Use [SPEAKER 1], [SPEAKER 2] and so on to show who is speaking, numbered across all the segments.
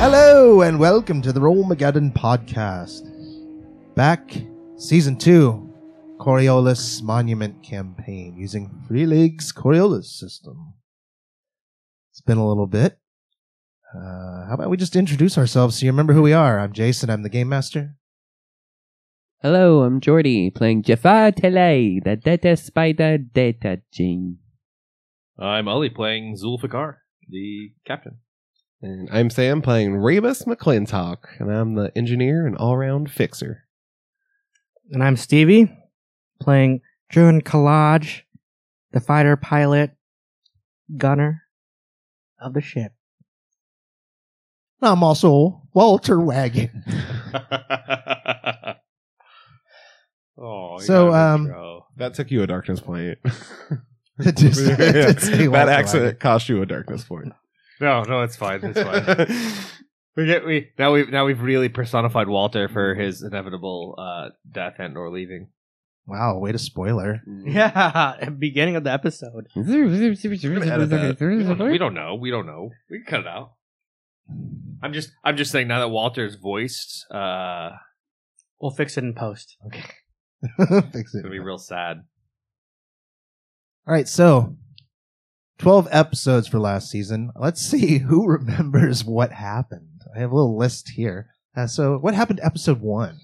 [SPEAKER 1] Hello and welcome to the Rollmageddon podcast. Back, season 2, Coriolis Monument Campaign using Freelig's Coriolis system. It's been a little bit. How about we just introduce ourselves so you remember who we are? I'm Jason, I'm the Game Master.
[SPEAKER 2] Hello, I'm Jordy, playing Jafar Tele, the Data Spider Data Gene.
[SPEAKER 3] I'm Ollie, playing Zulfikar, the captain.
[SPEAKER 4] And I'm Sam, playing Rebus McClintock, and I'm the engineer and all-round fixer.
[SPEAKER 5] And I'm Stevie, playing Druin Collage, the fighter pilot gunner of the ship.
[SPEAKER 1] I'm also Walter Wagon.
[SPEAKER 4] That took you a darkness point.
[SPEAKER 1] That
[SPEAKER 4] accident cost you a darkness point.
[SPEAKER 3] No, it's fine. It's fine. Now we've really personified Walter for his inevitable death and or leaving.
[SPEAKER 1] Wow, way to spoiler.
[SPEAKER 5] Yeah, beginning of the episode.
[SPEAKER 3] We don't know. We can cut it out. I'm just saying now that Walter's voiced,
[SPEAKER 5] We'll fix it in post.
[SPEAKER 1] Okay. Fix
[SPEAKER 3] it's
[SPEAKER 1] it.
[SPEAKER 3] gonna be real sad.
[SPEAKER 1] All right, so 12 episodes for last season. Let's see who remembers what happened. I have a little list here. So what happened to episode 1?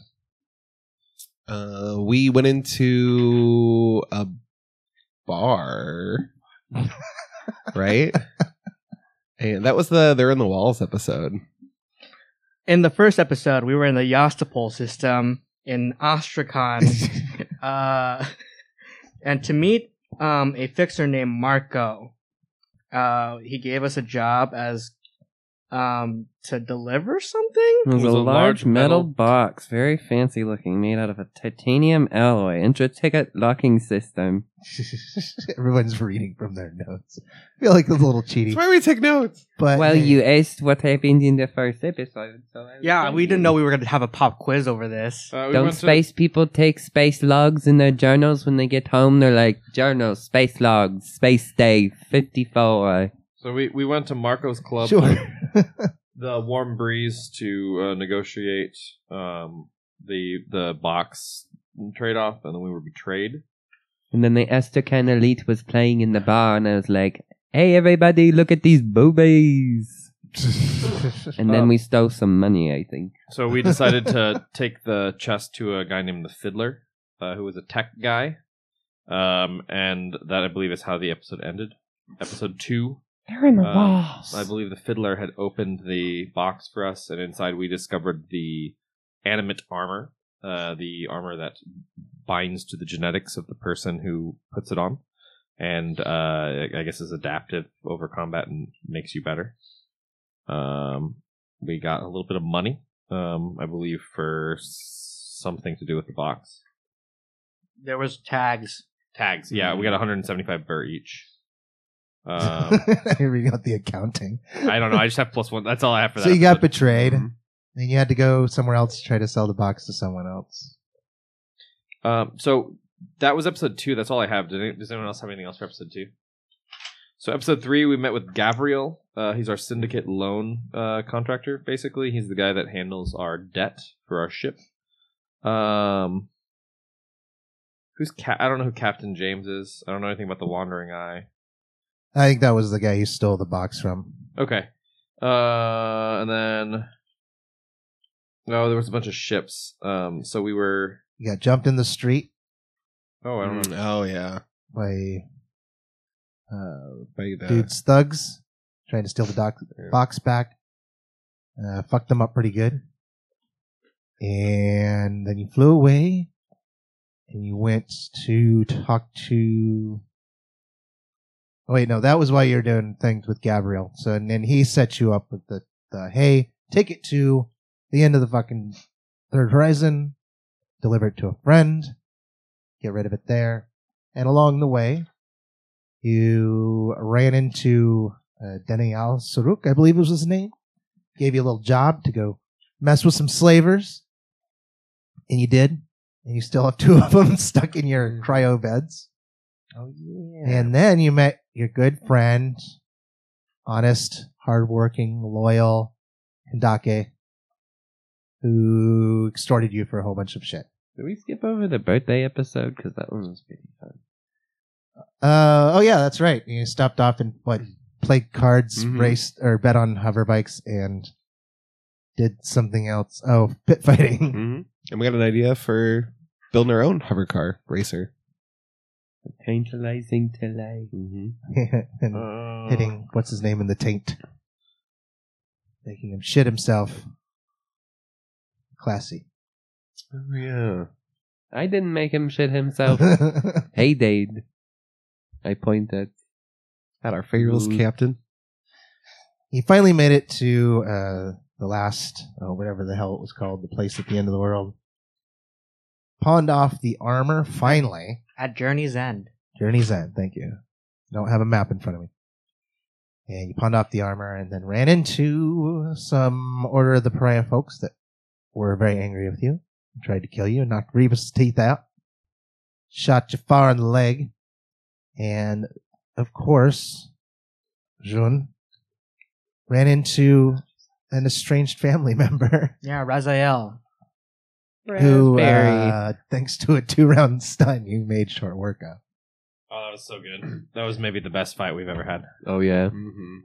[SPEAKER 4] We went into a bar, right? And that was they're in the walls episode.
[SPEAKER 5] In the first episode, we were in the Yastapol system in Astrakhan, and to meet a fixer named Marco. He gave us a job as to deliver something.
[SPEAKER 2] It was a large metal box, very fancy looking, made out of a titanium alloy, intra-ticket locking system.
[SPEAKER 1] Everyone's reading from their notes. I feel like it's a little cheating.
[SPEAKER 4] That's why we take notes.
[SPEAKER 1] But
[SPEAKER 2] Well, you asked what happened in the first episode, so
[SPEAKER 5] Yeah, we didn't know we were going to have a pop quiz over this.
[SPEAKER 2] Don't space people take space logs in their journals when they get home? They're like, journal, space logs, space day 54.
[SPEAKER 3] So we went to Marco's club,
[SPEAKER 1] Sure.
[SPEAKER 3] the Warm Breeze, to negotiate the box trade-off, and then we were betrayed.
[SPEAKER 2] And then the Astrakhan Elite was playing in the bar, and I was like, hey, everybody, look at these boobies. And then we stole some money, I think.
[SPEAKER 3] So we decided to take the chest to a guy named the Fiddler, who was a tech guy. And that, I believe, is how the episode ended. Episode 2.
[SPEAKER 2] They're in the walls.
[SPEAKER 3] I believe the Fiddler had opened the box for us, and inside we discovered the animate armor, the armor that binds to the genetics of the person who puts it on, and I guess is adaptive over combat and makes you better. We got a little bit of money, I believe, for something to do with the box.
[SPEAKER 5] There was tags.
[SPEAKER 3] Tags, yeah, we got 175 burr each.
[SPEAKER 1] Here we got the accounting.
[SPEAKER 3] I don't know. I just have +1. That's all I have for that.
[SPEAKER 1] So you got
[SPEAKER 3] episode.
[SPEAKER 1] betrayed. Then you had to go somewhere else to try to sell the box to someone else.
[SPEAKER 3] So that was episode 2. That's all I have. Does anyone else have anything else for episode 2? So episode 3, we met with Gabriel. He's our syndicate loan contractor. Basically, he's the guy that handles our debt for our ship. I don't know who Captain James is. I don't know anything about the Wandering Eye.
[SPEAKER 1] I think that was the guy you stole the box from.
[SPEAKER 3] Okay. And then... Oh, there was a bunch of ships. So we were...
[SPEAKER 1] You got jumped in the street
[SPEAKER 3] Oh, I don't know.
[SPEAKER 4] Oh, yeah.
[SPEAKER 1] by
[SPEAKER 4] By the-
[SPEAKER 1] dudes, thugs, trying to steal the box back. Fucked them up pretty good. And then you flew away, and you went to talk to... Oh, wait, no, that was why you're doing things with Gabriel. So, and then he set you up with the hey, take it to the end of the fucking Third Horizon, deliver it to a friend, get rid of it there. And along the way, you ran into Daniel Saruk, I believe was his name. Gave you a little job to go mess with some slavers. And you did. And you still have 2 of them stuck in your cryo beds.
[SPEAKER 5] Oh, yeah.
[SPEAKER 1] And then you met your good friend, honest, hardworking, loyal, Hindake, who extorted you for a whole bunch of shit.
[SPEAKER 2] Did we skip over the birthday episode? Because that one was pretty fun.
[SPEAKER 1] Oh yeah, that's right. You stopped off and played cards,
[SPEAKER 4] Mhm.
[SPEAKER 1] raced or bet on hover bikes, and did something else. Oh, pit fighting.
[SPEAKER 4] Mm-hmm. And we got an idea for building our own hover car racer.
[SPEAKER 2] Tantalizing to life.
[SPEAKER 4] Mm-hmm.
[SPEAKER 1] And hitting what's his name in the taint, making him shit himself. Classy.
[SPEAKER 4] Oh, yeah.
[SPEAKER 2] I didn't make him shit himself. Hey, Dade. I pointed.
[SPEAKER 4] At our fearless
[SPEAKER 2] Ooh.
[SPEAKER 4] captain.
[SPEAKER 1] He finally made it to the last, whatever the hell it was called, the place at the end of the world. Pawned off the armor, finally.
[SPEAKER 5] At Journey's End.
[SPEAKER 1] Journey's End, thank you. Don't have a map in front of me. And you pawned off the armor and then ran into some Order of the Pariah folks that were very angry with you. Tried to kill you and knocked Rebus' teeth out. Shot Jafar in the leg. And, of course, Jun ran into an estranged family member
[SPEAKER 5] Yeah, Raziel.
[SPEAKER 1] who,
[SPEAKER 2] Raspberry.
[SPEAKER 1] thanks to a 2-round stun, you made short work of.
[SPEAKER 3] Oh, that was so good. That was maybe the best fight we've ever had.
[SPEAKER 2] Oh, yeah.
[SPEAKER 4] Mm-hmm.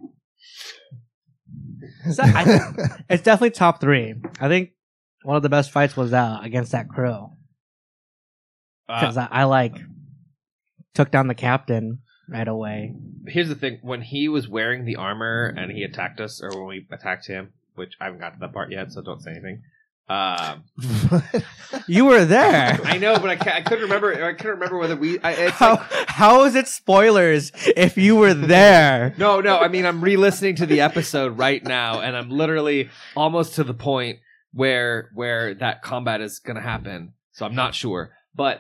[SPEAKER 5] So it's definitely top 3. I think one of the best fights was against that crew. Because I took down the captain right away.
[SPEAKER 3] Here's the thing: when he was wearing the armor and he attacked us, or when we attacked him, which I haven't got to that part yet, so don't say anything.
[SPEAKER 5] You were there.
[SPEAKER 3] I know, but I couldn't remember. I couldn't remember whether we. It's like,
[SPEAKER 5] How is it spoilers if you were there?
[SPEAKER 3] no. I mean, I'm re-listening to the episode right now, and I'm literally almost to the point where that combat is going to happen. So I'm not sure, but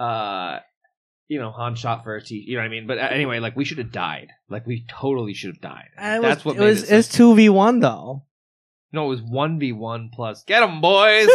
[SPEAKER 3] Han shot for a T. You know what I mean? But anyway, we should have died. We totally should have died. That's what
[SPEAKER 5] it was 2v1 though.
[SPEAKER 3] No, it was 1v1 plus. Get 'em, boys.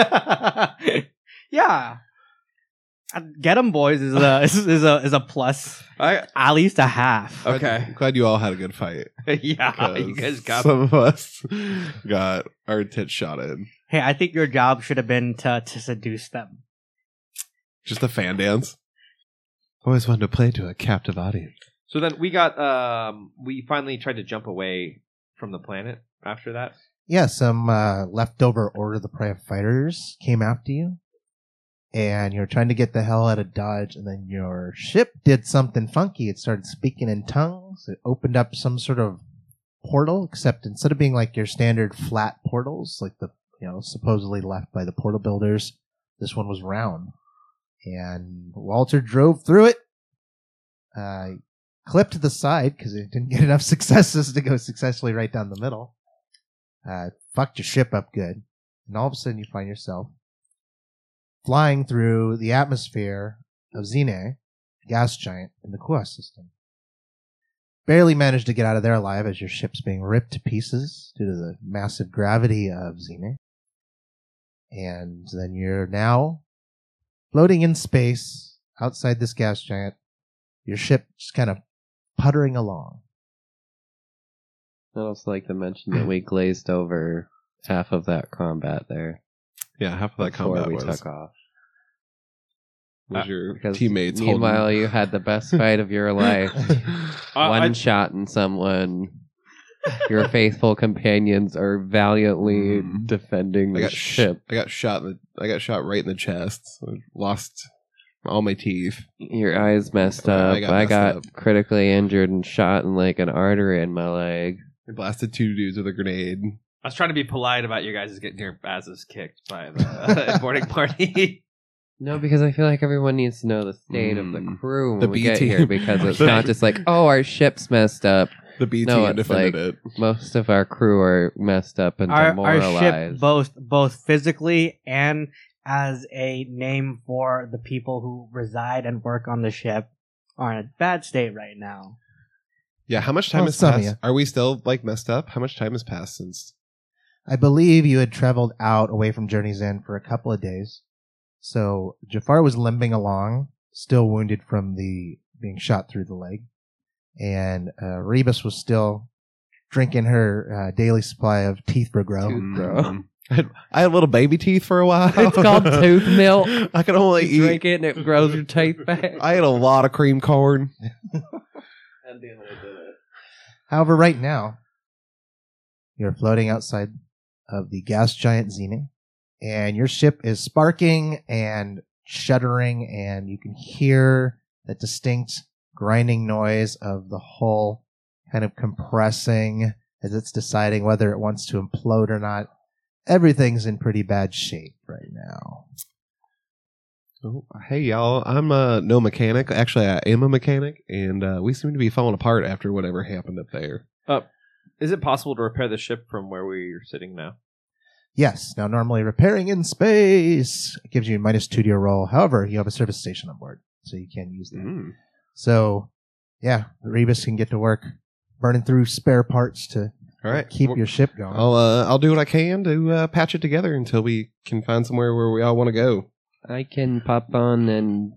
[SPEAKER 5] Yeah. Get 'em, boys is a plus. At least a half.
[SPEAKER 3] Okay.
[SPEAKER 4] Glad you all had a good fight.
[SPEAKER 3] Yeah, you guys got
[SPEAKER 4] some of us got our tits shot in.
[SPEAKER 5] Hey, I think your job should have been to seduce them.
[SPEAKER 4] Just a fan dance. Always wanted to play to a captive audience.
[SPEAKER 3] So then we finally tried to jump away from the planet after that.
[SPEAKER 1] Yeah, some leftover Order of the Pariah fighters came after you, and you're trying to get the hell out of Dodge, and then your ship did something funky. It started speaking in tongues. It opened up some sort of portal, except instead of being like your standard flat portals, like the supposedly left by the portal builders, this one was round. And Walter drove through it, clipped to the side because it didn't get enough successes to go successfully right down the middle. Fucked your ship up good. And all of a sudden you find yourself flying through the atmosphere of Xene, gas giant in the Kua system. Barely managed to get out of there alive as your ship's being ripped to pieces due to the massive gravity of Xene. And then you're now floating in space outside this gas giant. Your ship just kind of puttering along.
[SPEAKER 2] I'd also like to mention that we glazed over half of that combat there.
[SPEAKER 4] Yeah, half of that
[SPEAKER 2] before
[SPEAKER 4] combat
[SPEAKER 2] we
[SPEAKER 4] was
[SPEAKER 2] took off.
[SPEAKER 4] Your
[SPEAKER 2] Because
[SPEAKER 4] teammates
[SPEAKER 2] meanwhile,
[SPEAKER 4] holding.
[SPEAKER 2] you had the best fight of your life. One shot in someone. Your faithful companions are valiantly defending the ship.
[SPEAKER 4] I got shot right in the chest. So I lost all my teeth.
[SPEAKER 2] Your eyes messed up. I got critically injured and shot in an artery in my leg.
[SPEAKER 4] I blasted 2 dudes with a grenade.
[SPEAKER 3] I was trying to be polite about you guys getting your asses kicked by the boarding party.
[SPEAKER 2] No, because I feel like everyone needs to know the state of the crew when
[SPEAKER 4] The
[SPEAKER 2] we
[SPEAKER 4] B
[SPEAKER 2] get
[SPEAKER 4] team.
[SPEAKER 2] here, because it's not just our ship's messed up.
[SPEAKER 4] The B
[SPEAKER 2] No,
[SPEAKER 4] team
[SPEAKER 2] it's
[SPEAKER 4] defended it.
[SPEAKER 2] Most of our crew are messed up and
[SPEAKER 5] Our
[SPEAKER 2] demoralized.
[SPEAKER 5] ship both physically and as a name for the people who reside and work on the ship are in a bad state right now.
[SPEAKER 4] Yeah, how much time
[SPEAKER 1] Well,
[SPEAKER 4] has
[SPEAKER 1] some of
[SPEAKER 4] passed?
[SPEAKER 1] you.
[SPEAKER 4] Are we still messed up? How much time has passed since?
[SPEAKER 1] I believe you had traveled out away from Journey's End for a couple of days. So Jafar was limping along, still wounded from the being shot through the leg. And Rebus was still drinking her daily supply of teeth grow.
[SPEAKER 4] I had little baby teeth for a while.
[SPEAKER 2] It's called tooth milk.
[SPEAKER 4] I could only
[SPEAKER 2] You
[SPEAKER 4] eat.
[SPEAKER 2] drink it and it grows your teeth back.
[SPEAKER 4] I ate a lot of cream corn.
[SPEAKER 1] However, right now, you're floating outside of the gas giant Xena, and your ship is sparking and shuddering, and you can hear that distinct grinding noise of the hull kind of compressing as it's deciding whether it wants to implode or not. Everything's in pretty bad shape right now.
[SPEAKER 4] Oh, hey, y'all. I'm no mechanic. Actually, I am a mechanic, and we seem to be falling apart after whatever happened up there.
[SPEAKER 3] Is it possible to repair the ship from where we're sitting now?
[SPEAKER 1] Yes, now normally repairing in space gives you -2 to your roll. However, you have a service station on board, so you can use that. So, yeah, Rebus can get to work burning through spare parts to
[SPEAKER 4] All right.
[SPEAKER 1] keep
[SPEAKER 4] Well,
[SPEAKER 1] your ship going.
[SPEAKER 4] I'll do what I can to patch it together until we can find somewhere where we all want to go.
[SPEAKER 2] I can pop on and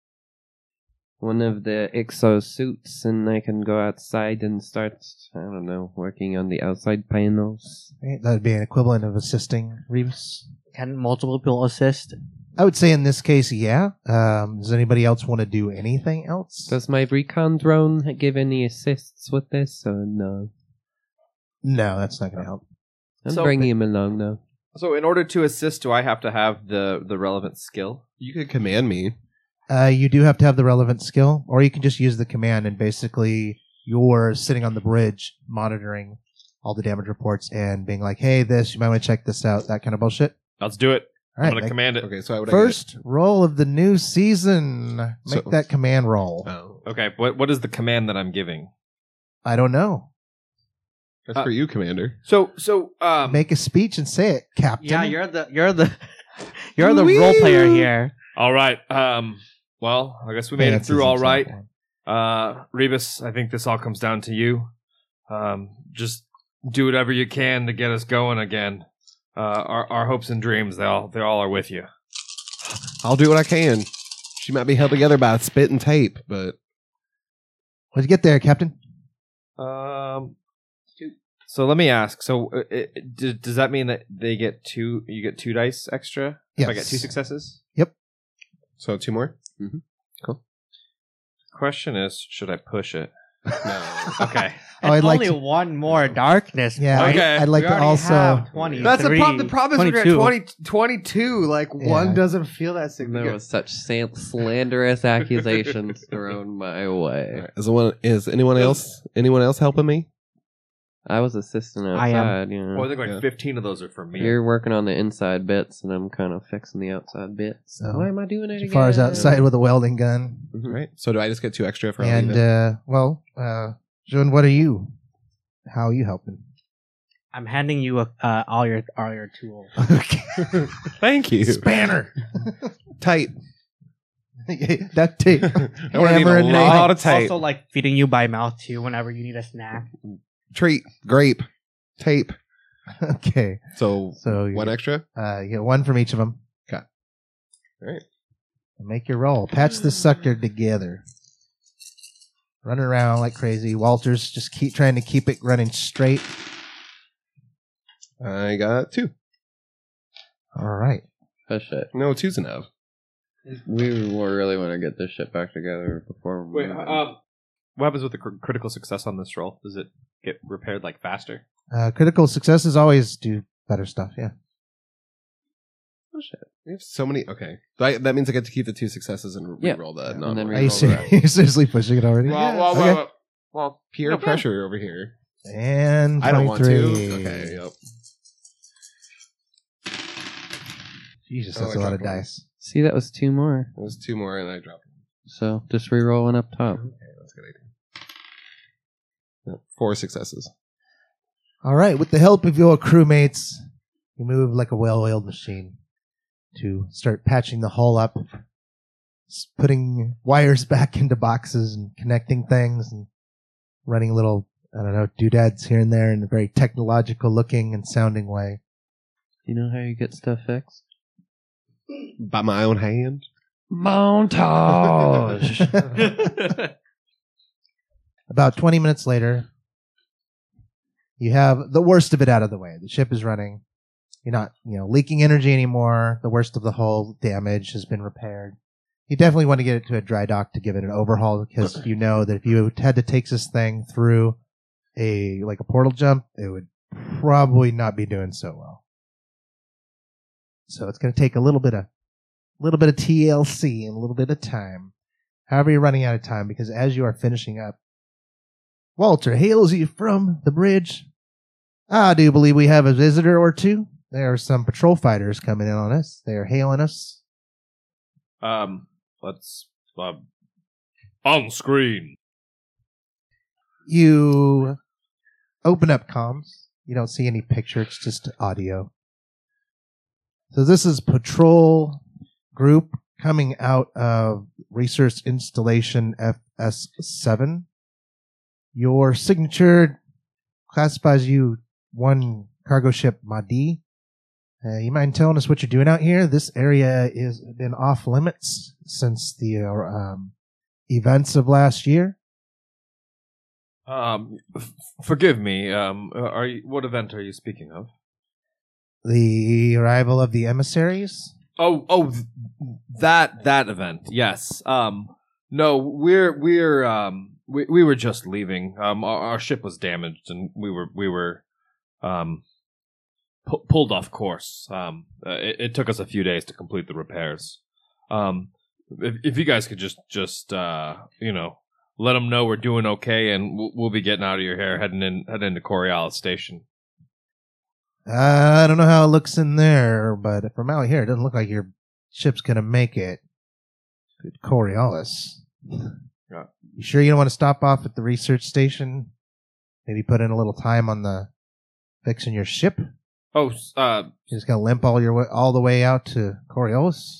[SPEAKER 2] one of the exo suits and I can go outside and start, I don't know, working on the outside panels.
[SPEAKER 1] Right, that'd be an equivalent of assisting Rebus.
[SPEAKER 5] Can multiple people assist?
[SPEAKER 1] I would say in this case, yeah. Does anybody else want to do anything else?
[SPEAKER 2] Does my recon drone give any assists with this or no?
[SPEAKER 1] No, that's not going to help.
[SPEAKER 2] I'm
[SPEAKER 3] So-
[SPEAKER 2] bringing him along though.
[SPEAKER 3] So in order to assist, do I have to have the relevant skill?
[SPEAKER 4] You could command me.
[SPEAKER 1] You do have to have the relevant skill, or you can just use the command and basically you're sitting on the bridge monitoring all the damage reports and being like, hey, you might want to check this out, that kind of bullshit.
[SPEAKER 3] Let's do it.
[SPEAKER 1] All
[SPEAKER 3] I'm
[SPEAKER 1] right,
[SPEAKER 3] going to command it.
[SPEAKER 4] Okay, so I
[SPEAKER 1] first roll of the new season. Make
[SPEAKER 4] So-
[SPEAKER 1] that command roll.
[SPEAKER 4] Oh,
[SPEAKER 3] Okay, what is the command that I'm giving?
[SPEAKER 1] I don't know.
[SPEAKER 4] that's for you, Commander.
[SPEAKER 3] So
[SPEAKER 1] Make a speech and say it, Captain.
[SPEAKER 5] Yeah, you're the role player here.
[SPEAKER 3] all right. Well, I guess we made it
[SPEAKER 1] Fancies
[SPEAKER 3] through all
[SPEAKER 1] himself
[SPEAKER 3] right.
[SPEAKER 1] on.
[SPEAKER 3] Rebus, I think this all comes down to you. Just do whatever you can to get us going again. Our hopes and dreams, they all are with you.
[SPEAKER 4] I'll do what I can. She might be held together by spit and tape, but
[SPEAKER 1] What'd you get there, Captain?
[SPEAKER 3] So let me ask. So does that mean that you get 2 dice extra if I get
[SPEAKER 1] Yes.
[SPEAKER 3] 2 successes?
[SPEAKER 4] so 2 more.
[SPEAKER 3] Question is, should I push it?
[SPEAKER 4] No.
[SPEAKER 3] Okay.
[SPEAKER 1] Oh, I'd like
[SPEAKER 5] only
[SPEAKER 1] to-
[SPEAKER 5] one more darkness.
[SPEAKER 1] Yeah,
[SPEAKER 5] point.
[SPEAKER 3] Okay.
[SPEAKER 1] I'd like
[SPEAKER 5] We
[SPEAKER 1] to
[SPEAKER 5] already
[SPEAKER 1] also.
[SPEAKER 5] have 20.
[SPEAKER 6] That's the problem. The
[SPEAKER 5] 3,
[SPEAKER 6] problem is we're
[SPEAKER 5] 22.
[SPEAKER 6] at 22. Like,
[SPEAKER 1] Yeah.
[SPEAKER 6] one doesn't feel that
[SPEAKER 2] There
[SPEAKER 6] significant.
[SPEAKER 2] was such slanderous accusations thrown my way.
[SPEAKER 4] All right. Is anyone else helping me?
[SPEAKER 2] I was assisting
[SPEAKER 5] I am.
[SPEAKER 2] outside, you know.
[SPEAKER 3] Well, I think like
[SPEAKER 4] Yeah.
[SPEAKER 3] 15 of those are for me.
[SPEAKER 2] You're working on the inside bits, and I'm kind of fixing the outside bits.
[SPEAKER 1] So,
[SPEAKER 2] Why am I doing it
[SPEAKER 1] As
[SPEAKER 2] again?
[SPEAKER 1] far as outside with a welding gun.
[SPEAKER 2] Mhm.
[SPEAKER 4] Right. So do I just get 2 extra for
[SPEAKER 1] And,
[SPEAKER 4] leaving?
[SPEAKER 1] June, what are you? How are you helping?
[SPEAKER 5] I'm handing you all your tools.
[SPEAKER 1] Okay.
[SPEAKER 4] Thank you.
[SPEAKER 1] Spanner.
[SPEAKER 4] Tight.
[SPEAKER 1] That tape.
[SPEAKER 4] I'm gonna need
[SPEAKER 1] Hammer
[SPEAKER 4] a
[SPEAKER 1] and
[SPEAKER 4] lot
[SPEAKER 1] nail.
[SPEAKER 4] of tape.
[SPEAKER 5] Also, like feeding you by mouth too. Whenever you need a snack.
[SPEAKER 4] Treat. Grape. Tape.
[SPEAKER 1] Okay.
[SPEAKER 4] So
[SPEAKER 1] So you
[SPEAKER 4] 1 extra.
[SPEAKER 1] you get 1 from each of them.
[SPEAKER 4] Okay. All right.
[SPEAKER 1] Make your roll. Patch the sucker together. Running around like crazy. Walters just keep trying to keep it running straight.
[SPEAKER 4] I got 2.
[SPEAKER 1] All right.
[SPEAKER 2] Push it.
[SPEAKER 4] No, 2's enough.
[SPEAKER 2] We will really want to get this shit back together before we
[SPEAKER 3] Wait, what happens with the critical success on this roll? Does it get repaired like faster?
[SPEAKER 1] Critical successes always do better stuff. Yeah.
[SPEAKER 4] We have so many. Okay. That means I get to keep the 2 successes and
[SPEAKER 2] Yeah.
[SPEAKER 4] re-roll that.
[SPEAKER 2] And
[SPEAKER 4] not
[SPEAKER 2] then
[SPEAKER 4] one.
[SPEAKER 1] Are you,
[SPEAKER 2] Reroll that.
[SPEAKER 1] are you seriously pushing it already? Okay.
[SPEAKER 3] Well,
[SPEAKER 4] Peer
[SPEAKER 3] okay.
[SPEAKER 4] pressure over here.
[SPEAKER 1] And 23.
[SPEAKER 4] I don't want to. Okay. Yep.
[SPEAKER 1] Jesus,
[SPEAKER 4] Oh,
[SPEAKER 1] that's
[SPEAKER 4] I
[SPEAKER 1] a lot of
[SPEAKER 4] dropped one.
[SPEAKER 1] dice.
[SPEAKER 2] See, that was 2 more.
[SPEAKER 4] It was 2 more, and I dropped one.
[SPEAKER 2] So just re-rolling up top.
[SPEAKER 4] Okay, that's a good idea. Yep, 4 successes.
[SPEAKER 1] All right. With the help of your crewmates, you move like a well-oiled machine to start patching the hull up, putting wires back into boxes and connecting things and running little, I don't know, doodads here and there in a very technological looking and sounding way.
[SPEAKER 2] You know how you get stuff fixed?
[SPEAKER 4] By my own hand.
[SPEAKER 2] Montage.
[SPEAKER 1] About 20 minutes later, You have the worst of it out of the way. The ship is running. You're not, leaking energy anymore. The worst of the hull damage has been repaired. You definitely want to get it to a dry dock to give it an overhaul because you know that if you had to take this thing through a portal jump, it would probably not be doing so well. So it's going to take a little bit of TLC and a little bit of time. However, you're running out of time because as you are finishing up, Walter hails you from the bridge. I do believe we have a visitor or two. There are some patrol fighters coming in on us. They are hailing us.
[SPEAKER 3] Let's on screen.
[SPEAKER 1] You open up comms. You don't see any picture. It's just audio. So this is patrol group coming out of research installation FS7. Your signature classifies you one cargo ship Mahdi. You mind telling us what you're doing out here? This area has been off limits since the events of last year.
[SPEAKER 3] Forgive me. What event are you speaking of?
[SPEAKER 1] The arrival of the emissaries?
[SPEAKER 3] That event. Yes. No, we were just leaving. Our ship was damaged, and we were pulled off course. It took us a few days to complete the repairs. If you guys could just let them know we're doing okay, and we'll be getting out of your hair, heading into Coriolis Station.
[SPEAKER 1] I don't know how it looks in there, but from out here, it doesn't look like your ship's gonna make it. Good Coriolis.
[SPEAKER 3] Yeah.
[SPEAKER 1] You sure you don't want to stop off at the research station? Maybe put in a little time on the fixing your ship?
[SPEAKER 3] Oh,
[SPEAKER 1] You're just gonna limp all the way out to Coriolis?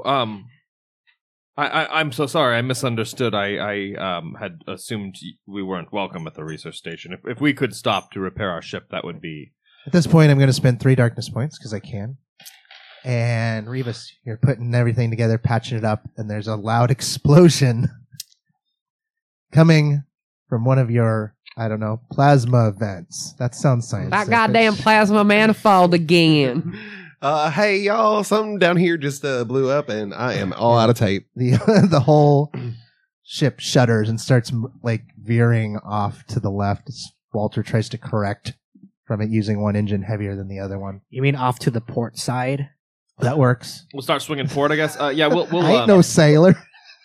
[SPEAKER 3] I'm so sorry. I misunderstood. I had assumed we weren't welcome at the research station. If we could stop to repair our ship, that would be...
[SPEAKER 1] At this point, I'm going to spend 3 darkness points, because I can. And Revis, you're putting everything together, patching it up, and there's a loud explosion coming from one of your, plasma vents. That sounds scientific.
[SPEAKER 2] That goddamn plasma manifold again.
[SPEAKER 4] Hey, y'all, something down here just blew up, and I am all out of tape.
[SPEAKER 1] The whole ship shudders and starts veering off to the left as Walter tries to correct from it using one engine heavier than the other one.
[SPEAKER 5] You mean off to the port side?
[SPEAKER 1] That works.
[SPEAKER 3] We'll start swinging forward, I guess. Yeah, we'll
[SPEAKER 1] I ain't no sailor.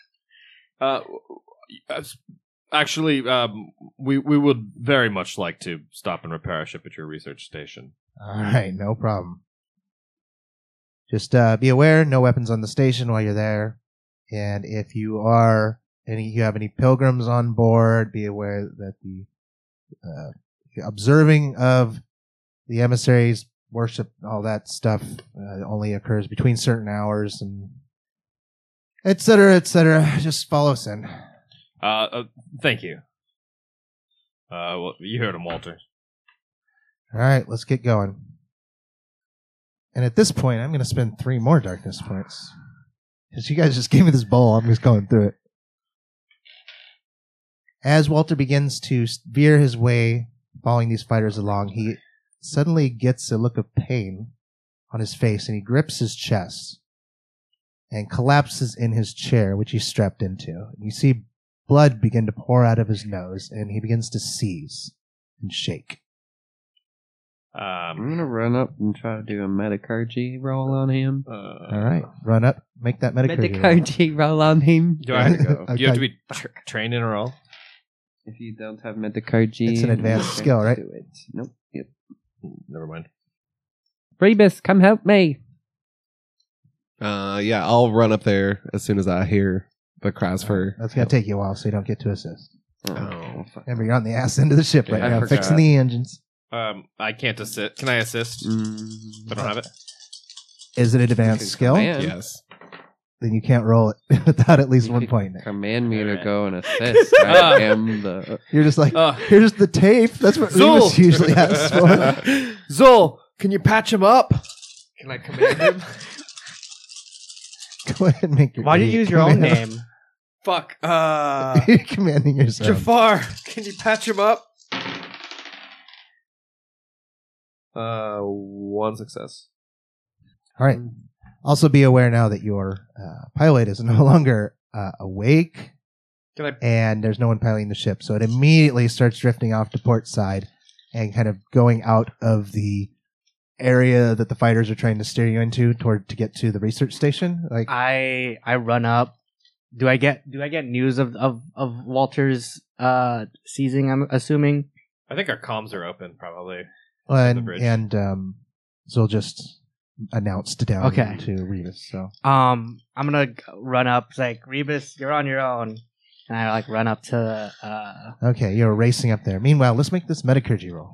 [SPEAKER 3] Actually, we would very much like to stop and repair our ship at your research station.
[SPEAKER 1] All right, no problem. Just be aware, no weapons on the station while you're there. And if you have any pilgrims on board, be aware that the observing of the emissaries, worship, all that stuff only occurs between certain hours, and et cetera, et cetera. Just follow us in.
[SPEAKER 3] Thank you. Well, you heard him, Walter.
[SPEAKER 1] All right, let's get going. And at this point, I'm going to spend 3 more darkness points. Because you guys just gave me this bowl, I'm just going through it. As Walter begins to veer his way, following these fighters along, he suddenly gets a look of pain on his face, and he grips his chest and collapses in his chair, which he's strapped into. You see blood begin to pour out of his nose, and he begins to seize and shake.
[SPEAKER 2] I'm going to run up and try to do a metacargy roll on him.
[SPEAKER 1] All right, run up, make that metacargy roll.
[SPEAKER 2] Metacargy roll on him.
[SPEAKER 3] Do I have to go?
[SPEAKER 1] Okay.
[SPEAKER 3] Do you have to be trained in a roll?
[SPEAKER 2] If you don't have metacargy...
[SPEAKER 1] It's an advanced skill, right?
[SPEAKER 2] Do it. Nope. Yep.
[SPEAKER 3] Never mind.
[SPEAKER 2] Rebus, come help me.
[SPEAKER 4] Yeah, I'll run up there as soon as I hear the cries for...
[SPEAKER 1] That's going to take you a while, so you don't get to assist.
[SPEAKER 2] Oh, fuck.
[SPEAKER 1] Remember, you're on the ass end of the ship right
[SPEAKER 3] I
[SPEAKER 1] now,
[SPEAKER 3] forgot.
[SPEAKER 1] fixing the engines.
[SPEAKER 3] I can't assist. Can I assist? I don't have it.
[SPEAKER 1] Is it an advanced skill?
[SPEAKER 2] Command.
[SPEAKER 4] Yes.
[SPEAKER 1] Then you can't roll it without at least
[SPEAKER 2] You
[SPEAKER 1] 1
[SPEAKER 2] could
[SPEAKER 1] point.
[SPEAKER 2] Command me to go and assist. I am the...
[SPEAKER 1] You're just like,
[SPEAKER 3] Uh,
[SPEAKER 1] here's the tape. That's what
[SPEAKER 3] Zul!
[SPEAKER 1] Remus usually asks for.
[SPEAKER 3] Zul, can you patch him up? Can I command him?
[SPEAKER 1] Go ahead and make your...
[SPEAKER 5] Why do you use your own
[SPEAKER 1] command.
[SPEAKER 5] name?
[SPEAKER 3] Fuck.
[SPEAKER 1] You're commanding yourself.
[SPEAKER 3] Jafar, can you patch him up? 1 success.
[SPEAKER 1] All right. Also, be aware now that your pilot is no longer awake,
[SPEAKER 3] Can I?
[SPEAKER 1] and there's no one piloting the ship. So it immediately starts drifting off to port side and kind of going out of the area that the fighters are trying to steer you into to get to the research station. Like,
[SPEAKER 5] I run up. Do I get news of Walter's seizing? I'm assuming.
[SPEAKER 3] I think our comms are open, probably.
[SPEAKER 1] and
[SPEAKER 3] bridge.
[SPEAKER 1] Zul just announced down
[SPEAKER 5] Okay.
[SPEAKER 1] to Rebus. So
[SPEAKER 5] I'm gonna run up. It's like, Rebus, you're on your own, and I like run up to.
[SPEAKER 1] okay, you're racing up there. Meanwhile, let's make this metacurgy roll.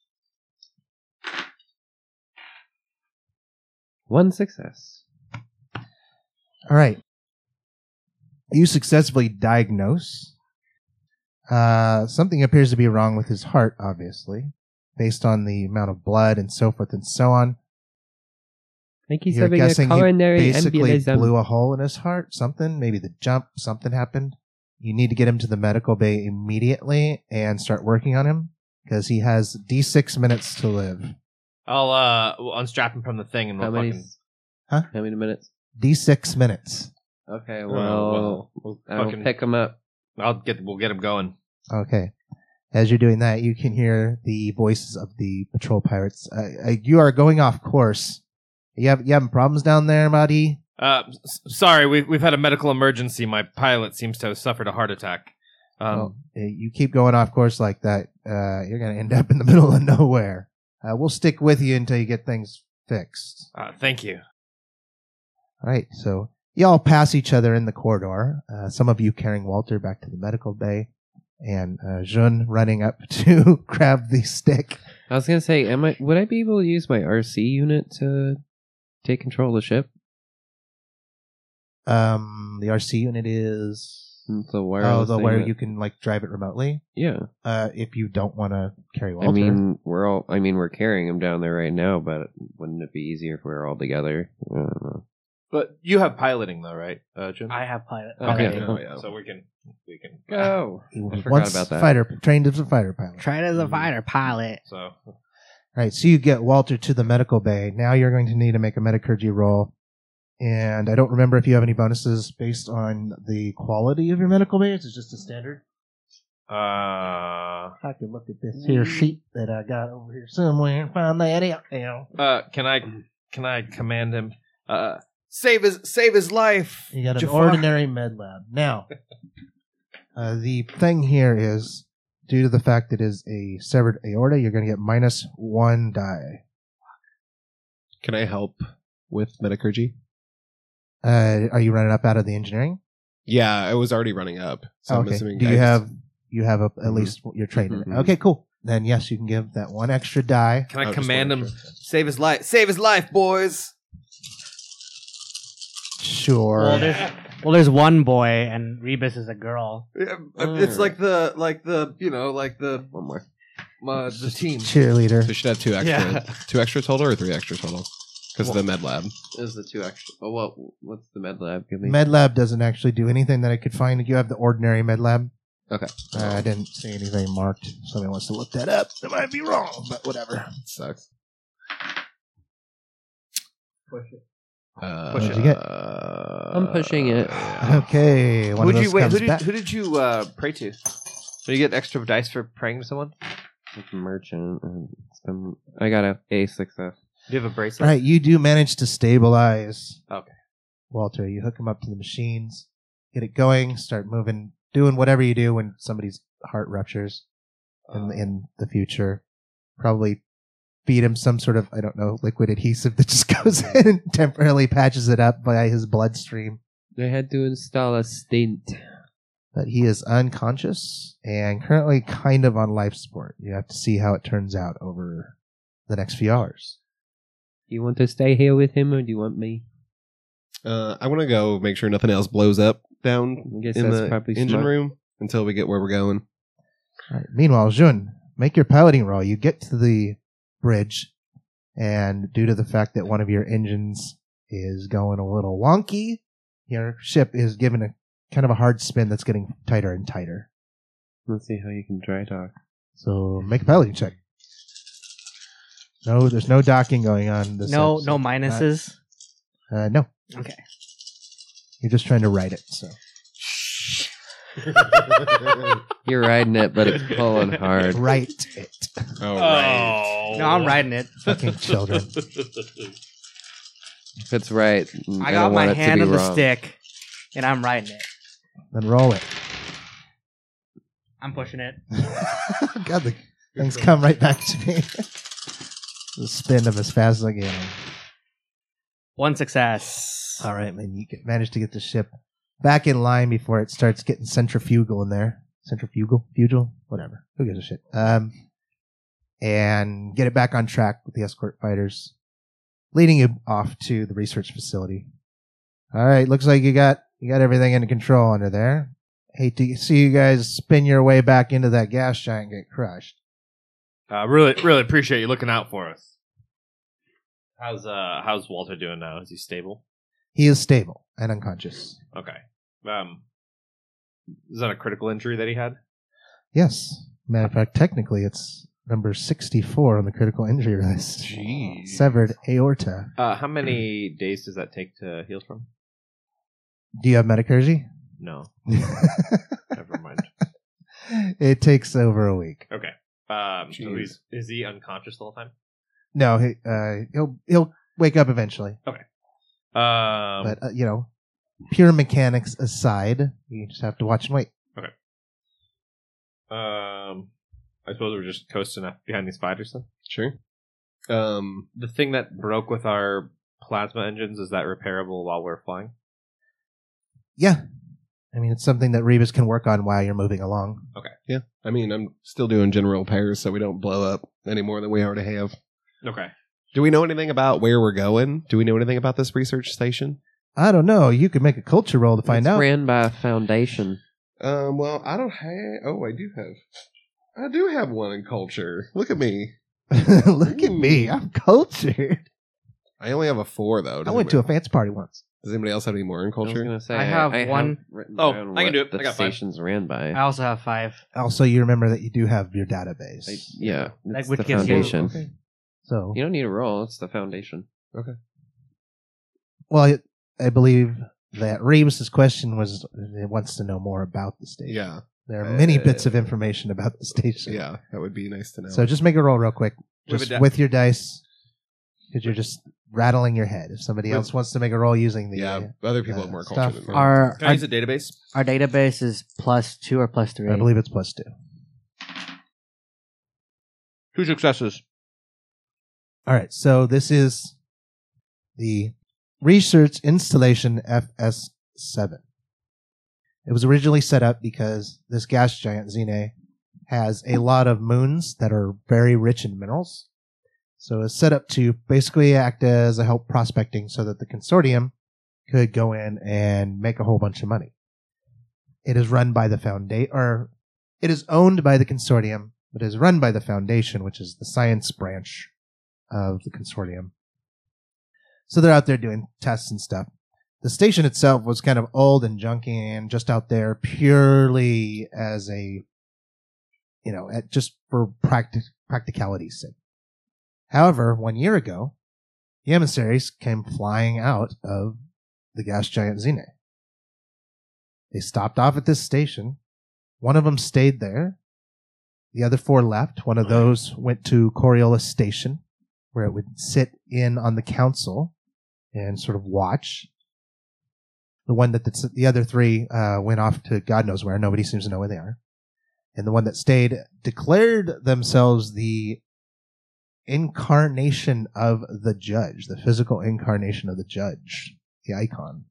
[SPEAKER 2] 1 success.
[SPEAKER 1] All right. You successfully diagnose. Something appears to be wrong with his heart, obviously, based on the amount of blood and so forth and so on.
[SPEAKER 2] I think he's
[SPEAKER 1] You're
[SPEAKER 2] having a
[SPEAKER 1] guessing he
[SPEAKER 2] coronary
[SPEAKER 1] basically
[SPEAKER 2] embolism.
[SPEAKER 1] blew a hole in his heart. Something, maybe the jump, something happened. You need to get him to the medical bay immediately and start working on him because he has D6 minutes to live.
[SPEAKER 3] I'll unstrap him from the thing and
[SPEAKER 2] How
[SPEAKER 3] we'll
[SPEAKER 2] many?
[SPEAKER 3] fucking.
[SPEAKER 1] Huh?
[SPEAKER 2] How many minutes?
[SPEAKER 1] D6 minutes.
[SPEAKER 2] Okay,
[SPEAKER 3] well,
[SPEAKER 2] well,
[SPEAKER 3] we'll
[SPEAKER 2] I'll
[SPEAKER 3] fucking-
[SPEAKER 2] pick him up.
[SPEAKER 3] We'll get him going.
[SPEAKER 1] Okay. As you're doing that, you can hear the voices of the patrol pirates. You are going off course. You having problems down there, buddy?
[SPEAKER 3] Sorry, we've had a medical emergency. My pilot seems to have suffered a heart attack.
[SPEAKER 1] Well, you keep going off course like that, you're going to end up in the middle of nowhere. We'll stick with you until you get things fixed.
[SPEAKER 3] Thank you.
[SPEAKER 1] All right, so you all pass each other in the corridor. Some of you carrying Walter back to the medical bay, and Jun running up to grab the stick.
[SPEAKER 2] I was gonna say, would I be able to use my RC unit to take control of the ship?
[SPEAKER 1] The RC unit is
[SPEAKER 2] The wireless
[SPEAKER 1] the
[SPEAKER 2] thing
[SPEAKER 1] where
[SPEAKER 2] that-
[SPEAKER 1] you can like drive it remotely.
[SPEAKER 2] Yeah,
[SPEAKER 1] If you don't want to carry Walter.
[SPEAKER 2] I mean, we're carrying him down there right now, but wouldn't it be easier if we were all together? I don't know.
[SPEAKER 3] But you have piloting though, right, Jim?
[SPEAKER 5] I have pilot.
[SPEAKER 2] Okay.
[SPEAKER 5] pilot.
[SPEAKER 3] So we can.
[SPEAKER 2] Go.
[SPEAKER 1] He was
[SPEAKER 2] I forgot
[SPEAKER 1] once
[SPEAKER 2] about that.
[SPEAKER 1] trained as a fighter pilot.
[SPEAKER 5] Tried as a fighter pilot.
[SPEAKER 3] So
[SPEAKER 1] All right, so you get Walter to the medical bay. Now you're going to need to make a metacurgy roll. And I don't remember if you have any bonuses based on the quality of your medical bay. It's just a standard. I could look at this here sheet that I got over here somewhere and find that out now.
[SPEAKER 3] can I command him? Save his life.
[SPEAKER 1] You got an
[SPEAKER 3] Jafar.
[SPEAKER 1] ordinary med lab. Now, the thing here is, due to the fact that it is a severed aorta, you're going to get -1 die.
[SPEAKER 4] Can I help with metacurgy?
[SPEAKER 1] Are you running up out of the engineering?
[SPEAKER 4] Yeah, I was already running up. So I'm
[SPEAKER 1] Okay.
[SPEAKER 4] assuming
[SPEAKER 1] Do
[SPEAKER 4] I
[SPEAKER 1] you
[SPEAKER 4] just-
[SPEAKER 1] have at least you're trained in it?
[SPEAKER 2] Mhm.
[SPEAKER 1] Okay, cool. Then yes, you can give that 1 extra die.
[SPEAKER 3] Can I
[SPEAKER 4] just
[SPEAKER 3] command him?
[SPEAKER 4] wanted to-
[SPEAKER 3] Save his life. Save his life, boys.
[SPEAKER 1] Sure.
[SPEAKER 5] Well, there's one boy, and Rebus is a girl.
[SPEAKER 3] It's like the
[SPEAKER 2] One more.
[SPEAKER 3] the team.
[SPEAKER 1] Cheerleader.
[SPEAKER 4] So you should have 2 extra.
[SPEAKER 5] Yeah.
[SPEAKER 4] 2 extra total or 3 extra total? Because of the med lab.
[SPEAKER 2] Is the 2 extra? Oh, what's the med lab? Give me.
[SPEAKER 1] MedLab doesn't actually do anything that I could find. You have the ordinary MedLab.
[SPEAKER 2] Okay.
[SPEAKER 1] I didn't see anything marked. Somebody wants to look that up. That might be wrong, but whatever.
[SPEAKER 4] Sucks.
[SPEAKER 3] Push it.
[SPEAKER 1] What'd you get?
[SPEAKER 2] I'm pushing it.
[SPEAKER 1] Okay. One of those comes back.
[SPEAKER 3] Who did you pray to? Did you get extra dice for praying to someone?
[SPEAKER 2] Merchant. I got a success.
[SPEAKER 3] Do you have a bracelet?
[SPEAKER 1] All right, you do manage to stabilize
[SPEAKER 3] Okay.
[SPEAKER 1] Walter. You hook him up to the machines, get it going, start moving, doing whatever you do when somebody's heart ruptures in the future. Probably feed him some sort of, I don't know, liquid adhesive that just goes in and temporarily patches it up by his bloodstream.
[SPEAKER 2] I had to install a stent.
[SPEAKER 1] But he is unconscious and currently kind of on life support. You have to see how it turns out over the next few hours.
[SPEAKER 2] Do you want to stay here with him, or do you want me?
[SPEAKER 4] I want to go make sure nothing else blows up down
[SPEAKER 2] I guess
[SPEAKER 4] in
[SPEAKER 2] that's
[SPEAKER 4] the
[SPEAKER 2] probably
[SPEAKER 4] engine
[SPEAKER 2] smart.
[SPEAKER 4] room until we get where we're going.
[SPEAKER 1] All right. Meanwhile, Jun, make your piloting roll. You get to the bridge, and due to the fact that one of your engines is going a little wonky, your ship is given a kind of a hard spin that's getting tighter and tighter.
[SPEAKER 2] Let's see how you can dry dock.
[SPEAKER 1] So make a piloting check. No, there's no docking going on. This
[SPEAKER 5] No,
[SPEAKER 1] episode.
[SPEAKER 5] no minuses.
[SPEAKER 1] No,
[SPEAKER 5] Okay.
[SPEAKER 1] you're just trying to write it. So
[SPEAKER 2] You're riding it, but it's pulling hard.
[SPEAKER 1] write it,
[SPEAKER 4] Oh, right.
[SPEAKER 5] No, I'm riding it.
[SPEAKER 1] fucking children.
[SPEAKER 2] If it's right,
[SPEAKER 5] I
[SPEAKER 2] don't
[SPEAKER 5] got my
[SPEAKER 2] want it to
[SPEAKER 5] hand
[SPEAKER 2] be
[SPEAKER 5] on the
[SPEAKER 2] wrong.
[SPEAKER 5] stick, and I'm riding it.
[SPEAKER 1] Then roll it.
[SPEAKER 5] I'm pushing it.
[SPEAKER 1] God, the things come right back to me. Just spin them as fast as I can.
[SPEAKER 5] 1 success.
[SPEAKER 1] All right, man. You manage to get the ship back in line before it starts getting centrifugal in there. Fugal? Whatever. Who gives a shit? And get it back on track with the escort fighters, leading you off to the research facility. All right, looks like you got everything under control under there. Hate to see you guys spin your way back into that gas giant and get crushed.
[SPEAKER 3] Really appreciate you looking out for us. How's Walter doing now? Is he stable?
[SPEAKER 1] He is stable and unconscious.
[SPEAKER 3] Okay. Is that a critical injury that he had?
[SPEAKER 1] Yes. Matter of fact, technically, it's number 64 on the critical injury list.
[SPEAKER 4] Jeez.
[SPEAKER 1] Severed aorta.
[SPEAKER 3] How many days does that take to heal from?
[SPEAKER 1] Do you have metacurgy?
[SPEAKER 3] No. Never mind.
[SPEAKER 1] It takes over a week.
[SPEAKER 3] Okay. So is he unconscious the whole time?
[SPEAKER 1] No, he'll wake up eventually.
[SPEAKER 3] But
[SPEAKER 1] But pure mechanics aside, you just have to watch and wait.
[SPEAKER 3] I suppose we're just coasting up behind these fighters then.
[SPEAKER 4] Sure.
[SPEAKER 3] The thing that broke with our plasma engines, is that repairable while we're flying?
[SPEAKER 1] Yeah, I mean it's something that Rebus can work on while you're moving along.
[SPEAKER 4] Yeah. I mean, I'm still doing general repairs so we don't blow up any more than we already have.
[SPEAKER 3] Okay.
[SPEAKER 4] Do we know anything about where we're going? Do we know anything about this research station?
[SPEAKER 1] I don't know. You could make a culture roll to find
[SPEAKER 2] It's
[SPEAKER 1] out.
[SPEAKER 2] ran by a foundation.
[SPEAKER 4] Well, I don't have... Oh, I do have one in culture. Look at me.
[SPEAKER 1] Look at me. I'm cultured.
[SPEAKER 4] I only have a 4, though.
[SPEAKER 1] I went to a fancy party once.
[SPEAKER 4] Does anybody else have any more in
[SPEAKER 2] I was
[SPEAKER 4] culture?
[SPEAKER 2] gonna say
[SPEAKER 5] I have one.
[SPEAKER 2] written
[SPEAKER 3] Oh,
[SPEAKER 2] down
[SPEAKER 3] I can
[SPEAKER 2] what
[SPEAKER 3] do it.
[SPEAKER 2] The
[SPEAKER 3] I got 5.
[SPEAKER 2] station's ran by.
[SPEAKER 5] I also have 5.
[SPEAKER 1] Also, you remember that you do have your database.
[SPEAKER 2] Yeah,
[SPEAKER 5] Like
[SPEAKER 2] it's
[SPEAKER 5] what
[SPEAKER 2] the
[SPEAKER 5] gives you-
[SPEAKER 2] foundation.
[SPEAKER 1] Okay. So,
[SPEAKER 2] You don't need a roll. It's the foundation.
[SPEAKER 1] well, I believe that Rebus's question was it wants to know more about the station.
[SPEAKER 4] Yeah.
[SPEAKER 1] There are many bits of information about the station.
[SPEAKER 4] Yeah, that would be nice to know.
[SPEAKER 1] So just make a roll real quick,
[SPEAKER 3] We have
[SPEAKER 1] just
[SPEAKER 3] a di-
[SPEAKER 1] with your dice, because you're just rattling your head. If somebody else wants to make a roll using the
[SPEAKER 4] yeah, other people have more
[SPEAKER 1] stuff.
[SPEAKER 4] culture than me.
[SPEAKER 5] Our
[SPEAKER 3] Can I use a database?
[SPEAKER 5] our database is +2 or +3.
[SPEAKER 1] I believe it's +2.
[SPEAKER 3] 2 successes.
[SPEAKER 1] All right, so this is the Research Installation FS7. It was originally set up because this gas giant, Xene, has a lot of moons that are very rich in minerals. So it's set up to basically act as a help prospecting so that the consortium could go in and make a whole bunch of money. It is run by the foundation, or it is owned by the consortium, but is run by the foundation, which is the science branch of the consortium. So they're out there doing tests and stuff. The station itself was kind of old and junky and just out there purely as a, just for practicality's sake. However, 1 year ago, the emissaries came flying out of the gas giant Xene. They stopped off at this station. One of them stayed there. The other 4 left. One of those went to Coriolis Station, where it would sit in on the council and sort of watch. The other 3 went off to God knows where. Nobody seems to know where they are. And the one that stayed declared themselves the incarnation of the judge, the physical incarnation of the judge, the icon.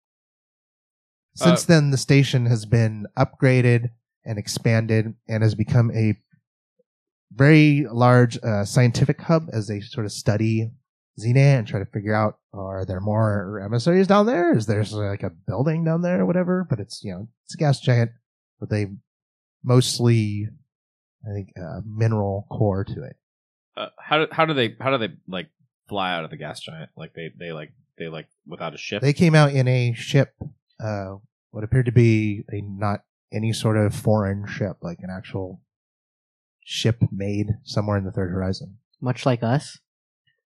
[SPEAKER 1] Since then, the station has been upgraded and expanded and has become a very large scientific hub as they sort of study Xene and try to figure out, are there more emissaries down there? Is there like a building down there or whatever? But it's, it's a gas giant with a mostly, I think, mineral core to it.
[SPEAKER 3] How do they like fly out of the gas giant? Like they without a ship?
[SPEAKER 1] They came out in a ship, what appeared to be not any sort of foreign ship, like an actual ship made somewhere in the Third Horizon.
[SPEAKER 5] Much like us.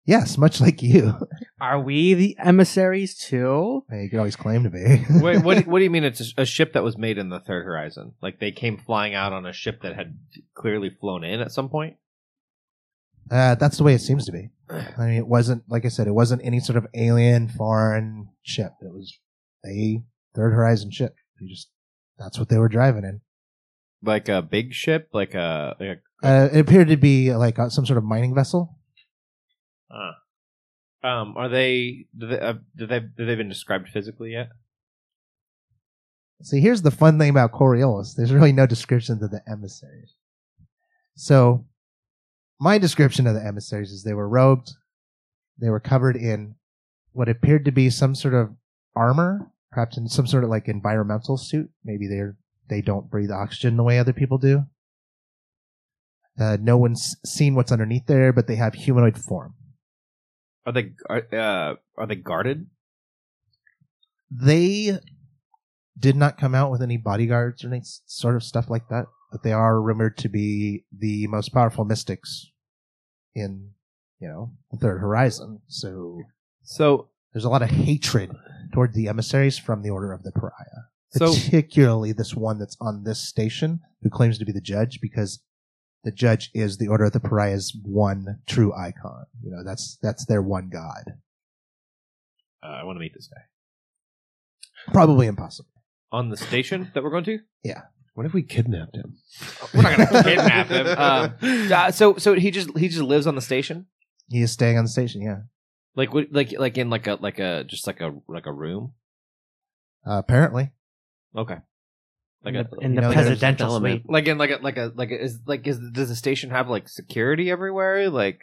[SPEAKER 1] Yes, much like you.
[SPEAKER 5] Are we the emissaries too?
[SPEAKER 1] You could always claim to be.
[SPEAKER 3] Wait, what do you mean it's a ship that was made in the Third Horizon? Like they came flying out on a ship that had clearly flown in at some point?
[SPEAKER 1] That's the way it seems to be. I mean, it wasn't, like I said, it wasn't any sort of alien foreign ship. It was a Third Horizon ship. That's what they were driving in.
[SPEAKER 3] Like a big ship? Like a
[SPEAKER 1] It appeared to be like some sort of mining vessel.
[SPEAKER 3] Are they? Have they been described physically yet?
[SPEAKER 1] See, here's the fun thing about Coriolis. There's really no descriptions of the emissaries. So, my description of the emissaries is they were robed. They were covered in what appeared to be some sort of armor, perhaps in some sort of like environmental suit. Maybe they don't breathe oxygen the way other people do. No one's seen what's underneath there, but they have humanoid form.
[SPEAKER 3] Are they guarded?
[SPEAKER 1] They did not come out with any bodyguards or any sort of stuff like that, but they are rumored to be the most powerful mystics in, the Third Horizon. So there's a lot of hatred toward the emissaries from the Order of the Pariah. Particularly this one that's on this station who claims to be the judge, because the judge is the Order of the Pariah's one true icon. That's their one god.
[SPEAKER 3] I want to meet this guy.
[SPEAKER 1] Probably impossible.
[SPEAKER 3] On the station that we're going to?
[SPEAKER 1] Yeah.
[SPEAKER 4] What if we kidnapped him?
[SPEAKER 3] We're not going to kidnap him. So he just lives on the station?
[SPEAKER 1] He is staying on the station, yeah.
[SPEAKER 3] Like in a room?
[SPEAKER 1] Apparently.
[SPEAKER 3] Okay.
[SPEAKER 5] In the presidential suite.
[SPEAKER 3] Does the station have like security everywhere? Like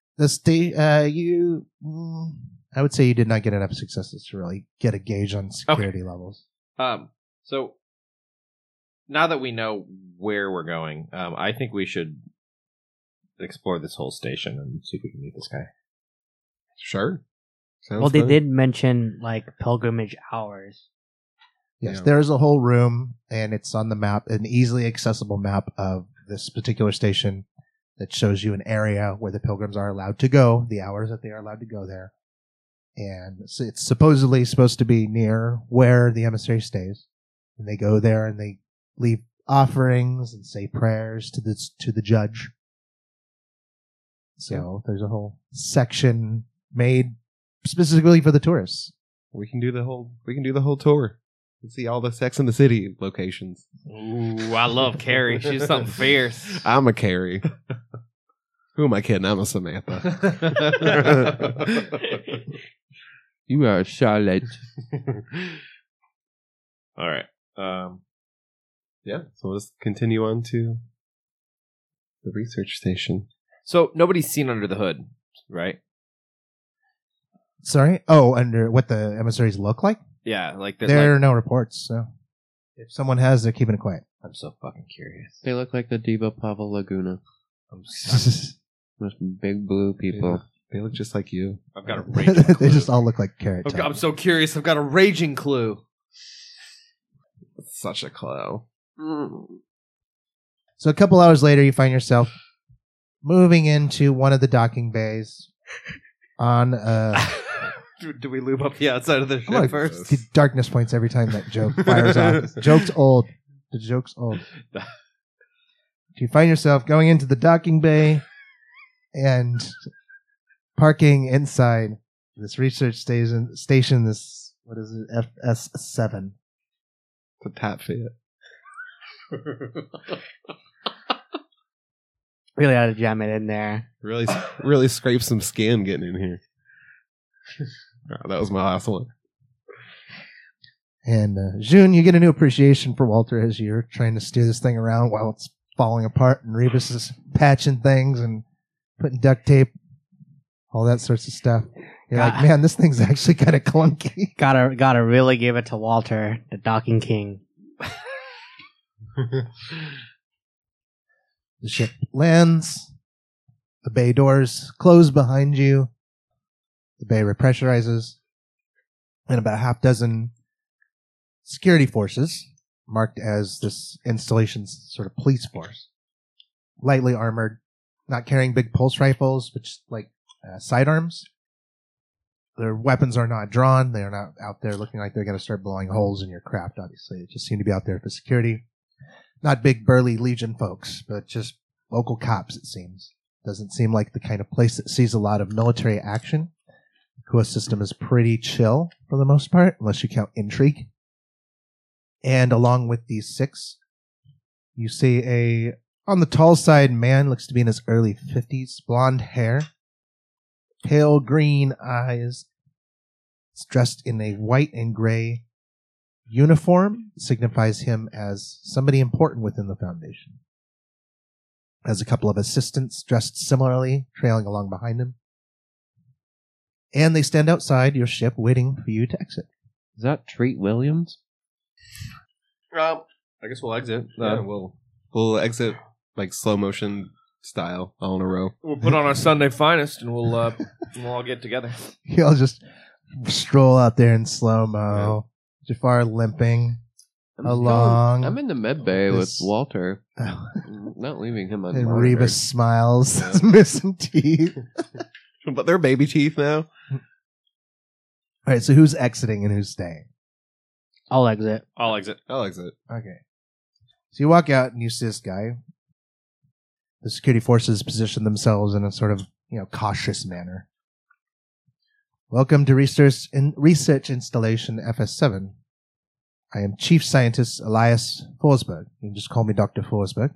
[SPEAKER 1] I would say you did not get enough successes to really get a gauge on security levels.
[SPEAKER 3] So now that we know where we're going, I think we should explore this whole station and see if we can meet this guy.
[SPEAKER 4] Sure.
[SPEAKER 5] Sounds they did mention like pilgrimage hours.
[SPEAKER 1] Yes, there's a whole room, and it's on the map, an easily accessible map of this particular station that shows you an area where the pilgrims are allowed to go, the hours that they are allowed to go there. And so it's supposedly supposed to be near where the emissary stays. And they go there and they leave offerings and say prayers to the judge. So there's a whole section made specifically for the tourists.
[SPEAKER 4] We can do the whole tour. And see all the Sex in the City locations.
[SPEAKER 3] Ooh, I love Carrie. She's something fierce.
[SPEAKER 4] I'm a Carrie. Who am I kidding? I'm a Samantha.
[SPEAKER 2] You are Charlotte.
[SPEAKER 3] All right.
[SPEAKER 4] Yeah. So let's continue on to the research station.
[SPEAKER 3] So nobody's seen under the hood, right?
[SPEAKER 1] Sorry? Oh, under what the emissaries look like?
[SPEAKER 3] Yeah, like
[SPEAKER 1] there are no reports, so if someone has, they're keeping it quiet.
[SPEAKER 3] I'm so fucking curious.
[SPEAKER 2] They look like the Diva Pavel Laguna. Those big blue people.
[SPEAKER 4] Yeah, they look just like you.
[SPEAKER 3] I've got a raging clue.
[SPEAKER 1] They just all look like Carrot Top.
[SPEAKER 3] I'm so curious. I've got a raging clue.
[SPEAKER 4] Such a clue.
[SPEAKER 1] So a couple hours later, you find yourself moving into one of the docking bays on
[SPEAKER 3] Do we lube up the outside of the ship first?
[SPEAKER 1] Darkness points every time that joke fires off. Joke's old. The joke's old. You find yourself going into the docking bay and parking inside this research station. This, what is it? FS7.
[SPEAKER 4] It's a tap fit.
[SPEAKER 5] Really ought to jam it in there.
[SPEAKER 4] Really scrape some skin getting in here. Oh, that was my last one.
[SPEAKER 1] And June, you get a new appreciation for Walter as you're trying to steer this thing around while it's falling apart, and Rebus is patching things and putting duct tape, all that sorts of stuff. You're like, man, this thing's actually kind of clunky.
[SPEAKER 5] Gotta really give it to Walter, the docking king.
[SPEAKER 1] The ship lands. The bay doors close behind you. The bay repressurizes. And about half dozen security forces, marked as this installation's sort of police force, lightly armored, not carrying big pulse rifles, but just like sidearms. Their weapons are not drawn. They're not out there looking like they're going to start blowing holes in your craft, obviously. They just seem to be out there for security. Not big, burly Legion folks, but just local cops, it seems. Doesn't seem like the kind of place that sees a lot of military action. The Kua system is pretty chill for the most part, unless you count intrigue. And along with these 6, you see on the tall side, man looks to be in his early 50s, blonde hair, pale green eyes. He's dressed in a white and gray uniform. Signifies him as somebody important within the Foundation. Has a couple of assistants dressed similarly, trailing along behind him. And they stand outside your ship waiting for you to exit.
[SPEAKER 2] Is that Treat Williams?
[SPEAKER 3] I guess we'll exit.
[SPEAKER 4] Yeah, we'll exit like slow motion style all in a row.
[SPEAKER 3] We'll put on our Sunday finest, and we'll all get together.
[SPEAKER 1] You'll just stroll out there in slow-mo. Jafar limping along.
[SPEAKER 2] I'm in the med bay with
[SPEAKER 1] This-
[SPEAKER 2] Walter. Not leaving him
[SPEAKER 1] And
[SPEAKER 2] unmonitored.
[SPEAKER 1] Rebus smiles, his missing teeth.
[SPEAKER 4] But they're baby teeth now.
[SPEAKER 1] All right, so who's exiting and who's staying?
[SPEAKER 5] I'll exit.
[SPEAKER 3] I'll exit.
[SPEAKER 4] I'll exit.
[SPEAKER 1] Okay. So you walk out and you see this guy. The security forces position themselves in a sort of, cautious manner. Welcome to Research Installation FS7. I am Chief Scientist Elias Forsberg. You can just call me Dr. Forsberg.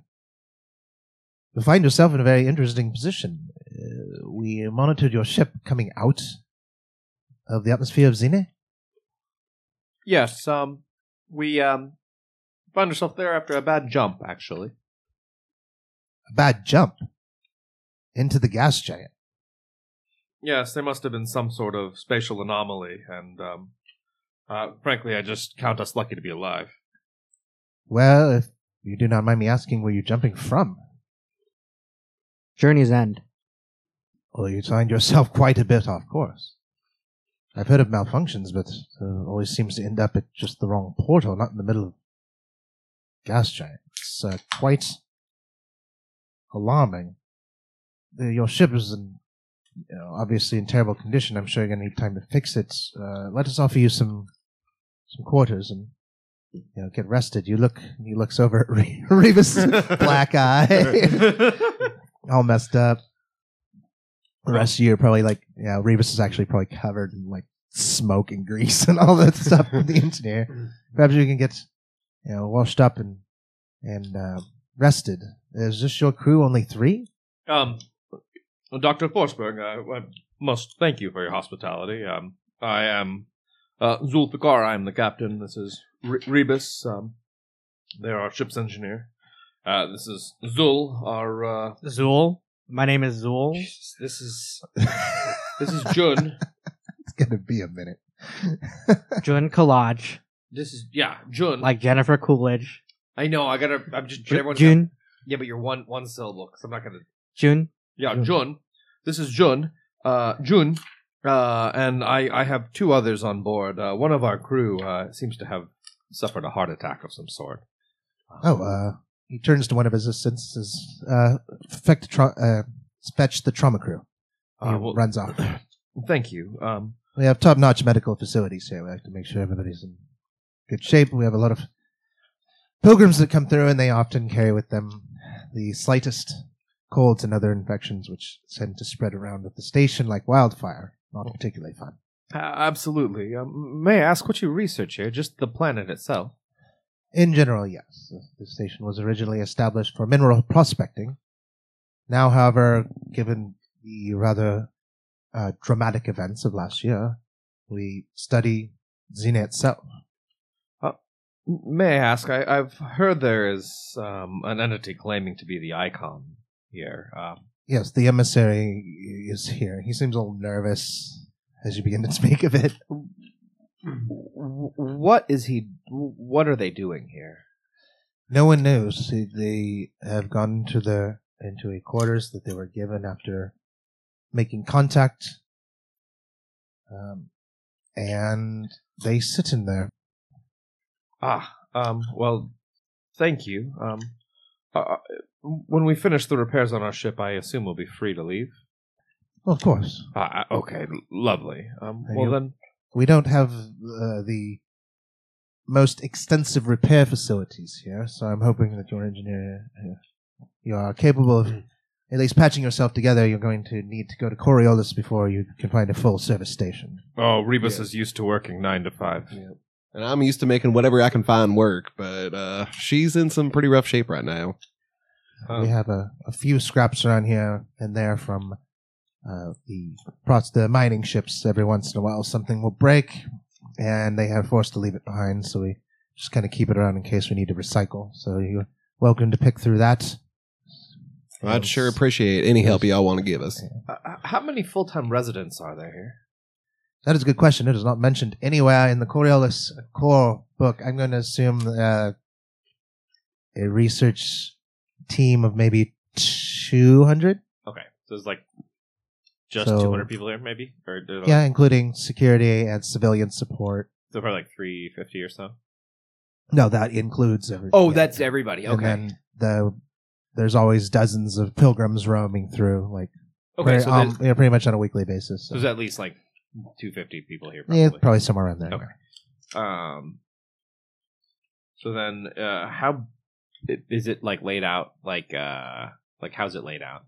[SPEAKER 1] You find yourself in a very interesting position. We monitored your ship coming out of the atmosphere of Xene.
[SPEAKER 3] Yes, we found ourselves there after a bad jump, actually.
[SPEAKER 1] A bad jump into the gas giant.
[SPEAKER 3] Yes, there must have been some sort of spatial anomaly, and frankly, I just count us lucky to be alive.
[SPEAKER 1] Well, if you do not mind me asking, where you jumping from?
[SPEAKER 5] Journey's End.
[SPEAKER 1] Well, you find yourself quite a bit off course. I've heard of malfunctions, but always seems to end up at just the wrong portal, not in the middle of gas giant. It's quite alarming. Your ship is obviously in terrible condition. I'm sure you're going to need time to fix it. Let us offer you some quarters and get rested. He looks over at Rebus' black eye, all messed up. The rest of you are probably Rebus is actually probably covered in smoke and grease and all that stuff with the engineer. Perhaps you can get washed up and rested. Is this your crew? Only 3?
[SPEAKER 3] Dr. Forsberg, I must thank you for your hospitality. I am Zulfikar. I am the captain. This is Rebus. They're our ship's engineer. This is Zul, our...
[SPEAKER 5] Zool. My name is Zool.
[SPEAKER 3] This is Jun.
[SPEAKER 1] It's going to be a minute.
[SPEAKER 5] Jun Kalaj.
[SPEAKER 3] This is Jun.
[SPEAKER 5] Like Jennifer Coolidge.
[SPEAKER 3] I know. I'm just. But everyone's
[SPEAKER 5] Jun.
[SPEAKER 3] yeah, but you're one syllable. Because I'm not gonna.
[SPEAKER 5] Jun.
[SPEAKER 3] Yeah, Jun. This is Jun. Jun. And I have 2 others on board. One of our crew seems to have suffered a heart attack of some sort.
[SPEAKER 1] He turns to one of his assistants, fetch the trauma crew. He runs off.
[SPEAKER 3] Thank you.
[SPEAKER 1] We have top-notch medical facilities here. We have to make sure everybody's in good shape. We have a lot of pilgrims that come through, and they often carry with them the slightest colds and other infections, which tend to spread around at the station like wildfire. Not particularly fun.
[SPEAKER 3] Absolutely. May I ask what you research here? Just the planet itself?
[SPEAKER 1] In general, yes. The station was originally established for mineral prospecting. Now, however, given the rather dramatic events of last year, we study Xena itself.
[SPEAKER 3] May I ask? I've heard there is an entity claiming to be the Icon here.
[SPEAKER 1] Yes, the emissary is here. He seems a little nervous as you begin to speak of it.
[SPEAKER 3] What is he? What are they doing here?
[SPEAKER 1] No one knows. They have gone into a quarters that they were given after making contact, and they sit in there.
[SPEAKER 3] Well, thank you. When we finish the repairs on our ship, I assume we'll be free to leave.
[SPEAKER 1] Of course.
[SPEAKER 3] Okay, lovely. Well
[SPEAKER 1] you-
[SPEAKER 3] then,
[SPEAKER 1] We don't have the most extensive repair facilities here, so I'm hoping that your engineer, you are capable of at least patching yourself together. You're going to need to go to Coriolis before you can find a full service station.
[SPEAKER 3] oh, Rebus is used to working 9 to 5.
[SPEAKER 4] And I'm used to making whatever I can find work, but she's in some pretty rough shape right now.
[SPEAKER 1] We have a few scraps around here and there from the mining ships. Every once in a while, something will break, and they are forced to leave it behind. So we just kind of keep it around in case we need to recycle. So you're welcome to pick through that.
[SPEAKER 4] I'd sure appreciate any help y'all want to give us.
[SPEAKER 3] How many full-time residents are there here?
[SPEAKER 1] That is a good question. It is not mentioned anywhere in the Coriolis core book. I'm going to assume a research team of maybe 200.
[SPEAKER 3] Okay, so it's like just
[SPEAKER 1] So-
[SPEAKER 3] 200 people here, maybe? Or
[SPEAKER 1] Yeah, including security and civilian support.
[SPEAKER 3] So probably like 350 or so.
[SPEAKER 1] No, that includes everything.
[SPEAKER 3] Oh,
[SPEAKER 1] Yeah.
[SPEAKER 3] that's everybody.
[SPEAKER 1] And
[SPEAKER 3] Okay.
[SPEAKER 1] then there's always dozens of pilgrims roaming through, like
[SPEAKER 3] Okay, so there's,
[SPEAKER 1] pretty much on a weekly basis. So.
[SPEAKER 3] there's at least like 250 people here.
[SPEAKER 1] Yeah,
[SPEAKER 3] Probably.
[SPEAKER 1] probably somewhere around there.
[SPEAKER 3] Okay. So then, how is it like laid out? Like how's it laid out?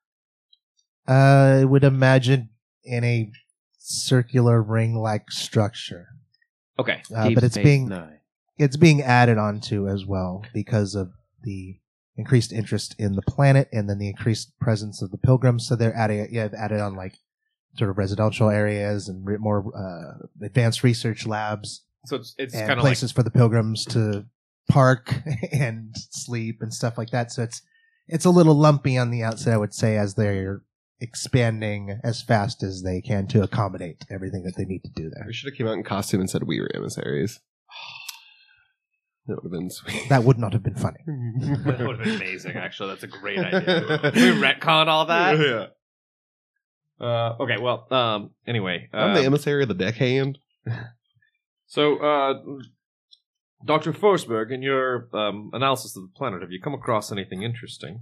[SPEAKER 1] I would imagine in a circular ring-like structure,
[SPEAKER 3] Okay.
[SPEAKER 2] Deep
[SPEAKER 1] but it's
[SPEAKER 2] Space
[SPEAKER 1] being
[SPEAKER 2] Nine.
[SPEAKER 1] added onto as well because of the increased interest in the planet and then the increased presence of the pilgrims. So they're added on like sort of residential areas and more advanced research labs
[SPEAKER 3] So it's
[SPEAKER 1] and
[SPEAKER 3] kind of
[SPEAKER 1] places for the pilgrims to park and sleep and stuff like that. So it's a little lumpy on the outside, I would say, as they're expanding as fast as they can to accommodate everything that they need to do there.
[SPEAKER 4] We should have came out in costume and said we were emissaries. That would have been sweet.
[SPEAKER 1] That would not have been funny.
[SPEAKER 3] that would have been amazing. Actually, that's a great idea. we retcon all that.
[SPEAKER 4] Yeah.
[SPEAKER 3] Okay. Well. Anyway.
[SPEAKER 4] I'm the emissary of the deckhand.
[SPEAKER 3] So, Dr. Forsberg, in your analysis of the planet, have you come across anything interesting?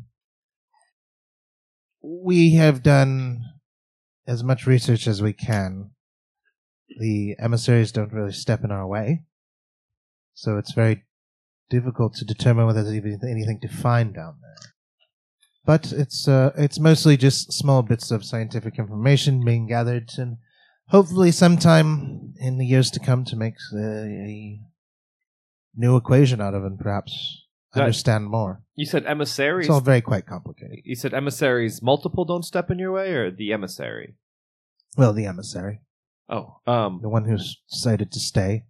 [SPEAKER 1] We have done as much research as we can. The emissaries don't really step in our way, so it's very difficult to determine whether there's even anything to find down there. But it's mostly just small bits of scientific information being gathered, and hopefully sometime in the years to come to make a new equation out of it and perhaps understand more.
[SPEAKER 3] You said emissaries.
[SPEAKER 1] It's all very quite complicated.
[SPEAKER 3] You said emissaries. Multiple don't step in your way, or the emissary?
[SPEAKER 1] Well, the emissary,
[SPEAKER 3] Oh.
[SPEAKER 1] the one who's decided to stay.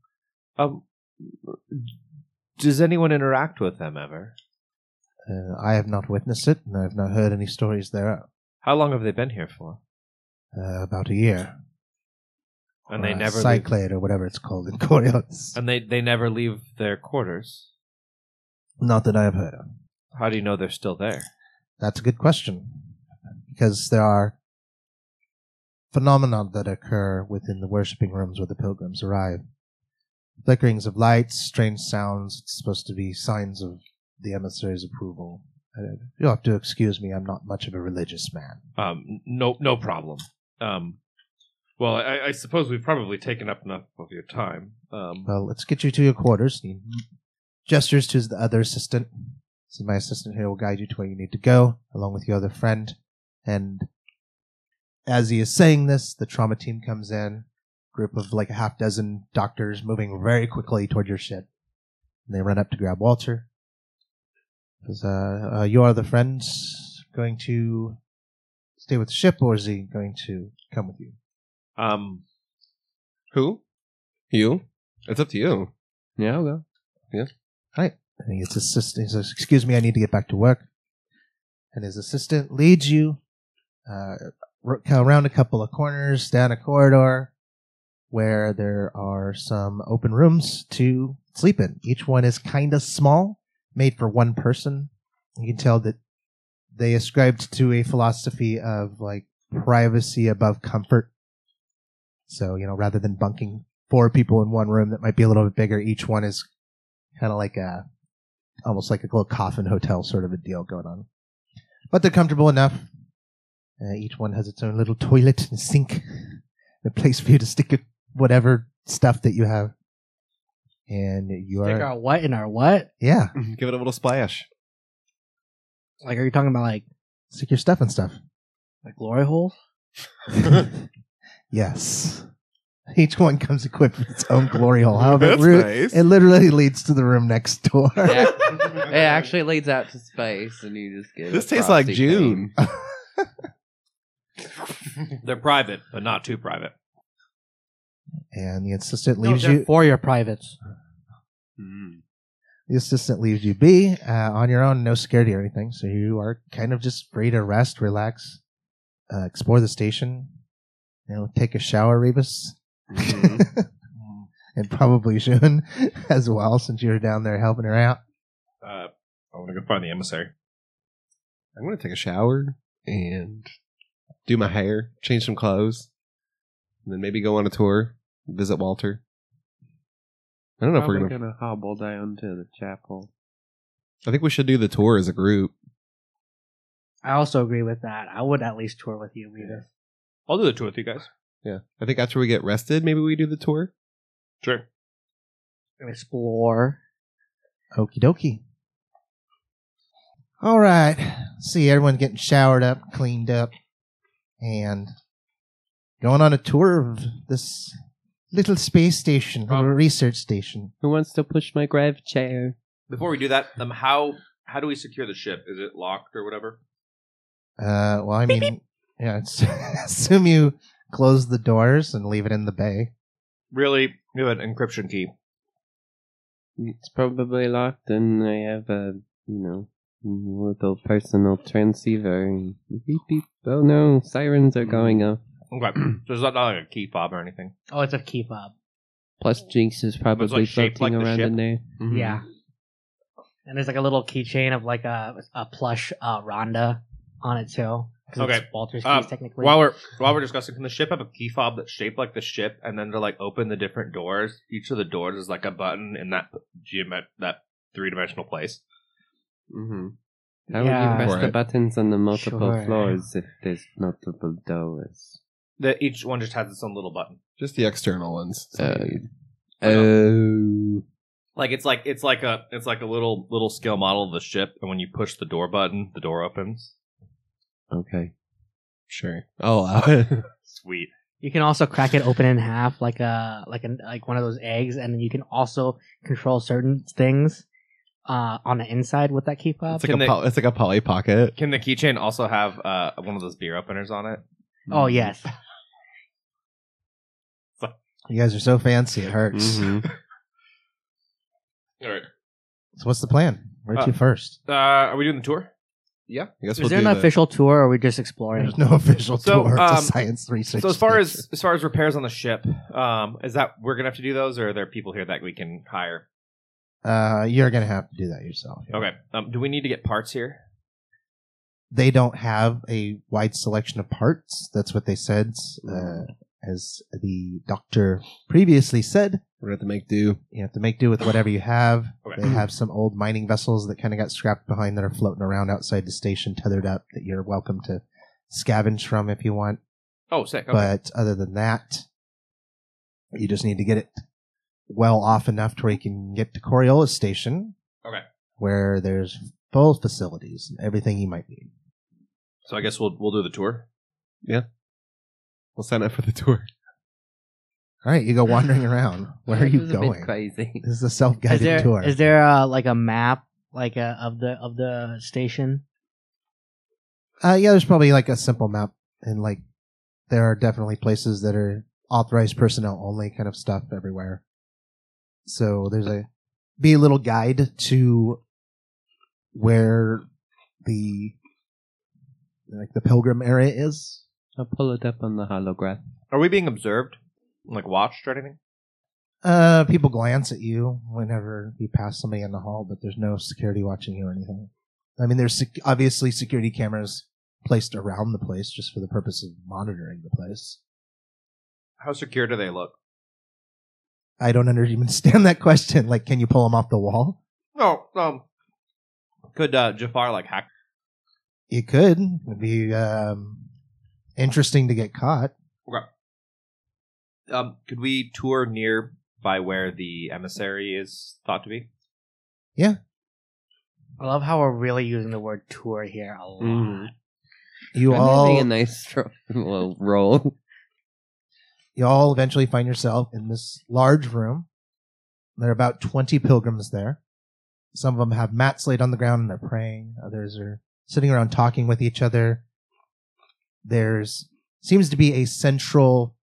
[SPEAKER 3] Does anyone interact with them ever?
[SPEAKER 1] I have not witnessed it, and I have not heard any stories thereof.
[SPEAKER 3] How long have they been here for?
[SPEAKER 1] About a year.
[SPEAKER 3] And they
[SPEAKER 1] Or,
[SPEAKER 3] never leave,
[SPEAKER 1] Cyclade, or whatever it's called in Coriolis.
[SPEAKER 3] and they never leave their quarters.
[SPEAKER 1] Not that I have heard of.
[SPEAKER 3] How do you know they're still there?
[SPEAKER 1] That's a good question. Because there are phenomena that occur within the worshipping rooms where the pilgrims arrive. Flickerings of lights, strange sounds. It's supposed to be signs of the emissary's approval. You'll have to excuse me, I'm not much of a religious man.
[SPEAKER 3] No problem. Well, I suppose we've probably taken up enough of your time.
[SPEAKER 1] Well, let's get you to your quarters. He gestures to the other assistant. So my assistant here will guide you to where you need to go, along with your other friend. And as he is saying this, the trauma team comes in. Group of like a half dozen doctors moving very quickly toward your ship. And they run up to grab Walter. Says, your other friends going to stay with the ship, or is he going to come with you?
[SPEAKER 4] Who? You? It's up to you.
[SPEAKER 2] Yeah, I'll go.
[SPEAKER 1] Right. And his assistant says, excuse me, I need to get back to work. And his assistant leads you around a couple of corners, down a corridor, where there are some open rooms to sleep in. Each one is kind of small, made for one person. You can tell that they ascribed to a philosophy of like privacy above comfort. So, rather than bunking 4 people in one room that might be a little bit bigger, each one is kind of like almost like a little coffin hotel sort of a deal going on. But they're comfortable enough. Each one has its own little toilet and sink, a place for you to stick whatever stuff that you have. And you
[SPEAKER 5] Stick
[SPEAKER 1] are,
[SPEAKER 5] our what in our what?
[SPEAKER 1] yeah,
[SPEAKER 4] Give it a little splash.
[SPEAKER 5] Like, are you talking about like
[SPEAKER 1] stick your stuff and stuff.
[SPEAKER 5] glory holes?
[SPEAKER 1] Yes. Each one comes equipped with its own glory hole. However,
[SPEAKER 4] That's nice.
[SPEAKER 1] it literally leads to the room next door.
[SPEAKER 2] Yeah. It actually leads out to space, and you just get.
[SPEAKER 4] This
[SPEAKER 2] a
[SPEAKER 4] tastes like
[SPEAKER 2] frosty
[SPEAKER 4] June.
[SPEAKER 3] They're private, but not too private.
[SPEAKER 1] And the assistant
[SPEAKER 5] No,
[SPEAKER 1] leaves
[SPEAKER 5] they're
[SPEAKER 1] you.
[SPEAKER 5] for your privates.
[SPEAKER 1] The assistant leaves you be on your own, no security or anything. So you are kind of just free to rest, relax, explore the station. Take a shower, Rebus, and probably Shun as well, since you were down there helping her out.
[SPEAKER 3] I want to go find the emissary.
[SPEAKER 4] I'm going to take a shower and do my hair, change some clothes, and then maybe go on a tour, visit Walter. I don't know if we're
[SPEAKER 2] Probably
[SPEAKER 4] going to...
[SPEAKER 2] gonna hobble down to the chapel.
[SPEAKER 4] I think we should do the tour as a group.
[SPEAKER 5] I also agree with that. I would at least tour with you, Rita.
[SPEAKER 3] I'll do the tour with you guys.
[SPEAKER 4] Yeah. I think after we get rested, maybe we do the tour.
[SPEAKER 3] Sure.
[SPEAKER 5] Explore.
[SPEAKER 1] Okie dokie. All right. See everyone getting showered up, cleaned up, and going on a tour of this little space station, little research station.
[SPEAKER 2] Who wants to push my grav chair?
[SPEAKER 3] Before we do that, how do we secure the ship? Is it locked or whatever?
[SPEAKER 1] Well, I mean, yeah, assume you close the doors and leave it in the bay.
[SPEAKER 3] Really? You have an encryption key.
[SPEAKER 2] It's probably locked, and I have a little personal transceiver. Beep beep. Oh no, sirens are going off.
[SPEAKER 3] Okay. So it's not like a key fob or anything.
[SPEAKER 5] Oh, it's a key fob.
[SPEAKER 2] Plus, Jinx is probably
[SPEAKER 3] like, shaped
[SPEAKER 2] floating
[SPEAKER 3] like the
[SPEAKER 2] around
[SPEAKER 3] ship?
[SPEAKER 2] in there.
[SPEAKER 5] Yeah. And there's like a little keychain of like a plush Rhonda on it too. 'Cause
[SPEAKER 3] Okay.
[SPEAKER 5] it's Walter's keys technically.
[SPEAKER 3] While we're discussing, can the ship have a key fob that's shaped like the ship, and then to like open the different doors? Each of the doors is like a button in that that 3-dimensional place.
[SPEAKER 2] Mm-hmm. How
[SPEAKER 5] Yeah.
[SPEAKER 2] would you press the
[SPEAKER 4] Right.
[SPEAKER 2] buttons on the multiple
[SPEAKER 5] Sure.
[SPEAKER 2] floors if there's multiple doors?
[SPEAKER 3] Each one just has its own little button.
[SPEAKER 4] Just the external ones.
[SPEAKER 2] Oh.
[SPEAKER 3] Like it's like a little scale model of the ship, and when you push the door button, the door opens.
[SPEAKER 2] Okay.
[SPEAKER 4] Sure. Oh,
[SPEAKER 3] Sweet.
[SPEAKER 5] You can also crack it open in half like one of those eggs, and then you can also control certain things on the inside with that key fob.
[SPEAKER 4] it's like a Polly Pocket.
[SPEAKER 3] Can the keychain also have one of those beer openers on it?
[SPEAKER 5] Oh yes.
[SPEAKER 1] You guys are so fancy, it hurts.
[SPEAKER 2] Mm-hmm.
[SPEAKER 3] All right.
[SPEAKER 1] So what's the plan? Where to first?
[SPEAKER 3] Are we doing the tour?
[SPEAKER 4] Yeah. I guess
[SPEAKER 5] Is there an official tour, or are we just exploring?
[SPEAKER 1] There's no official
[SPEAKER 3] So,
[SPEAKER 1] tour. It's a science research.
[SPEAKER 3] So as far
[SPEAKER 1] station.
[SPEAKER 3] as repairs on the ship, is that we're gonna have to do those, or are there people here that we can hire?
[SPEAKER 1] You're gonna have to do that yourself. yeah.
[SPEAKER 3] Okay. Do we need to get parts here?
[SPEAKER 1] They don't have a wide selection of parts. That's what they said. As the doctor previously said,
[SPEAKER 4] we're going to have to make do.
[SPEAKER 1] you have to make do with whatever you have.
[SPEAKER 3] Okay.
[SPEAKER 1] They have some old mining vessels that kind of got scrapped behind that are floating around outside the station, tethered up, that you're welcome to scavenge from if you want.
[SPEAKER 3] Oh, sick. Okay.
[SPEAKER 1] But other than that, you just need to get it well off enough to where you can get to Coriolis Station,
[SPEAKER 3] Okay.
[SPEAKER 1] where there's full facilities and everything you might need.
[SPEAKER 3] So I guess we'll do the tour.
[SPEAKER 4] We'll sign up for the tour.
[SPEAKER 1] All right, you go wandering around. Where are you
[SPEAKER 2] This is a bit
[SPEAKER 1] going?
[SPEAKER 2] crazy.
[SPEAKER 1] This is a self-guided tour.
[SPEAKER 5] Is there like a map like of the station?
[SPEAKER 1] Yeah, there's probably like a simple map, and like there are definitely places that are authorized personnel only kind of stuff everywhere. So there's a little guide to where the pilgrim area is.
[SPEAKER 2] I'll pull it up on the holograph.
[SPEAKER 3] Are we being observed? Like watched or anything?
[SPEAKER 1] People glance at you whenever you pass somebody in the hall, but there's no security watching you or anything. I mean, there's obviously security cameras placed around the place just for the purpose of monitoring the place.
[SPEAKER 3] How secure do they look?
[SPEAKER 1] I don't understand that question. Like, can you pull them off the wall?
[SPEAKER 3] No. Could Jafar like hack?
[SPEAKER 1] You could. It'd be interesting to get caught.
[SPEAKER 3] Okay. Could we tour near by where the emissary is thought to be?
[SPEAKER 5] I love how we're really using the word tour here a lot.
[SPEAKER 2] Mhm.
[SPEAKER 1] You
[SPEAKER 2] I'm
[SPEAKER 1] all
[SPEAKER 2] having a nice little roll.
[SPEAKER 1] you all eventually find yourself in this large room. There are about 20 pilgrims there. Some of them have mats laid on the ground and they're praying. Others are sitting around talking with each other. There's seems to be a central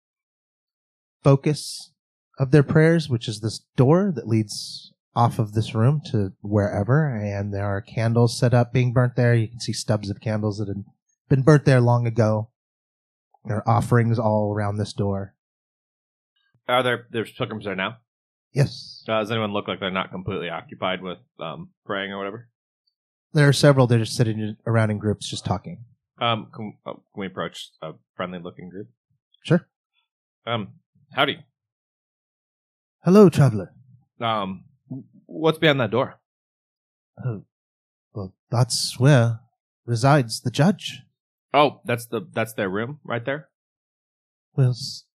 [SPEAKER 1] focus of their prayers, which is this door that leads off of this room to wherever. And there are candles set up being burnt there. You can see stubs of candles that had been burnt there long ago. There are offerings all around this door.
[SPEAKER 3] There's pilgrims there now?
[SPEAKER 1] Yes.
[SPEAKER 3] Does anyone look like they're not completely occupied with praying or whatever?
[SPEAKER 1] There are several that are sitting around in groups just talking.
[SPEAKER 3] Can we approach a friendly-looking group?
[SPEAKER 1] Sure.
[SPEAKER 3] Howdy.
[SPEAKER 1] Hello, traveler.
[SPEAKER 3] What's behind that door?
[SPEAKER 1] Oh, well, that's where resides the judge.
[SPEAKER 3] Oh, that's their room right there.
[SPEAKER 1] Well,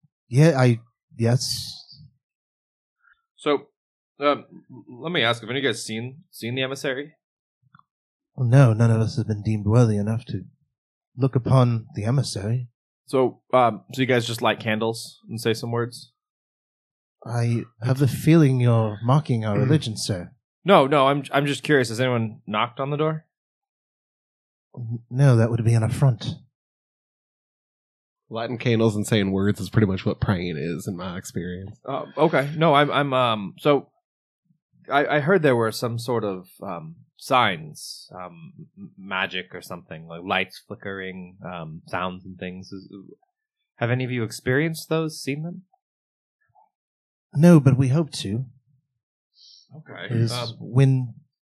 [SPEAKER 1] yes.
[SPEAKER 3] So, let me ask: have any of you guys seen the emissary?
[SPEAKER 1] Well, no, none of us have been deemed worthy enough to look upon the emissary.
[SPEAKER 3] So you guys just light candles and say some words?
[SPEAKER 1] I have the feeling you're mocking our religion, sir.
[SPEAKER 3] No, I'm just curious. Has anyone knocked on the door?
[SPEAKER 1] No, that would be an affront.
[SPEAKER 4] Lighting candles and saying words is pretty much what praying is, in my experience.
[SPEAKER 3] Okay. No, I'm so I heard there were some sort of signs, magic or something, like lights flickering, sounds and things. Have any of you experienced those, seen them?
[SPEAKER 1] No, but we hope to.
[SPEAKER 3] Okay.
[SPEAKER 1] Is when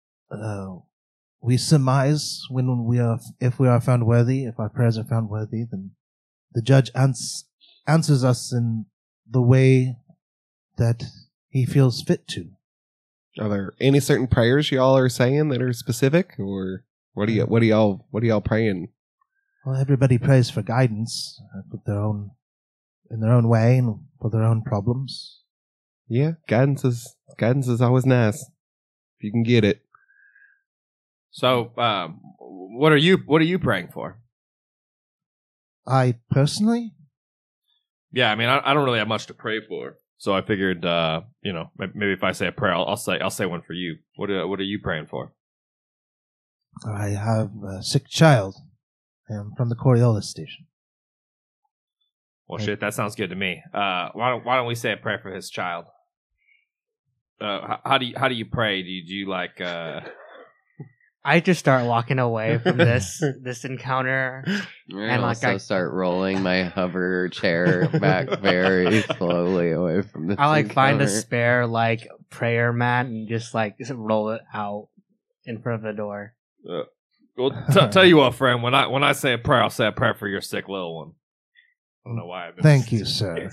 [SPEAKER 1] we surmise if we are found worthy, if our prayers are found worthy, then the judge answers us in the way that he feels fit to.
[SPEAKER 4] Are there any certain prayers y'all are saying that are specific, or what are y'all praying?
[SPEAKER 1] Well, everybody prays for guidance, in their own way and for their own problems.
[SPEAKER 4] Yeah, guidance is always nice if you can get it.
[SPEAKER 3] So, what are you praying for?
[SPEAKER 1] I personally,
[SPEAKER 3] Yeah, I mean, I don't really have much to pray for, so I figured, maybe if I say a prayer, I'll say one for you. What are you praying for?
[SPEAKER 1] I have a sick child. I am from the Coriolis station.
[SPEAKER 3] Well, shit, that sounds good to me. Why don't we say a prayer for his child? How do you pray? Do you like?
[SPEAKER 5] I just start walking away from this encounter.
[SPEAKER 2] And also start rolling my hover chair back very slowly away from this.
[SPEAKER 5] I find a
[SPEAKER 2] encounter.
[SPEAKER 5] spare prayer mat and just roll it out in front of the door.
[SPEAKER 3] Well, tell you what, friend. When I say a prayer, I'll say a prayer for your sick little one. I don't know why.
[SPEAKER 1] Thank you, sir.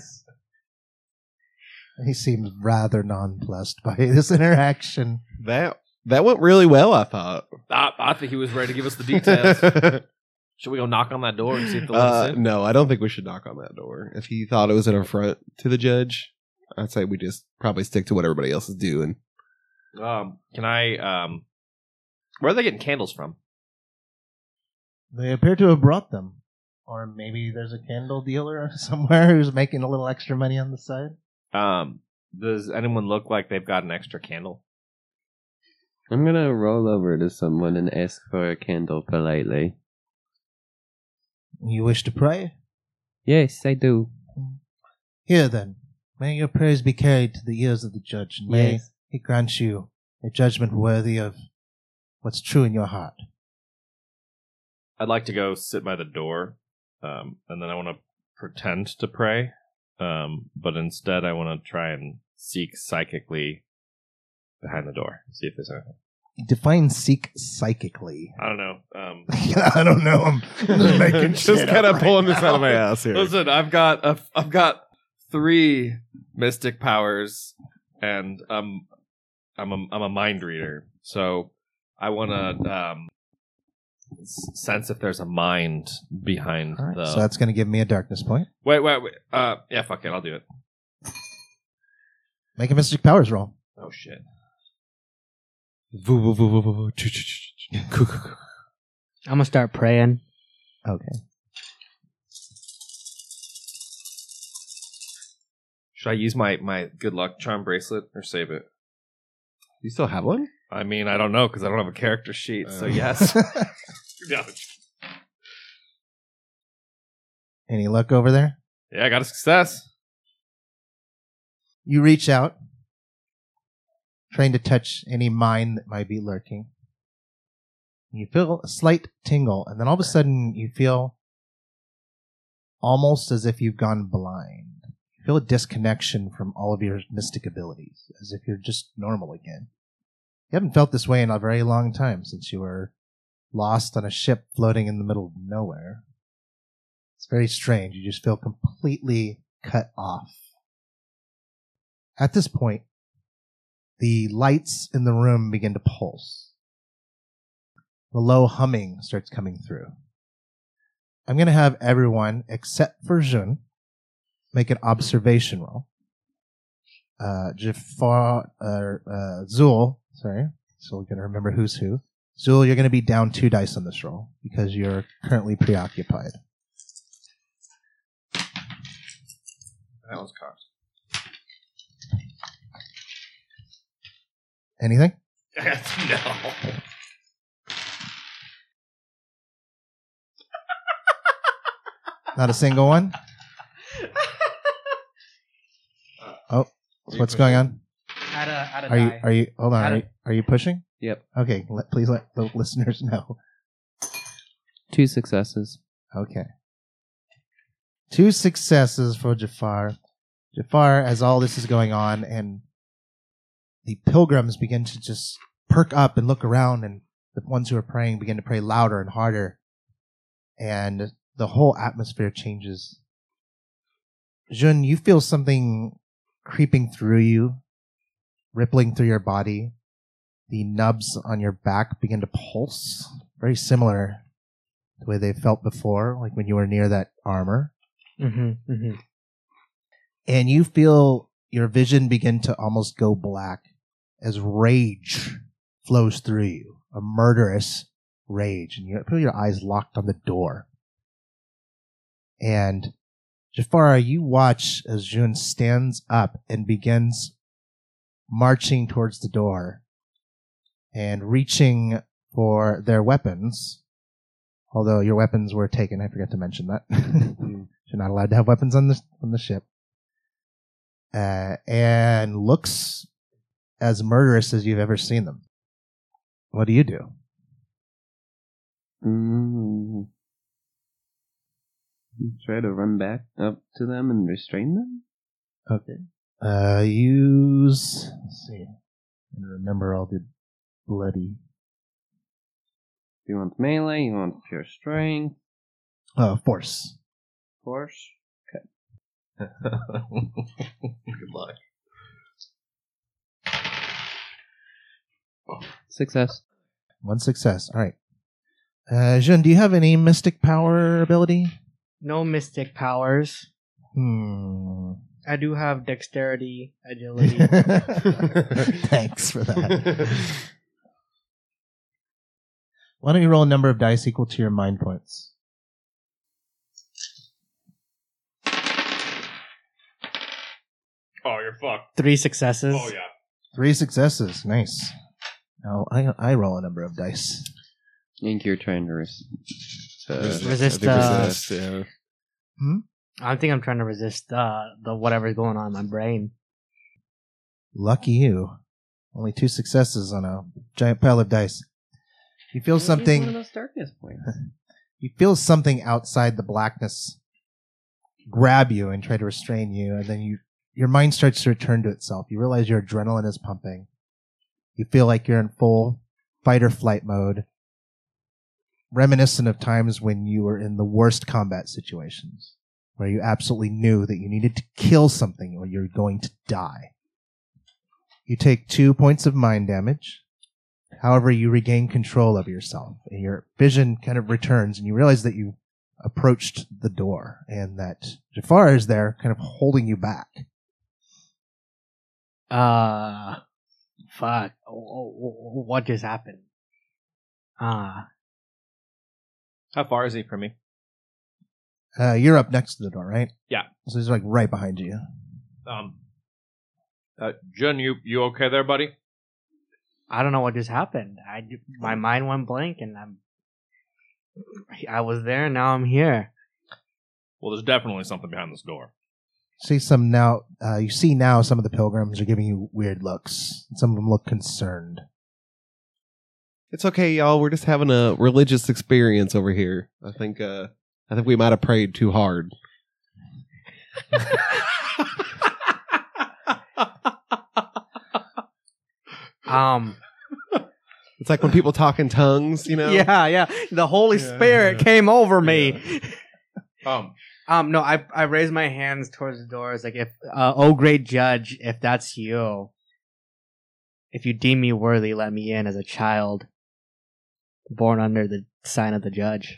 [SPEAKER 1] He seems rather nonplussed by this interaction.
[SPEAKER 4] That went really well, I thought.
[SPEAKER 3] I think he was ready to give us the details. Should we go knock on that door and see if they'll let us in?
[SPEAKER 4] No, I don't think we should knock on that door. If he thought it was an affront to the judge, I'd say we just probably stick to what everybody else is doing.
[SPEAKER 3] Can I? Where are they getting candles from?
[SPEAKER 1] They appear to have brought them. Or maybe there's a candle dealer somewhere who's making a little extra money on the side.
[SPEAKER 3] Does anyone look like they've got an extra candle?
[SPEAKER 2] I'm gonna roll over to someone and ask for a candle politely.
[SPEAKER 1] You wish to pray?
[SPEAKER 2] Yes, I do.
[SPEAKER 1] Here then, may your prayers be carried to the ears of the judge, and may
[SPEAKER 2] Yes.
[SPEAKER 1] he grant you a judgment worthy of what's true in your heart.
[SPEAKER 3] I'd like to go sit by the door, and then I want to pretend to pray, but instead I want to try and seek psychically behind the door, see if there's anything.
[SPEAKER 1] Define seek psychically.
[SPEAKER 3] I don't know.
[SPEAKER 1] I don't know. I'm just making
[SPEAKER 4] Just
[SPEAKER 1] shit
[SPEAKER 4] kind
[SPEAKER 1] up
[SPEAKER 4] of pulling
[SPEAKER 1] right
[SPEAKER 4] this out of
[SPEAKER 1] now.
[SPEAKER 4] my ass here.
[SPEAKER 3] Listen, I've got 3 mystic powers, and I'm a mind reader. So I want to sense if there's a mind behind
[SPEAKER 1] All right,
[SPEAKER 3] the.
[SPEAKER 1] so that's going to give me a darkness point.
[SPEAKER 3] Wait. Yeah, fuck it. I'll do it.
[SPEAKER 1] Make a Mystic Powers roll.
[SPEAKER 3] Oh shit.
[SPEAKER 5] I'm gonna start praying.
[SPEAKER 1] Okay.
[SPEAKER 3] Should I use my good luck charm bracelet or save it?
[SPEAKER 4] You still have one?
[SPEAKER 3] I mean, I don't know because I don't have a character sheet. So yes.
[SPEAKER 1] Any luck over there?
[SPEAKER 3] Yeah, I got a success.
[SPEAKER 1] You reach out, trying to touch any mind that might be lurking. You feel a slight tingle, and then all of a sudden you feel almost as if you've gone blind. You feel a disconnection from all of your mystic abilities, as if you're just normal again. You haven't felt this way in a very long time, since you were lost on a ship floating in the middle of nowhere. It's very strange. You just feel completely cut off. At this point, the lights in the room begin to pulse. The low humming starts coming through. I'm going to have everyone, except for Jun, make an observation roll. Zul, sorry. So we're going to remember who's who. Zul, you're going to be down 2 dice on this roll because you're currently preoccupied.
[SPEAKER 3] That was cocked.
[SPEAKER 1] Anything?
[SPEAKER 3] No.
[SPEAKER 1] Not a single one? Oh, what's going on?
[SPEAKER 5] Add a
[SPEAKER 1] Are you, hold on,
[SPEAKER 5] Add
[SPEAKER 1] are you pushing?
[SPEAKER 2] Yep.
[SPEAKER 1] Okay, please let the listeners know.
[SPEAKER 2] 2 successes.
[SPEAKER 1] Okay. 2 successes for Jafar. Jafar, as all this is going on, and the pilgrims begin to just perk up and look around, and the ones who are praying begin to pray louder and harder. And the whole atmosphere changes. Jun, you feel something creeping through you, rippling through your body. The nubs on your back begin to pulse. Very similar to the way they felt before, like when you were near that armor.
[SPEAKER 5] Mm-hmm, mm-hmm.
[SPEAKER 1] And you feel your vision begin to almost go black as rage flows through you, a murderous rage. And you feel your eyes locked on the door. And Jafar, you watch as Jun stands up and begins marching towards the door and reaching for their weapons. Although your weapons were taken, I forgot to mention that. You're not allowed to have weapons on the ship. And looks as murderous as you've ever seen them. What do you do?
[SPEAKER 2] Try to run back up to them and restrain them?
[SPEAKER 1] Okay. Use... Let's see. And remember all the bloody...
[SPEAKER 2] You want melee? You want pure strength?
[SPEAKER 1] Force.
[SPEAKER 2] Force?
[SPEAKER 3] Good luck.
[SPEAKER 2] Success.
[SPEAKER 1] 1 success. All right. Jun, do you have any mystic power ability?
[SPEAKER 5] No mystic powers. I do have dexterity, agility.
[SPEAKER 1] Thanks for that. Why don't you roll a number of dice equal to your mind points?
[SPEAKER 3] Oh, you're fucked.
[SPEAKER 5] 3 successes.
[SPEAKER 3] Oh, yeah.
[SPEAKER 1] 3 successes. Nice. Now I roll a number of dice.
[SPEAKER 2] I think you're trying to
[SPEAKER 5] Resist,
[SPEAKER 4] Resist, yeah.
[SPEAKER 5] I think I'm trying to resist the whatever's going on in my brain.
[SPEAKER 1] Lucky you. Only 2 successes on a giant pile of dice. You feel
[SPEAKER 2] One of
[SPEAKER 1] something.
[SPEAKER 2] those darkness points.
[SPEAKER 1] You feel something outside the blackness grab you and try to restrain you, and then your mind starts to return to itself. You realize your adrenaline is pumping. You feel like you're in full fight or flight mode, reminiscent of times when you were in the worst combat situations, where you absolutely knew that you needed to kill something or you're going to die. You take 2 points of mind damage. However, you regain control of yourself, and your vision kind of returns, and you realize that you approached the door, and that Jafar is there, kind of holding you back.
[SPEAKER 5] Fuck. What just happened?
[SPEAKER 3] How far is he from me?
[SPEAKER 1] You're up next to the door, right?
[SPEAKER 3] Yeah.
[SPEAKER 1] So he's like right behind you.
[SPEAKER 3] Jun, you okay there, buddy?
[SPEAKER 5] I don't know what just happened. My mind went blank, and I was there, and now I'm here.
[SPEAKER 3] Well, there's definitely something behind this door.
[SPEAKER 1] You see now some of the pilgrims are giving you weird looks. Some of them look concerned.
[SPEAKER 4] It's okay, y'all. We're just having a religious experience over here. I think we might have prayed too hard. It's like when people talk in tongues, you know?
[SPEAKER 5] Yeah. The Holy Spirit came over me.
[SPEAKER 3] Yeah.
[SPEAKER 5] No, I raised my hands towards the door. It's like, if, oh great judge, if that's you, if you deem me worthy, let me in as a child born under the sign of the judge.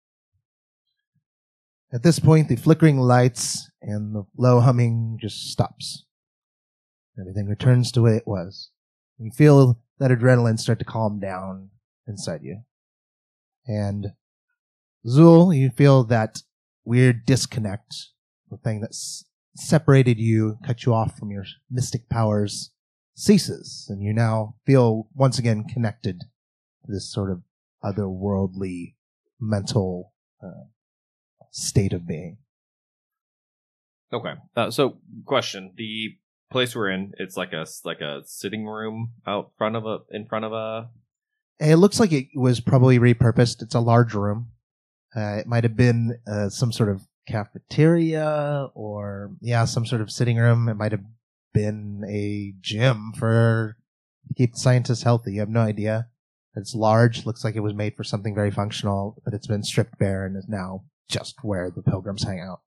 [SPEAKER 1] At this point, the flickering lights and the low humming just stops. Everything returns to the way it was. You feel that adrenaline start to calm down inside you. And Zul, you feel that weird disconnect, the thing that separated you, cut you off from your mystic powers, ceases. And you now feel once again connected to this sort of otherworldly mental state of being.
[SPEAKER 3] Okay. So, question: the place we're in, it's like a sitting room in front of a.
[SPEAKER 1] It looks like it was probably repurposed. It's a large room. It might have been some sort of cafeteria or some sort of sitting room. It might have been a gym to keep the scientists healthy. You have no idea. It's large. Looks like it was made for something very functional, but it's been stripped bare and is now just where the pilgrims hang out.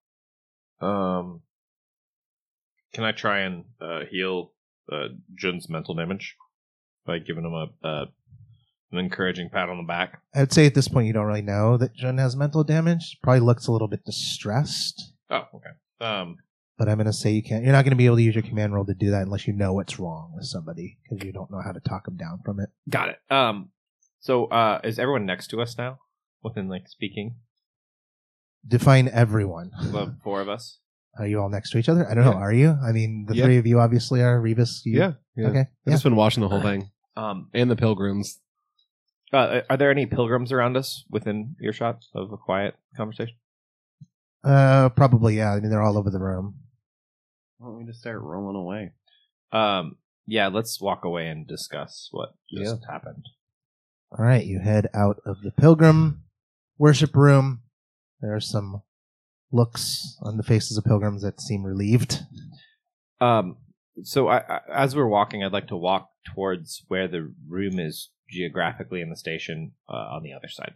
[SPEAKER 3] Can I try and heal Jun's mental damage by giving him an encouraging pat on the back?
[SPEAKER 1] I would say at this point you don't really know that Jun has mental damage. Probably looks a little bit distressed.
[SPEAKER 3] Oh, okay.
[SPEAKER 1] But I'm going to say you're not going to be able to use your command roll to do that unless you know what's wrong with somebody, because you don't know how to talk them down from it.
[SPEAKER 3] Got it. So is everyone next to us now? Within speaking?
[SPEAKER 1] Define everyone.
[SPEAKER 3] The four of us?
[SPEAKER 1] Are you all next to each other? I don't know. Are you? I mean, the three of you obviously are. Rebus, you?
[SPEAKER 4] Yeah.
[SPEAKER 1] Okay.
[SPEAKER 4] I've just been watching the whole thing. And the pilgrims.
[SPEAKER 3] Are there any pilgrims around us within earshot of a quiet conversation?
[SPEAKER 1] Probably, yeah. I mean, they're all over the room.
[SPEAKER 2] Why don't we just start rolling away?
[SPEAKER 3] Yeah, let's walk away and discuss what just happened.
[SPEAKER 1] All right, you head out of the pilgrim worship room. There are some looks on the faces of pilgrims that seem relieved.
[SPEAKER 3] So as we're walking, I'd like to walk towards where the room is geographically in the station on the other side.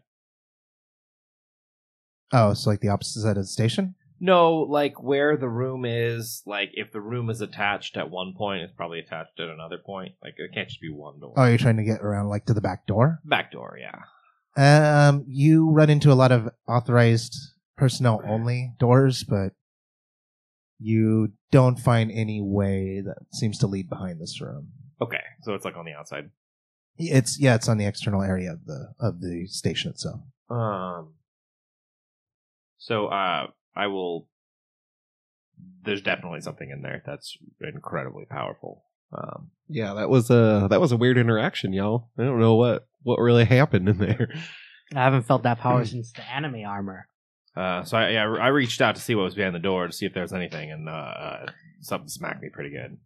[SPEAKER 1] Oh, so like the opposite side of the station?
[SPEAKER 3] No, like where the room is. Like if the room is attached at one point, it's probably attached at another point. Like it can't just be one door.
[SPEAKER 1] Oh, you're trying to get around like to the back door?
[SPEAKER 3] Back door, yeah.
[SPEAKER 1] You run into a lot of authorized personnel only doors, but you don't find any way that seems to lead behind this room.
[SPEAKER 3] Okay, so it's like on the outside.
[SPEAKER 1] It's on the external area of the station itself.
[SPEAKER 3] So I will. There's definitely something in there that's incredibly powerful.
[SPEAKER 4] Yeah, that was a weird interaction, y'all. I don't know what really happened in there.
[SPEAKER 5] I haven't felt that power since the anime armor.
[SPEAKER 3] So I reached out to see what was behind the door to see if there was anything, and something smacked me pretty good.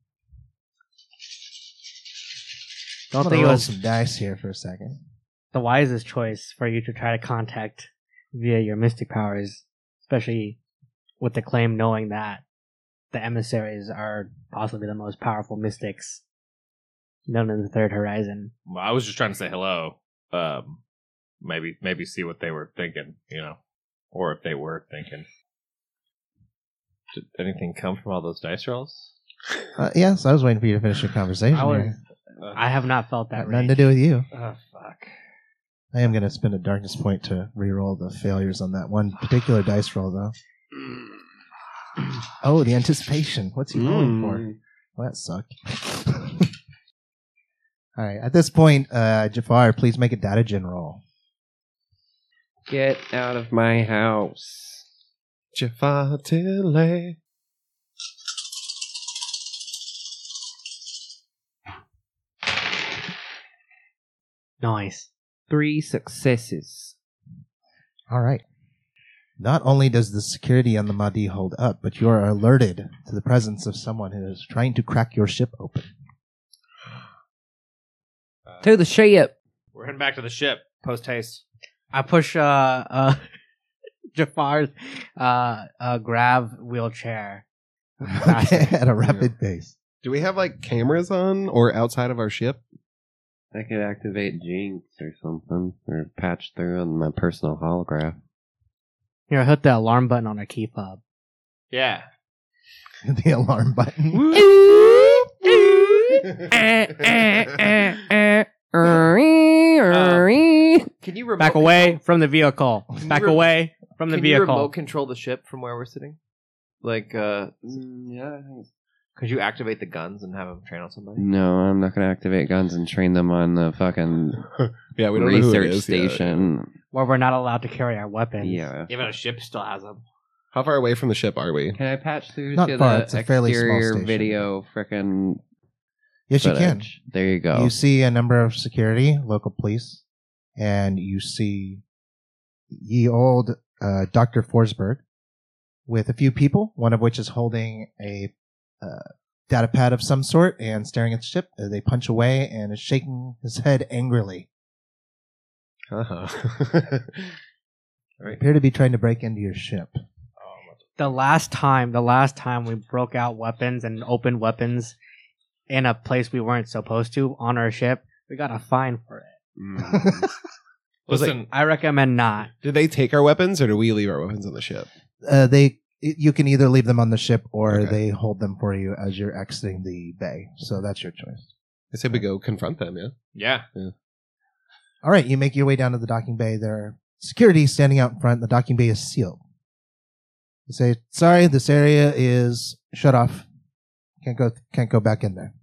[SPEAKER 5] Don't
[SPEAKER 1] I'm
[SPEAKER 5] think it
[SPEAKER 1] roll
[SPEAKER 5] was
[SPEAKER 1] some dice here for a second.
[SPEAKER 5] the wisest choice for you to try to contact via your mystic powers, especially with the claim knowing that the emissaries are possibly the most powerful mystics known in the Third Horizon.
[SPEAKER 3] Well, I was just trying to say hello. Maybe see what they were thinking, or if they were thinking. Did anything come from all those dice rolls?
[SPEAKER 1] Yes, I was waiting for you to finish your conversation.
[SPEAKER 5] I was
[SPEAKER 1] here.
[SPEAKER 5] I have not felt that
[SPEAKER 1] Got nothing
[SPEAKER 5] rage.
[SPEAKER 1] to do with you.
[SPEAKER 3] Oh, fuck.
[SPEAKER 1] I am going to spend a darkness point to reroll the failures on that one particular dice roll, though. Oh, the anticipation. What's he rolling for? Well, that sucked. All right. At this point, Jafar, please make a data gen roll.
[SPEAKER 2] Get out of my house.
[SPEAKER 4] Jafatile.
[SPEAKER 5] Nice.
[SPEAKER 2] 3 successes.
[SPEAKER 1] All right. Not only does the security on the Mahdi hold up, but you are alerted to the presence of someone who is trying to crack your ship open.
[SPEAKER 2] To the ship.
[SPEAKER 3] We're heading back to the ship. Post haste.
[SPEAKER 5] I push Jafar's grab wheelchair.
[SPEAKER 1] At a rapid pace.
[SPEAKER 4] Do we have like cameras on or outside of our ship?
[SPEAKER 2] I could activate Jinx or something, or patch through on my personal holograph.
[SPEAKER 5] Here, hit the alarm button on a key fob.
[SPEAKER 3] Yeah.
[SPEAKER 1] The alarm button.
[SPEAKER 3] Can you remote
[SPEAKER 5] Back away from the vehicle. Back
[SPEAKER 3] re-
[SPEAKER 5] away from the
[SPEAKER 3] Can you remote
[SPEAKER 5] vehicle.
[SPEAKER 3] control the ship from where we're sitting? Like,
[SPEAKER 2] Yeah.
[SPEAKER 3] could you activate the guns and have them train on somebody?
[SPEAKER 2] No, I'm not going to activate guns and train them on the fucking
[SPEAKER 4] Yeah, we don't know who it
[SPEAKER 2] research
[SPEAKER 4] is yet.
[SPEAKER 2] station.
[SPEAKER 5] Where we're not allowed to carry our weapons.
[SPEAKER 2] Yeah.
[SPEAKER 3] Even a ship still has them.
[SPEAKER 4] How far away from the ship are we?
[SPEAKER 2] Can I patch through
[SPEAKER 1] Not
[SPEAKER 2] to
[SPEAKER 1] far,
[SPEAKER 2] the
[SPEAKER 1] it's a fairly small
[SPEAKER 2] exterior
[SPEAKER 1] station.
[SPEAKER 2] video frickin'
[SPEAKER 1] Yes, you can.
[SPEAKER 2] footage? There you go.
[SPEAKER 1] You see a number of security, local police, and you see ye old Dr. Forsberg with a few people, one of which is holding a data pad of some sort and staring at the ship. They punch away and is shaking his head angrily.
[SPEAKER 4] Uh-huh.
[SPEAKER 1] They appear to be trying to break into your ship.
[SPEAKER 5] The last time we broke out weapons and opened weapons in a place we weren't supposed to on our ship, we got a fine for it.
[SPEAKER 3] Listen,
[SPEAKER 5] I recommend not.
[SPEAKER 4] Did they take our weapons or do we leave our weapons on the ship?
[SPEAKER 1] You can either leave them on the ship or
[SPEAKER 4] Okay.
[SPEAKER 1] they hold them for you as you're exiting the bay. So that's your choice.
[SPEAKER 4] I said we go confront them, yeah?
[SPEAKER 3] yeah.
[SPEAKER 1] All right, you make your way down to the docking bay. There are security standing out in front. The docking bay is sealed. You say, "Sorry, this area is shut off. Can't go back in there."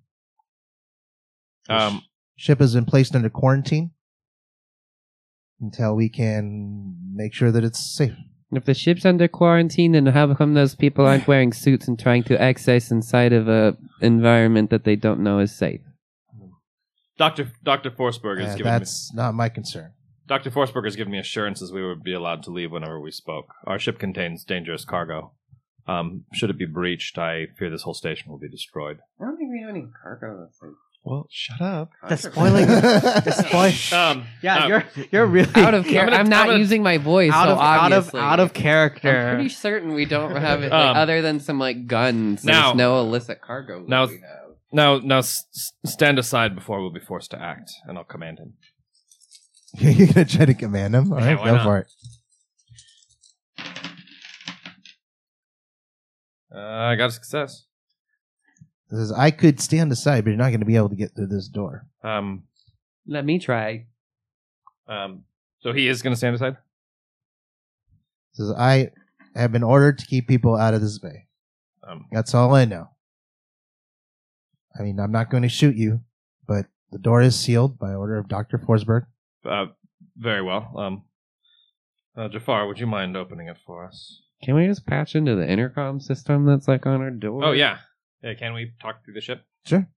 [SPEAKER 1] Ship has been placed under quarantine until we can make sure that it's safe.
[SPEAKER 2] If the ship's under quarantine, then how come those people aren't wearing suits and trying to access inside of a environment that they don't know is safe?
[SPEAKER 3] Dr. Forsberg has given me
[SPEAKER 1] That's not my concern.
[SPEAKER 3] Dr. Forsberg has given me assurances we would be allowed to leave whenever we spoke. Our ship contains dangerous cargo. Should it be breached, I fear this whole station will be destroyed.
[SPEAKER 2] I don't think we have any cargo that's like
[SPEAKER 4] Well, shut up.
[SPEAKER 5] The spoiling. Yeah, you're really
[SPEAKER 2] out of character. I'm not
[SPEAKER 3] gonna-
[SPEAKER 2] using my voice
[SPEAKER 5] out
[SPEAKER 2] so
[SPEAKER 5] of
[SPEAKER 2] obviously.
[SPEAKER 5] out of character.
[SPEAKER 2] I'm pretty certain we don't have it
[SPEAKER 3] Um,
[SPEAKER 2] other than some like guns.
[SPEAKER 3] now-
[SPEAKER 2] There's no illicit cargo. that
[SPEAKER 3] now-
[SPEAKER 2] we have.
[SPEAKER 3] Now, stand aside before we'll be forced to act, and I'll command him.
[SPEAKER 1] You're gonna try to command him? All
[SPEAKER 3] Yeah,
[SPEAKER 1] right,
[SPEAKER 3] why
[SPEAKER 1] go
[SPEAKER 3] not?
[SPEAKER 1] for it.
[SPEAKER 3] I got a success.
[SPEAKER 1] This is, I could stand aside, but you're not going to be able to get through this door.
[SPEAKER 2] Let me try.
[SPEAKER 3] So he is going to stand aside?
[SPEAKER 1] This is, I have been ordered to keep people out of this bay. That's all I know. I mean, I'm not going to shoot you, but the door is sealed by order of Dr. Forsberg.
[SPEAKER 3] Very well. Jafar, would you mind opening it for us?
[SPEAKER 2] Can we just patch into the intercom system that's like on our door?
[SPEAKER 3] Oh, yeah. Yeah, can we talk through the ship?
[SPEAKER 1] Sure.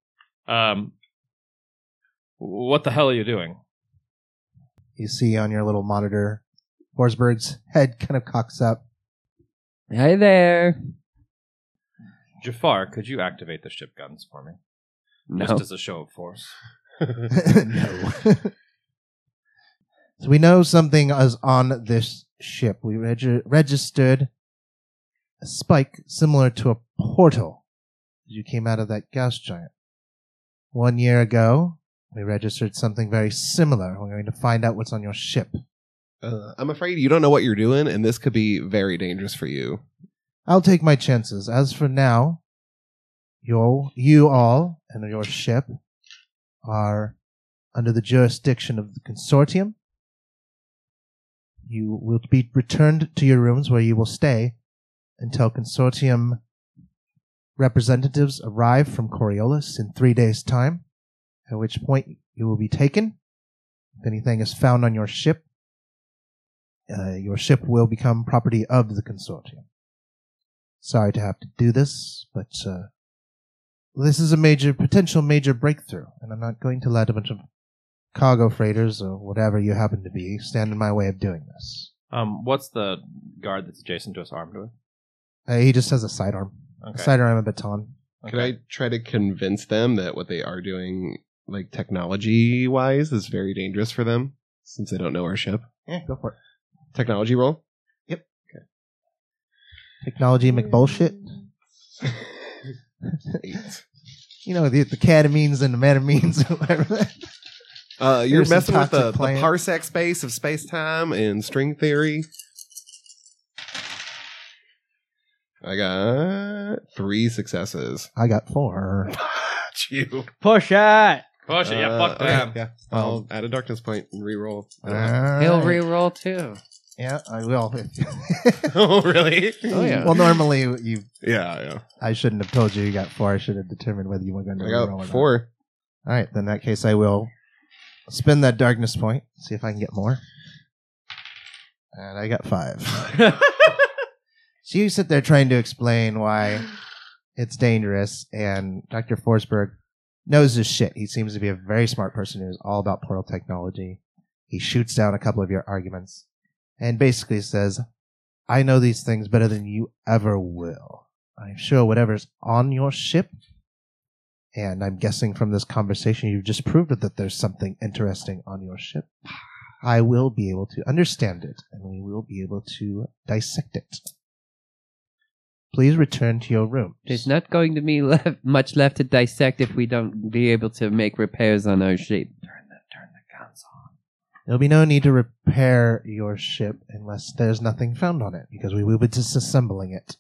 [SPEAKER 3] What the hell are you doing?
[SPEAKER 1] You see on your little monitor, Forsberg's head kind of cocks up.
[SPEAKER 2] Hi there.
[SPEAKER 3] Jafar, could you activate the ship guns for me?
[SPEAKER 2] No.
[SPEAKER 3] Just as a show of force.
[SPEAKER 1] No. So we know something is on this ship. We registered a spike similar to a portal as you came out of that gas giant. 1 year ago, we registered something very similar. We're going to find out what's on your ship.
[SPEAKER 4] I'm afraid you don't know what you're doing, and this could be very dangerous for you.
[SPEAKER 1] I'll take my chances. As for now, you all and your ship are under the jurisdiction of the consortium. You will be returned to your rooms where you will stay until consortium representatives arrive from Coriolis in 3 days' time, at which point you will be taken. If anything is found on your ship will become property of the consortium. Sorry to have to do this, but this is a potential major breakthrough, and I'm not going to let a bunch of cargo freighters or whatever you happen to be stand in my way of doing this.
[SPEAKER 3] What's the guard that's adjacent to us armed with?
[SPEAKER 1] He just has a sidearm.
[SPEAKER 3] Okay.
[SPEAKER 1] A sidearm and a baton.
[SPEAKER 3] Okay.
[SPEAKER 4] Can I try to convince them that what they are doing, like technology-wise, is very dangerous for them, since they don't know our ship?
[SPEAKER 1] Yeah, go for it.
[SPEAKER 4] Technology roll?
[SPEAKER 1] Technology McBullshit.
[SPEAKER 4] 8.
[SPEAKER 1] You know, the catamines and the metamines. Whatever.
[SPEAKER 4] You're
[SPEAKER 1] There's some
[SPEAKER 4] messing with the
[SPEAKER 1] toxic plant.
[SPEAKER 4] parsec space of space-time and string theory. I got 3 successes.
[SPEAKER 1] I got 4.
[SPEAKER 4] You.
[SPEAKER 5] Push it.
[SPEAKER 3] Push it, yeah, fuck them.
[SPEAKER 4] Yeah, I'll add a darkness point and reroll.
[SPEAKER 2] He'll re-roll too.
[SPEAKER 1] Yeah, I will.
[SPEAKER 4] Oh, really?
[SPEAKER 2] Oh, yeah.
[SPEAKER 1] Well, normally
[SPEAKER 4] Yeah.
[SPEAKER 1] I shouldn't have told you you got 4. I should have determined whether you were going to
[SPEAKER 4] I
[SPEAKER 1] roll or
[SPEAKER 4] got
[SPEAKER 1] not.
[SPEAKER 4] 4.
[SPEAKER 1] All right, then in that case, I will spend that darkness point, see if I can get more. And I got 5. So you sit there trying to explain why it's dangerous, and Dr. Forsberg knows his shit. He seems to be a very smart person who's all about portal technology. He shoots down a couple of your arguments and basically says, I know these things better than you ever will. I'm sure whatever's on your ship, and I'm guessing from this conversation you've just proved that there's something interesting on your ship. I will be able to understand it, and we will be able to dissect it. Please return to your rooms.
[SPEAKER 2] There's not going to be much left to dissect if we don't be able to make repairs on our ship. Turn the guns on.
[SPEAKER 1] There'll be no need to repair your ship unless there's nothing found on it, because we will be disassembling it.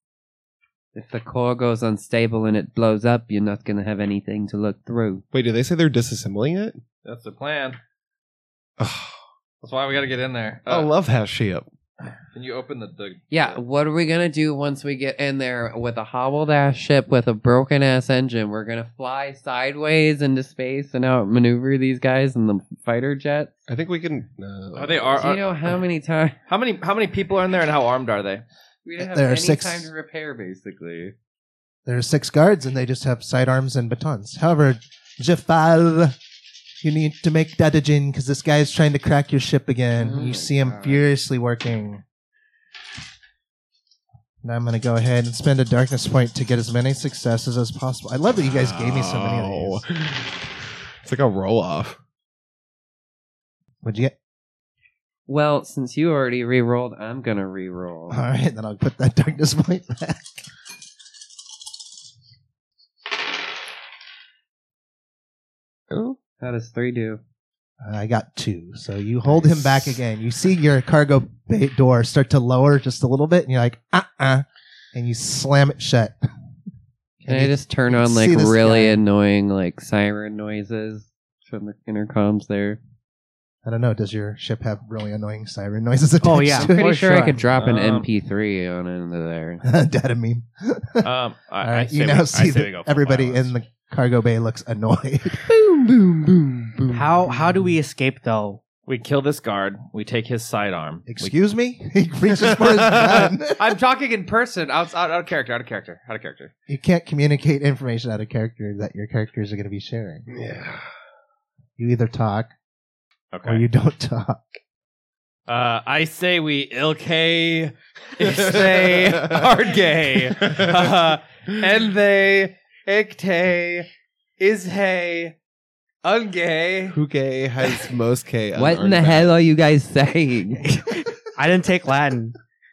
[SPEAKER 2] If the core goes unstable and it blows up, you're not going to have anything to look through.
[SPEAKER 4] Wait, did they say they're disassembling it?
[SPEAKER 3] That's the plan.
[SPEAKER 4] Oh,
[SPEAKER 3] That's why we gotta get in there.
[SPEAKER 4] I love that ship.
[SPEAKER 3] Can you open the
[SPEAKER 2] Yeah, what are we going to do once we get in there with a hobbled-ass ship with a broken-ass engine? We're going to fly sideways into space and outmaneuver these guys in the fighter jets?
[SPEAKER 4] I think we can.
[SPEAKER 3] Are they
[SPEAKER 2] Do you know how many times?
[SPEAKER 3] how many people are in there and how armed are they?
[SPEAKER 2] We don't have
[SPEAKER 1] There are
[SPEAKER 2] any
[SPEAKER 1] 6.
[SPEAKER 2] time to repair, basically.
[SPEAKER 1] There are 6 guards, and they just have sidearms and batons. However, Jafal, you need to make Dadajin, because this guy is trying to crack your ship again.
[SPEAKER 2] Oh
[SPEAKER 1] You
[SPEAKER 2] my
[SPEAKER 1] see him
[SPEAKER 2] God.
[SPEAKER 1] furiously working. Now I'm going to go ahead and spend a darkness point to get as many successes as possible. I love that you guys gave me so many of these.
[SPEAKER 4] It's like a roll off.
[SPEAKER 1] What'd you get?
[SPEAKER 2] Well, since you already re-rolled, I'm going to re-roll.
[SPEAKER 1] All right, then I'll put that darkness point back.
[SPEAKER 2] Oh, how does 3 do?
[SPEAKER 1] I got 2. So you hold him back again. You see your cargo bay door start to lower just a little bit, and you're like, and you slam it shut.
[SPEAKER 2] Can
[SPEAKER 1] And
[SPEAKER 2] I
[SPEAKER 1] you-
[SPEAKER 2] just turn
[SPEAKER 1] you
[SPEAKER 2] on like
[SPEAKER 1] see this
[SPEAKER 2] really
[SPEAKER 1] guy.
[SPEAKER 2] annoying like siren noises from the intercoms there?
[SPEAKER 1] I don't know. Does your ship have really annoying siren noises attached
[SPEAKER 5] Oh, yeah.
[SPEAKER 1] to
[SPEAKER 2] I'm pretty
[SPEAKER 5] For
[SPEAKER 2] sure I
[SPEAKER 5] sure.
[SPEAKER 2] could drop an
[SPEAKER 3] Um,
[SPEAKER 2] MP3 on into there.
[SPEAKER 1] it? Data meme.
[SPEAKER 3] All
[SPEAKER 1] All right, you now see that everybody in the cargo bay looks annoyed.
[SPEAKER 5] Boom, boom, boom, boom. How do we escape though?
[SPEAKER 3] We kill this guard. We take his sidearm.
[SPEAKER 1] Excuse me? He reaches for his gun.
[SPEAKER 3] I'm talking in person. Out of character. Out of character.
[SPEAKER 1] You can't communicate information out of character that your characters are going to be sharing.
[SPEAKER 4] Yeah.
[SPEAKER 1] You either talk
[SPEAKER 3] Okay.
[SPEAKER 1] or you don't talk.
[SPEAKER 3] I say we ilke iste arge. And they ikte ishe unge.
[SPEAKER 4] Huke has most K. on
[SPEAKER 2] What in the
[SPEAKER 4] Arnback.
[SPEAKER 2] hell are you guys saying?
[SPEAKER 5] I didn't take Latin.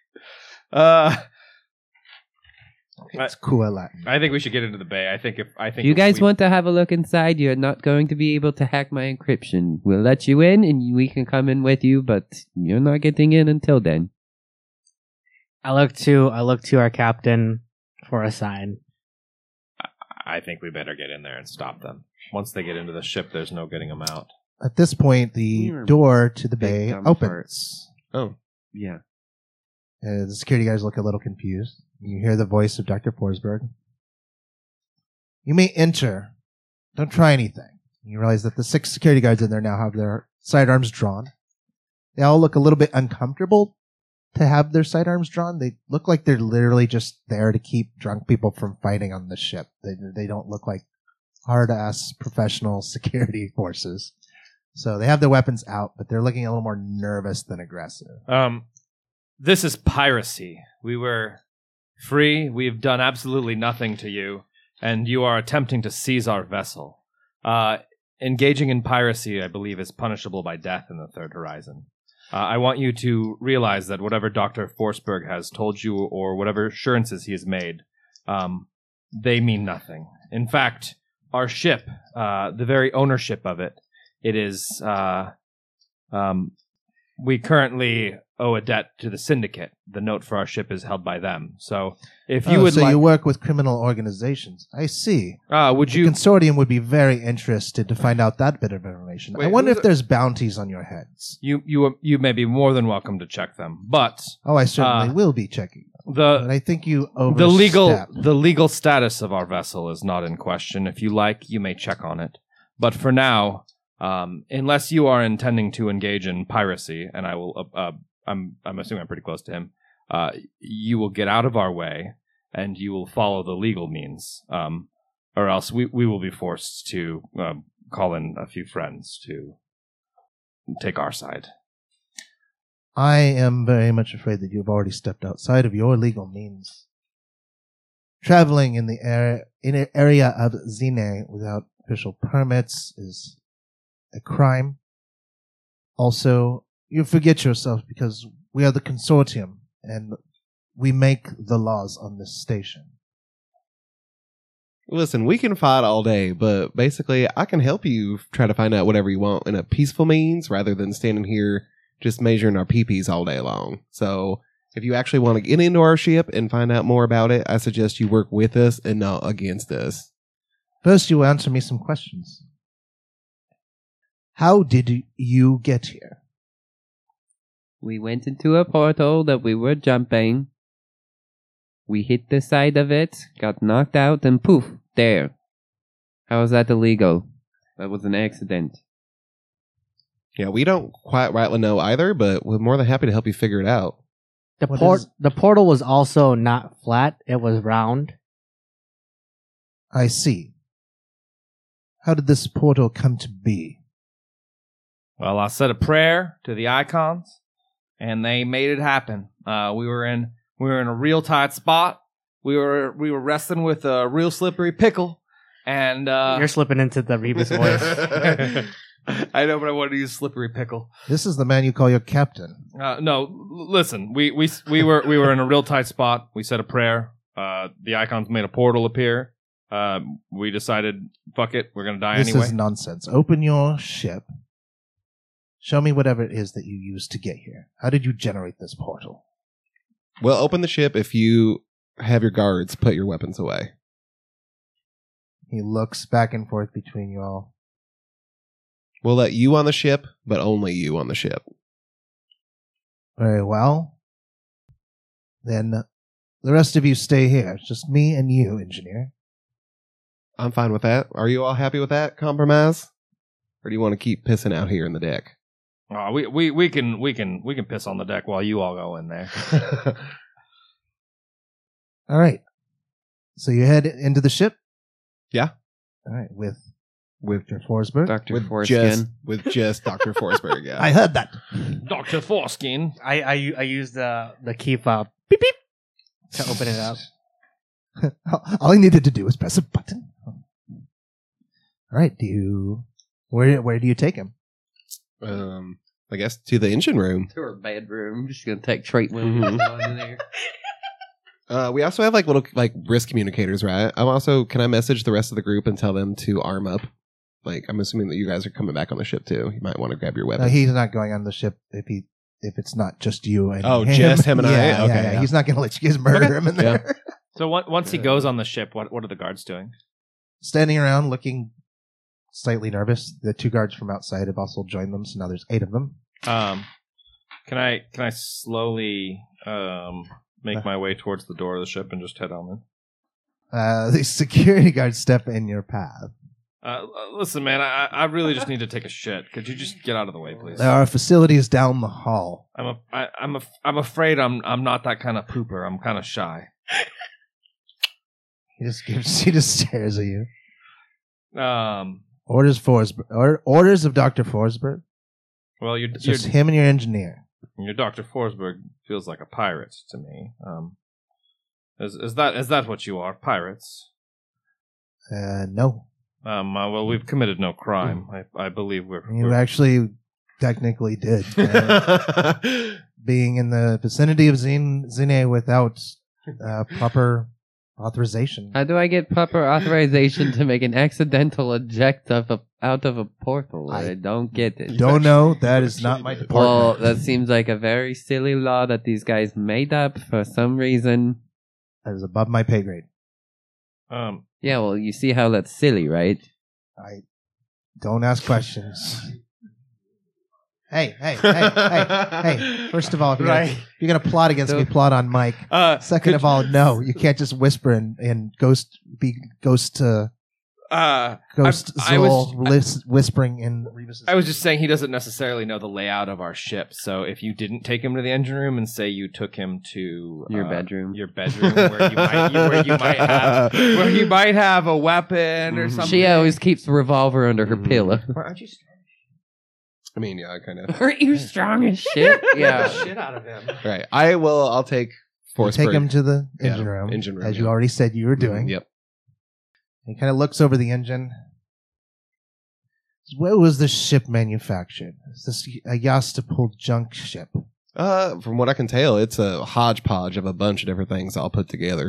[SPEAKER 1] It's cool Latin.
[SPEAKER 3] I think we should get into the bay. I think
[SPEAKER 2] If you guys want to have a look inside, you're not going to be able to hack my encryption. We'll let you in and we can come in with you, but you're not getting in until then.
[SPEAKER 5] I look to our captain for a sign.
[SPEAKER 3] I think we better get in there and stop them. once they get into the ship, there's no getting them out.
[SPEAKER 1] At this point, the
[SPEAKER 2] You're
[SPEAKER 1] door to the
[SPEAKER 2] big
[SPEAKER 1] bay
[SPEAKER 2] dumb
[SPEAKER 1] opens.
[SPEAKER 4] Oh,
[SPEAKER 2] Yeah.
[SPEAKER 1] The security guys look a little confused. You hear the voice of Dr. Forsberg. You may enter. Don't try anything. You realize that the 6 security guards in there now have their sidearms drawn. They all look a little bit uncomfortable to have their sidearms drawn. They look like they're literally just there to keep drunk people from fighting on the ship. They don't look like hard-ass professional security forces. So they have their weapons out, but they're looking a little more nervous than aggressive.
[SPEAKER 3] This is piracy. We were free. We've done absolutely nothing to you, and you are attempting to seize our vessel. Engaging in piracy, I believe, is punishable by death in the Third Horizon. I want you to realize that whatever Dr. Forsberg has told you or whatever assurances he has made, they mean nothing. In fact, our ship, the very ownership of it, it is, we currently owe a debt to the Syndicate. The note for our ship is held by them. So if you would
[SPEAKER 1] so
[SPEAKER 3] like...
[SPEAKER 1] you work with criminal organizations. I see.
[SPEAKER 3] would
[SPEAKER 1] The
[SPEAKER 3] you...
[SPEAKER 1] consortium would be very interested to find out that bit of information.
[SPEAKER 3] Wait,
[SPEAKER 1] I wonder
[SPEAKER 3] who's
[SPEAKER 1] if there's bounties on your heads.
[SPEAKER 3] You may be more than welcome to check them, but
[SPEAKER 1] Oh, I certainly will be checking. But
[SPEAKER 3] the
[SPEAKER 1] I think you
[SPEAKER 3] the
[SPEAKER 1] overstepped.
[SPEAKER 3] legal status of our vessel is not in question. If you like, you may check on it. But for now, unless you are intending to engage in piracy, and I will, I'm assuming I'm pretty close to him. You will get out of our way, and you will follow the legal means, or else we will be forced to call in a few friends to take our side.
[SPEAKER 1] I am very much afraid that you've already stepped outside of your legal means. Traveling in the area of Zine without official permits is a crime. Also, you forget yourself because we are the consortium and we make the laws on this station.
[SPEAKER 4] listen, we can fight all day, but basically, I can help you try to find out whatever you want in a peaceful means rather than standing here just measuring our peepees all day long. So, if you actually want to get into our ship and find out more about it, I suggest you work with us and not against us.
[SPEAKER 1] First, you answer me some questions. How did you get here?
[SPEAKER 2] We went into a portal that we were jumping. We hit the side of it, got knocked out, and poof, there. How is that illegal? That was an accident.
[SPEAKER 4] Yeah, we don't quite rightly know either, but we're more than happy to help you figure it out.
[SPEAKER 5] The portal was also not flat; it was round.
[SPEAKER 1] I see. How did this portal come to be?
[SPEAKER 3] Well, I said a prayer to the icons, and they made it happen. We were in a real tight spot. We were wrestling with a real slippery pickle, and
[SPEAKER 5] You're slipping into the Rebus voice.
[SPEAKER 3] I know, but I wanted to use slippery pickle.
[SPEAKER 1] This is the man you call your captain.
[SPEAKER 3] Listen, we were in a real tight spot. We said a prayer. The icons made a portal appear. We decided, fuck it, we're gonna die
[SPEAKER 1] This
[SPEAKER 3] anyway.
[SPEAKER 1] is nonsense. Open your ship. Show me whatever it is that you used to get here. How did you generate this portal?
[SPEAKER 4] We'll open the ship if you have your guards put your weapons away.
[SPEAKER 1] He looks back and forth between you all.
[SPEAKER 4] We'll let you on the ship, but only you on the ship.
[SPEAKER 1] Very well. Then the rest of you stay here. It's just me and you, engineer.
[SPEAKER 4] I'm fine with that. Are you all happy with that compromise? Or do you want to keep pissing out here in the deck?
[SPEAKER 3] We can piss on the deck while you all go in there.
[SPEAKER 1] All right. So you head into the ship?
[SPEAKER 4] Yeah.
[SPEAKER 1] All right. With Dr. Forsberg?
[SPEAKER 2] Dr. Foreskin.
[SPEAKER 4] with just Dr. Forsberg, yeah.
[SPEAKER 1] I heard that.
[SPEAKER 3] Dr. Foreskin.
[SPEAKER 5] I use the key fob beep beep to open it up.
[SPEAKER 1] All I needed to do was press a button. All right. Where do you take him?
[SPEAKER 4] I guess to the engine room.
[SPEAKER 2] To our bedroom. I'm just gonna take treatment in there.
[SPEAKER 4] We also have little risk communicators, right? Can I message the rest of the group and tell them to arm up? I'm assuming that you guys are coming back on the ship too. You might want to grab your
[SPEAKER 1] No,
[SPEAKER 4] weapons.
[SPEAKER 1] he's not going on the ship if it's not just you and
[SPEAKER 4] Oh,
[SPEAKER 1] him.
[SPEAKER 4] just him and I?
[SPEAKER 1] Yeah,
[SPEAKER 4] Okay,
[SPEAKER 1] yeah.
[SPEAKER 4] yeah.
[SPEAKER 1] He's not going to let you guys murder him in
[SPEAKER 4] Yeah.
[SPEAKER 1] there.
[SPEAKER 3] So once he goes on the ship, what are the guards doing?
[SPEAKER 1] Standing around looking slightly nervous. The 2 guards from outside have also joined them, so now there's 8 of them.
[SPEAKER 3] Can I slowly make my way towards the door of the ship and just head on in?
[SPEAKER 1] The security guards step in your path.
[SPEAKER 3] Listen, man, I really just need to take a shit. Could you just get out of the way, please?
[SPEAKER 1] There are facilities down the hall.
[SPEAKER 3] I'm afraid I'm not that kind of pooper. I'm kind of shy.
[SPEAKER 1] He just stares at you. Orders of Dr. Forsberg.
[SPEAKER 3] Well,
[SPEAKER 1] It's just him and your engineer.
[SPEAKER 3] your Dr. Forsberg feels like a pirate to me. Is that what you are, pirates?
[SPEAKER 1] No.
[SPEAKER 3] Well, we've committed no crime. I believe
[SPEAKER 1] You actually technically did. Being in the vicinity of Zine without proper authorization.
[SPEAKER 2] How do I get proper authorization to make an accidental eject out of a portal? I don't get it.
[SPEAKER 1] Don't know. That is not my department.
[SPEAKER 2] Well, that seems like a very silly law that these guys made up for some reason.
[SPEAKER 1] That is above my pay grade.
[SPEAKER 2] Yeah, well, you see how that's silly, right?
[SPEAKER 1] I don't ask questions. Hey. First of all, if you're gonna plot against me, plot on Mike. Second of all, no, you can't just whisper and ghost Zol whispering in Rebus's.
[SPEAKER 3] I was just saying he doesn't necessarily know the layout of our ship. So if you didn't take him to the engine room and say you took him to
[SPEAKER 2] your bedroom
[SPEAKER 3] where you might have a weapon or something.
[SPEAKER 2] She always keeps a revolver under her pillow.
[SPEAKER 3] Aren't you?
[SPEAKER 4] I mean, yeah, kind of.
[SPEAKER 2] Aren't you strong as shit? Yeah.
[SPEAKER 6] Shit out of him.
[SPEAKER 4] Right. I'll take Forsberg.
[SPEAKER 1] Take him to the
[SPEAKER 4] Yeah,
[SPEAKER 1] engine room, as
[SPEAKER 4] yeah.
[SPEAKER 1] you already said you were doing.
[SPEAKER 4] Yep.
[SPEAKER 1] He kind of looks over the engine. Where was this ship manufactured? Is this a Yastapul junk ship?
[SPEAKER 4] From what I can tell, it's a hodgepodge of a bunch of different things all put together.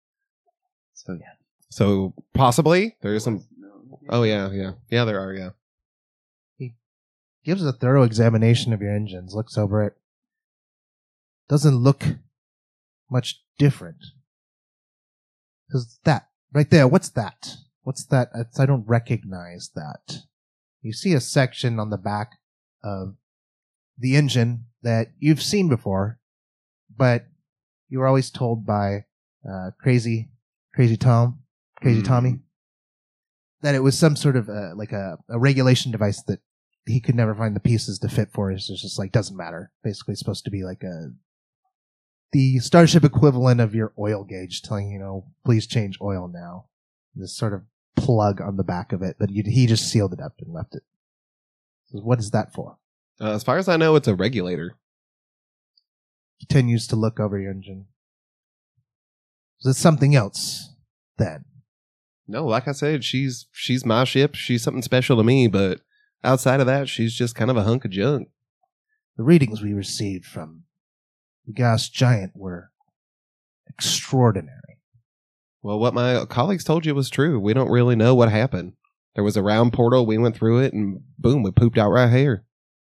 [SPEAKER 4] So possibly there's some. Oh yeah, there are. Yeah.
[SPEAKER 1] Gives a thorough examination of your engines. Looks over it. Doesn't look much different. Because that right there. What's that? What's that? I don't recognize that. You see a section on the back of the engine that you've seen before, but you were always told by Crazy Tommy, that it was some sort of like a regulation device that he could never find the pieces to fit for. It's just like, doesn't matter. Basically, it's supposed to be like the Starship equivalent of your oil gauge telling you, please change oil now. This sort of plug on the back of it, but he just sealed it up and left it. So what is that for?
[SPEAKER 4] As far as I know, it's a regulator.
[SPEAKER 1] Continues to look over your engine. Is it something else then?
[SPEAKER 4] No, like I said, she's my ship. She's something special to me, but outside of that, she's just kind of a hunk of junk.
[SPEAKER 1] The readings we received from the gas giant were extraordinary.
[SPEAKER 4] Well, what my colleagues told you was true. We don't really know what happened. There was a round portal, we went through it, and boom, we pooped out right here.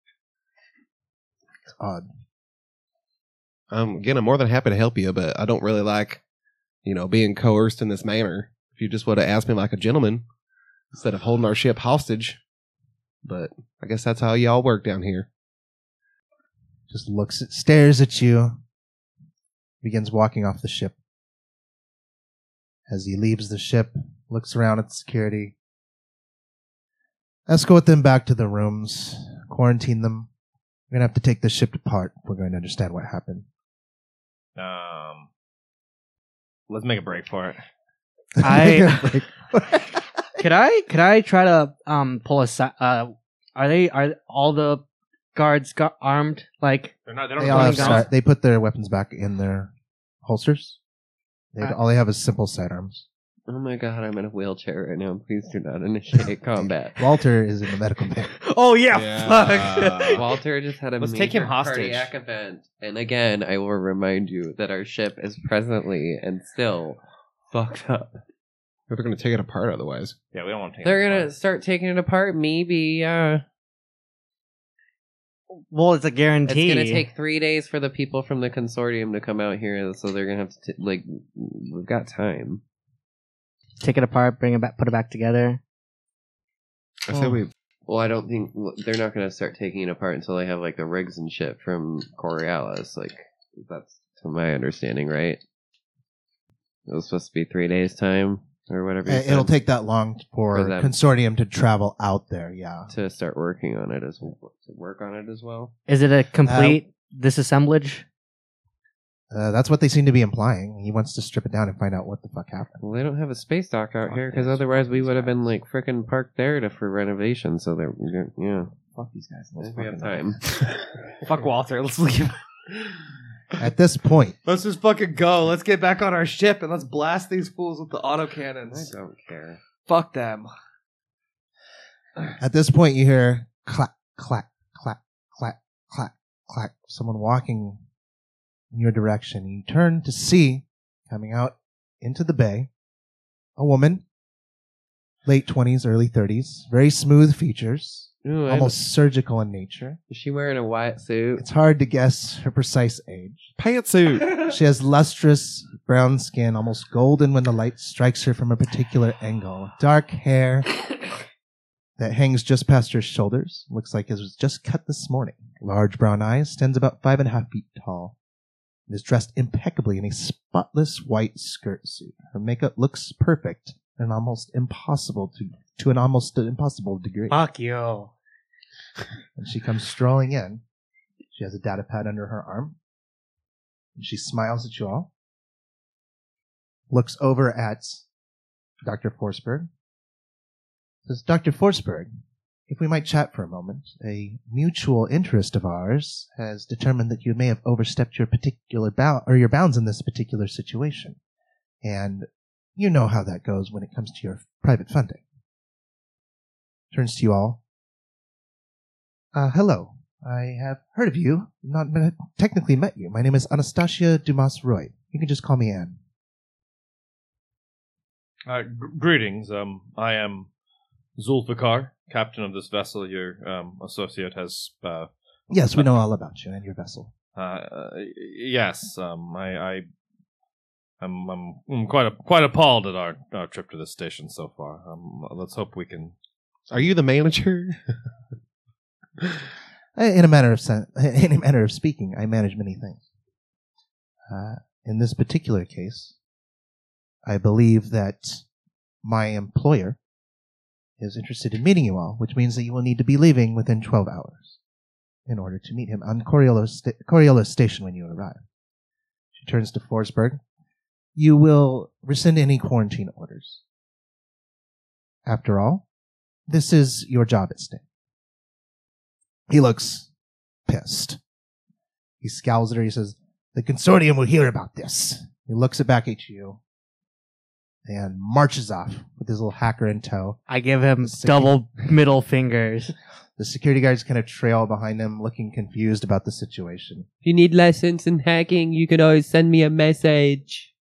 [SPEAKER 1] It's odd.
[SPEAKER 4] Again, I'm more than happy to help you, but I don't really like, being coerced in this manner. If you just would have asked me like a gentleman, instead of holding our ship hostage. But I guess that's how y'all work down here.
[SPEAKER 1] Just stares at you, begins walking off the ship. As he leaves the ship, looks around at security. Escort them back to their rooms, quarantine them. We're going to have to take this ship apart if we're going to understand what happened.
[SPEAKER 3] Let's make a break for it.
[SPEAKER 5] Could I try to pull a are all the guards armed? Like
[SPEAKER 3] They're not. They
[SPEAKER 1] They
[SPEAKER 3] don't
[SPEAKER 1] all
[SPEAKER 3] have
[SPEAKER 1] have
[SPEAKER 3] guns.
[SPEAKER 1] they put their weapons back in their holsters. All they have is simple sidearms.
[SPEAKER 2] Oh my god, I'm in a wheelchair right now. Please do not initiate combat.
[SPEAKER 1] Walter is in the medical bay.
[SPEAKER 5] oh fuck.
[SPEAKER 2] Walter just had a
[SPEAKER 3] Let's
[SPEAKER 2] major
[SPEAKER 3] take him hostage.
[SPEAKER 2] cardiac event. And again, I will remind you that our ship is presently and still fucked up.
[SPEAKER 4] They're going to take it apart otherwise.
[SPEAKER 3] Yeah, we don't want to take.
[SPEAKER 2] They're
[SPEAKER 3] it
[SPEAKER 2] gonna
[SPEAKER 3] apart.
[SPEAKER 2] start taking it apart, maybe.
[SPEAKER 5] Well, it's a guarantee.
[SPEAKER 2] It's gonna take 3 days for the people from the consortium to come out here, so they're gonna have to we've got time.
[SPEAKER 5] Take it apart, bring it back, put it back together.
[SPEAKER 4] I say we.
[SPEAKER 2] Well, I don't think they're not going to start taking it apart until they have like the rigs and shit from Coriolis. Like that's to my understanding, right? It was supposed to be 3 days time or whatever. you
[SPEAKER 1] It'll
[SPEAKER 2] said,
[SPEAKER 1] take that long for
[SPEAKER 2] For them.
[SPEAKER 1] Consortium to travel out there, yeah.
[SPEAKER 2] to start working on it as well. To work on it as well.
[SPEAKER 5] Is it a complete disassemblage?
[SPEAKER 1] That's what they seem to be implying. He wants to strip it down and find out what the fuck happened.
[SPEAKER 2] Well, they don't have a space dock out
[SPEAKER 3] Fuck
[SPEAKER 2] here because
[SPEAKER 3] these
[SPEAKER 2] otherwise we
[SPEAKER 3] fucking
[SPEAKER 2] would have been
[SPEAKER 3] guys.
[SPEAKER 2] like frickin' parked there for renovation. So they're yeah.
[SPEAKER 3] Fuck these guys.
[SPEAKER 2] If we have time.
[SPEAKER 6] Fuck Walter. Let's leave.
[SPEAKER 1] At this point,
[SPEAKER 6] Let's just fucking go. Let's get back on our ship and let's blast these fools with the
[SPEAKER 2] I
[SPEAKER 6] autocannons.
[SPEAKER 2] don't care.
[SPEAKER 6] Fuck them.
[SPEAKER 1] you hear clack, clack, clack, clack, clack, clack. Someone walking in your direction. You turn to see, coming out into the bay, a woman, late 20s, early 30s, very smooth features,
[SPEAKER 2] Ooh,
[SPEAKER 1] almost surgical in nature.
[SPEAKER 2] is she wearing a white suit?
[SPEAKER 1] It's hard to guess her precise age.
[SPEAKER 4] Pantsuit.
[SPEAKER 1] She has lustrous brown skin, almost golden when the light strikes her from a particular angle. Dark hair that hangs just past her shoulders. Looks like it was just cut this morning. Large brown eyes, stands about 5.5 feet tall. And is dressed impeccably in a spotless white skirt suit. Her makeup looks perfect and almost impossible to an almost impossible degree.
[SPEAKER 5] Fuck you.
[SPEAKER 1] And she comes strolling in. She has a data pad under her arm. And she smiles at you all. Looks over at Dr. Forsberg. Says, Dr. Forsberg, if we might chat for a moment, a mutual interest of ours has determined that you may have overstepped your particular your bounds in this particular situation. And you know how that goes when it comes to your private funding. Turns to you all. Hello. I have heard of you, not technically met you. My name is Anastasia Dumas Roy. You can just call me Anne.
[SPEAKER 3] Greetings. I am Zulfikar, captain of this vessel. Your associate has.
[SPEAKER 1] Yes, we know all about you and your vessel.
[SPEAKER 3] Yes. I'm quite appalled at our trip to this station so far. Let's hope we can.
[SPEAKER 4] Are you the manager?
[SPEAKER 1] In a manner of speaking, I manage many things. In this particular case, I believe that my employer is interested in meeting you all, which means that you will need to be leaving within 12 hours in order to meet him on Coriolis Station when you arrive. She turns to Forsberg. You will rescind any quarantine orders. After all, this is your job at stake. He looks pissed. He scowls at her. He says, the consortium will hear about this. He looks it back at you and marches off with his little hacker in tow.
[SPEAKER 5] I give him
[SPEAKER 1] Sick.
[SPEAKER 5] double middle fingers.
[SPEAKER 1] The security guards kind of trail behind him, looking confused about the situation.
[SPEAKER 2] If you need lessons in hacking, you can always send me a message.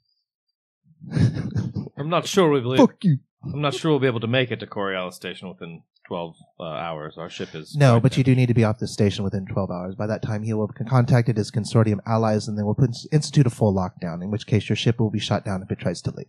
[SPEAKER 3] I'm not sure
[SPEAKER 1] Fuck you.
[SPEAKER 3] I'm not sure we'll be able to make it to Coriolis Station within 12 hours. Our ship is.
[SPEAKER 1] No, but you do need to be off the station within 12 hours. By that time, he will have contacted his consortium allies and they will institute a full lockdown, in which case your ship will be shut down if it tries to leave.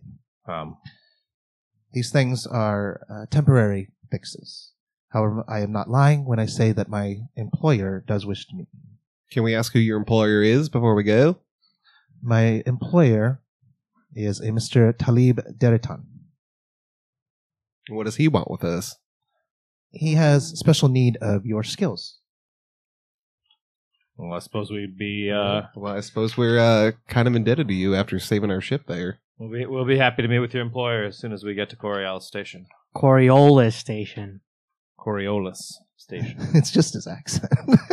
[SPEAKER 1] These things are temporary fixes. However, I am not lying when I say that my employer does wish to meet me.
[SPEAKER 4] Can we ask who your employer is before we go?
[SPEAKER 1] My employer is a Mr. Talib Deritan.
[SPEAKER 4] What does he want with us?
[SPEAKER 1] He has special need of your skills.
[SPEAKER 3] Well, I suppose we'd be.
[SPEAKER 4] Well, I suppose we're kind of indebted to you after saving our ship there.
[SPEAKER 3] We'll be happy to meet with your employer as soon as we get to Coriolis Station.
[SPEAKER 5] Coriolis Station.
[SPEAKER 3] Coriolis Station.
[SPEAKER 1] It's just his accent.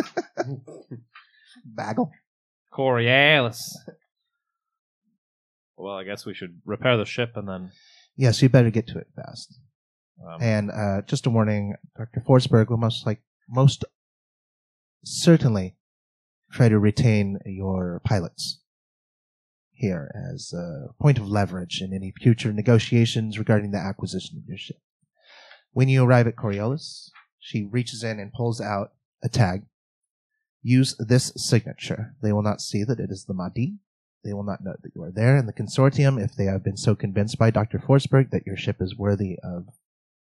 [SPEAKER 1] Bagel.
[SPEAKER 3] Coriolis. Well, I guess we should repair the ship and then.
[SPEAKER 1] Yes, you better get to it fast.
[SPEAKER 3] Um,
[SPEAKER 1] And just a warning, Dr. Forsberg will most certainly try to retain your pilots here as a point of leverage in any future negotiations regarding the acquisition of your ship. When you arrive at Coriolis, she reaches in and pulls out a tag. Use this signature. They will not see that it is the Mahdi. They will not know that you are there. And the consortium, if they have been so convinced by Dr. Forsberg that your ship is worthy of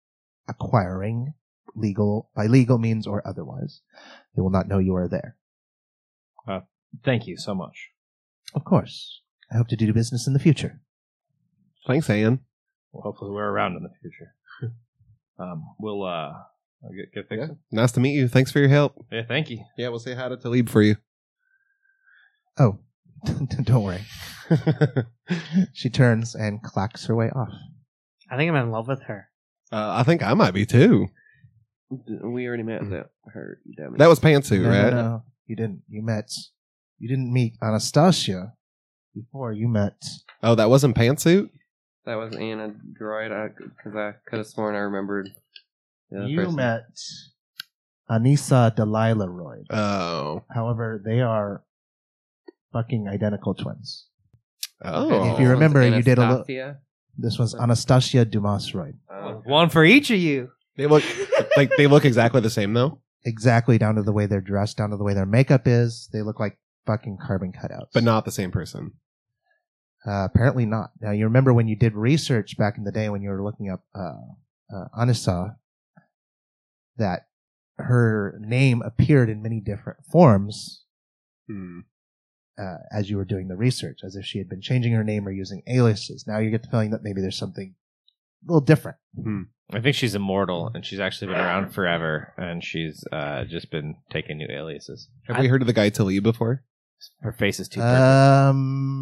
[SPEAKER 1] acquiring by legal means or otherwise. They will not know you are there.
[SPEAKER 3] Thank you so much.
[SPEAKER 1] Of course. I hope to do business in the future.
[SPEAKER 4] Thanks, Anne.
[SPEAKER 3] Well, hopefully we're around in the future. We'll get fixed.
[SPEAKER 4] Yeah. Nice to meet you. Thanks for your help.
[SPEAKER 3] Yeah, thank you.
[SPEAKER 4] Yeah, we'll say hi to Talib for you.
[SPEAKER 1] Oh, don't worry. She turns and clacks her way off.
[SPEAKER 5] I think I'm in love with her.
[SPEAKER 4] I think I might be too.
[SPEAKER 2] We already met that. Her. Damn it.
[SPEAKER 4] That was Pantsuit,
[SPEAKER 1] No,
[SPEAKER 4] right?
[SPEAKER 1] no, you didn't. You didn't meet Anastasia before you met.
[SPEAKER 4] Oh, that wasn't Pantsuit?
[SPEAKER 2] That was Anna Droid. Because I could have sworn I remembered. the other
[SPEAKER 1] You
[SPEAKER 2] person.
[SPEAKER 1] met Anissa Delilah Royd.
[SPEAKER 4] Oh.
[SPEAKER 1] However, they are fucking identical twins.
[SPEAKER 4] Oh.
[SPEAKER 1] If you remember, you did a little.
[SPEAKER 2] Anastasia?
[SPEAKER 1] This was Anastasia Dumas Royd.
[SPEAKER 6] One for each of you.
[SPEAKER 4] They look exactly the same though.
[SPEAKER 1] Exactly down to the way they're dressed, down to the way their makeup is. They look like fucking carbon cutouts.
[SPEAKER 4] But not the same person.
[SPEAKER 1] Apparently not. Now, you remember when you did research back in the day when you were looking up Anissa, that her name appeared in many different forms as you were doing the research, as if she had been changing her name or using aliases. Now you get the feeling that maybe there's something a little different.
[SPEAKER 3] I think she's immortal, and she's actually been around forever, and she's just been taking new aliases.
[SPEAKER 4] Have we heard of the guy Talib before?
[SPEAKER 3] Her face is too perfect.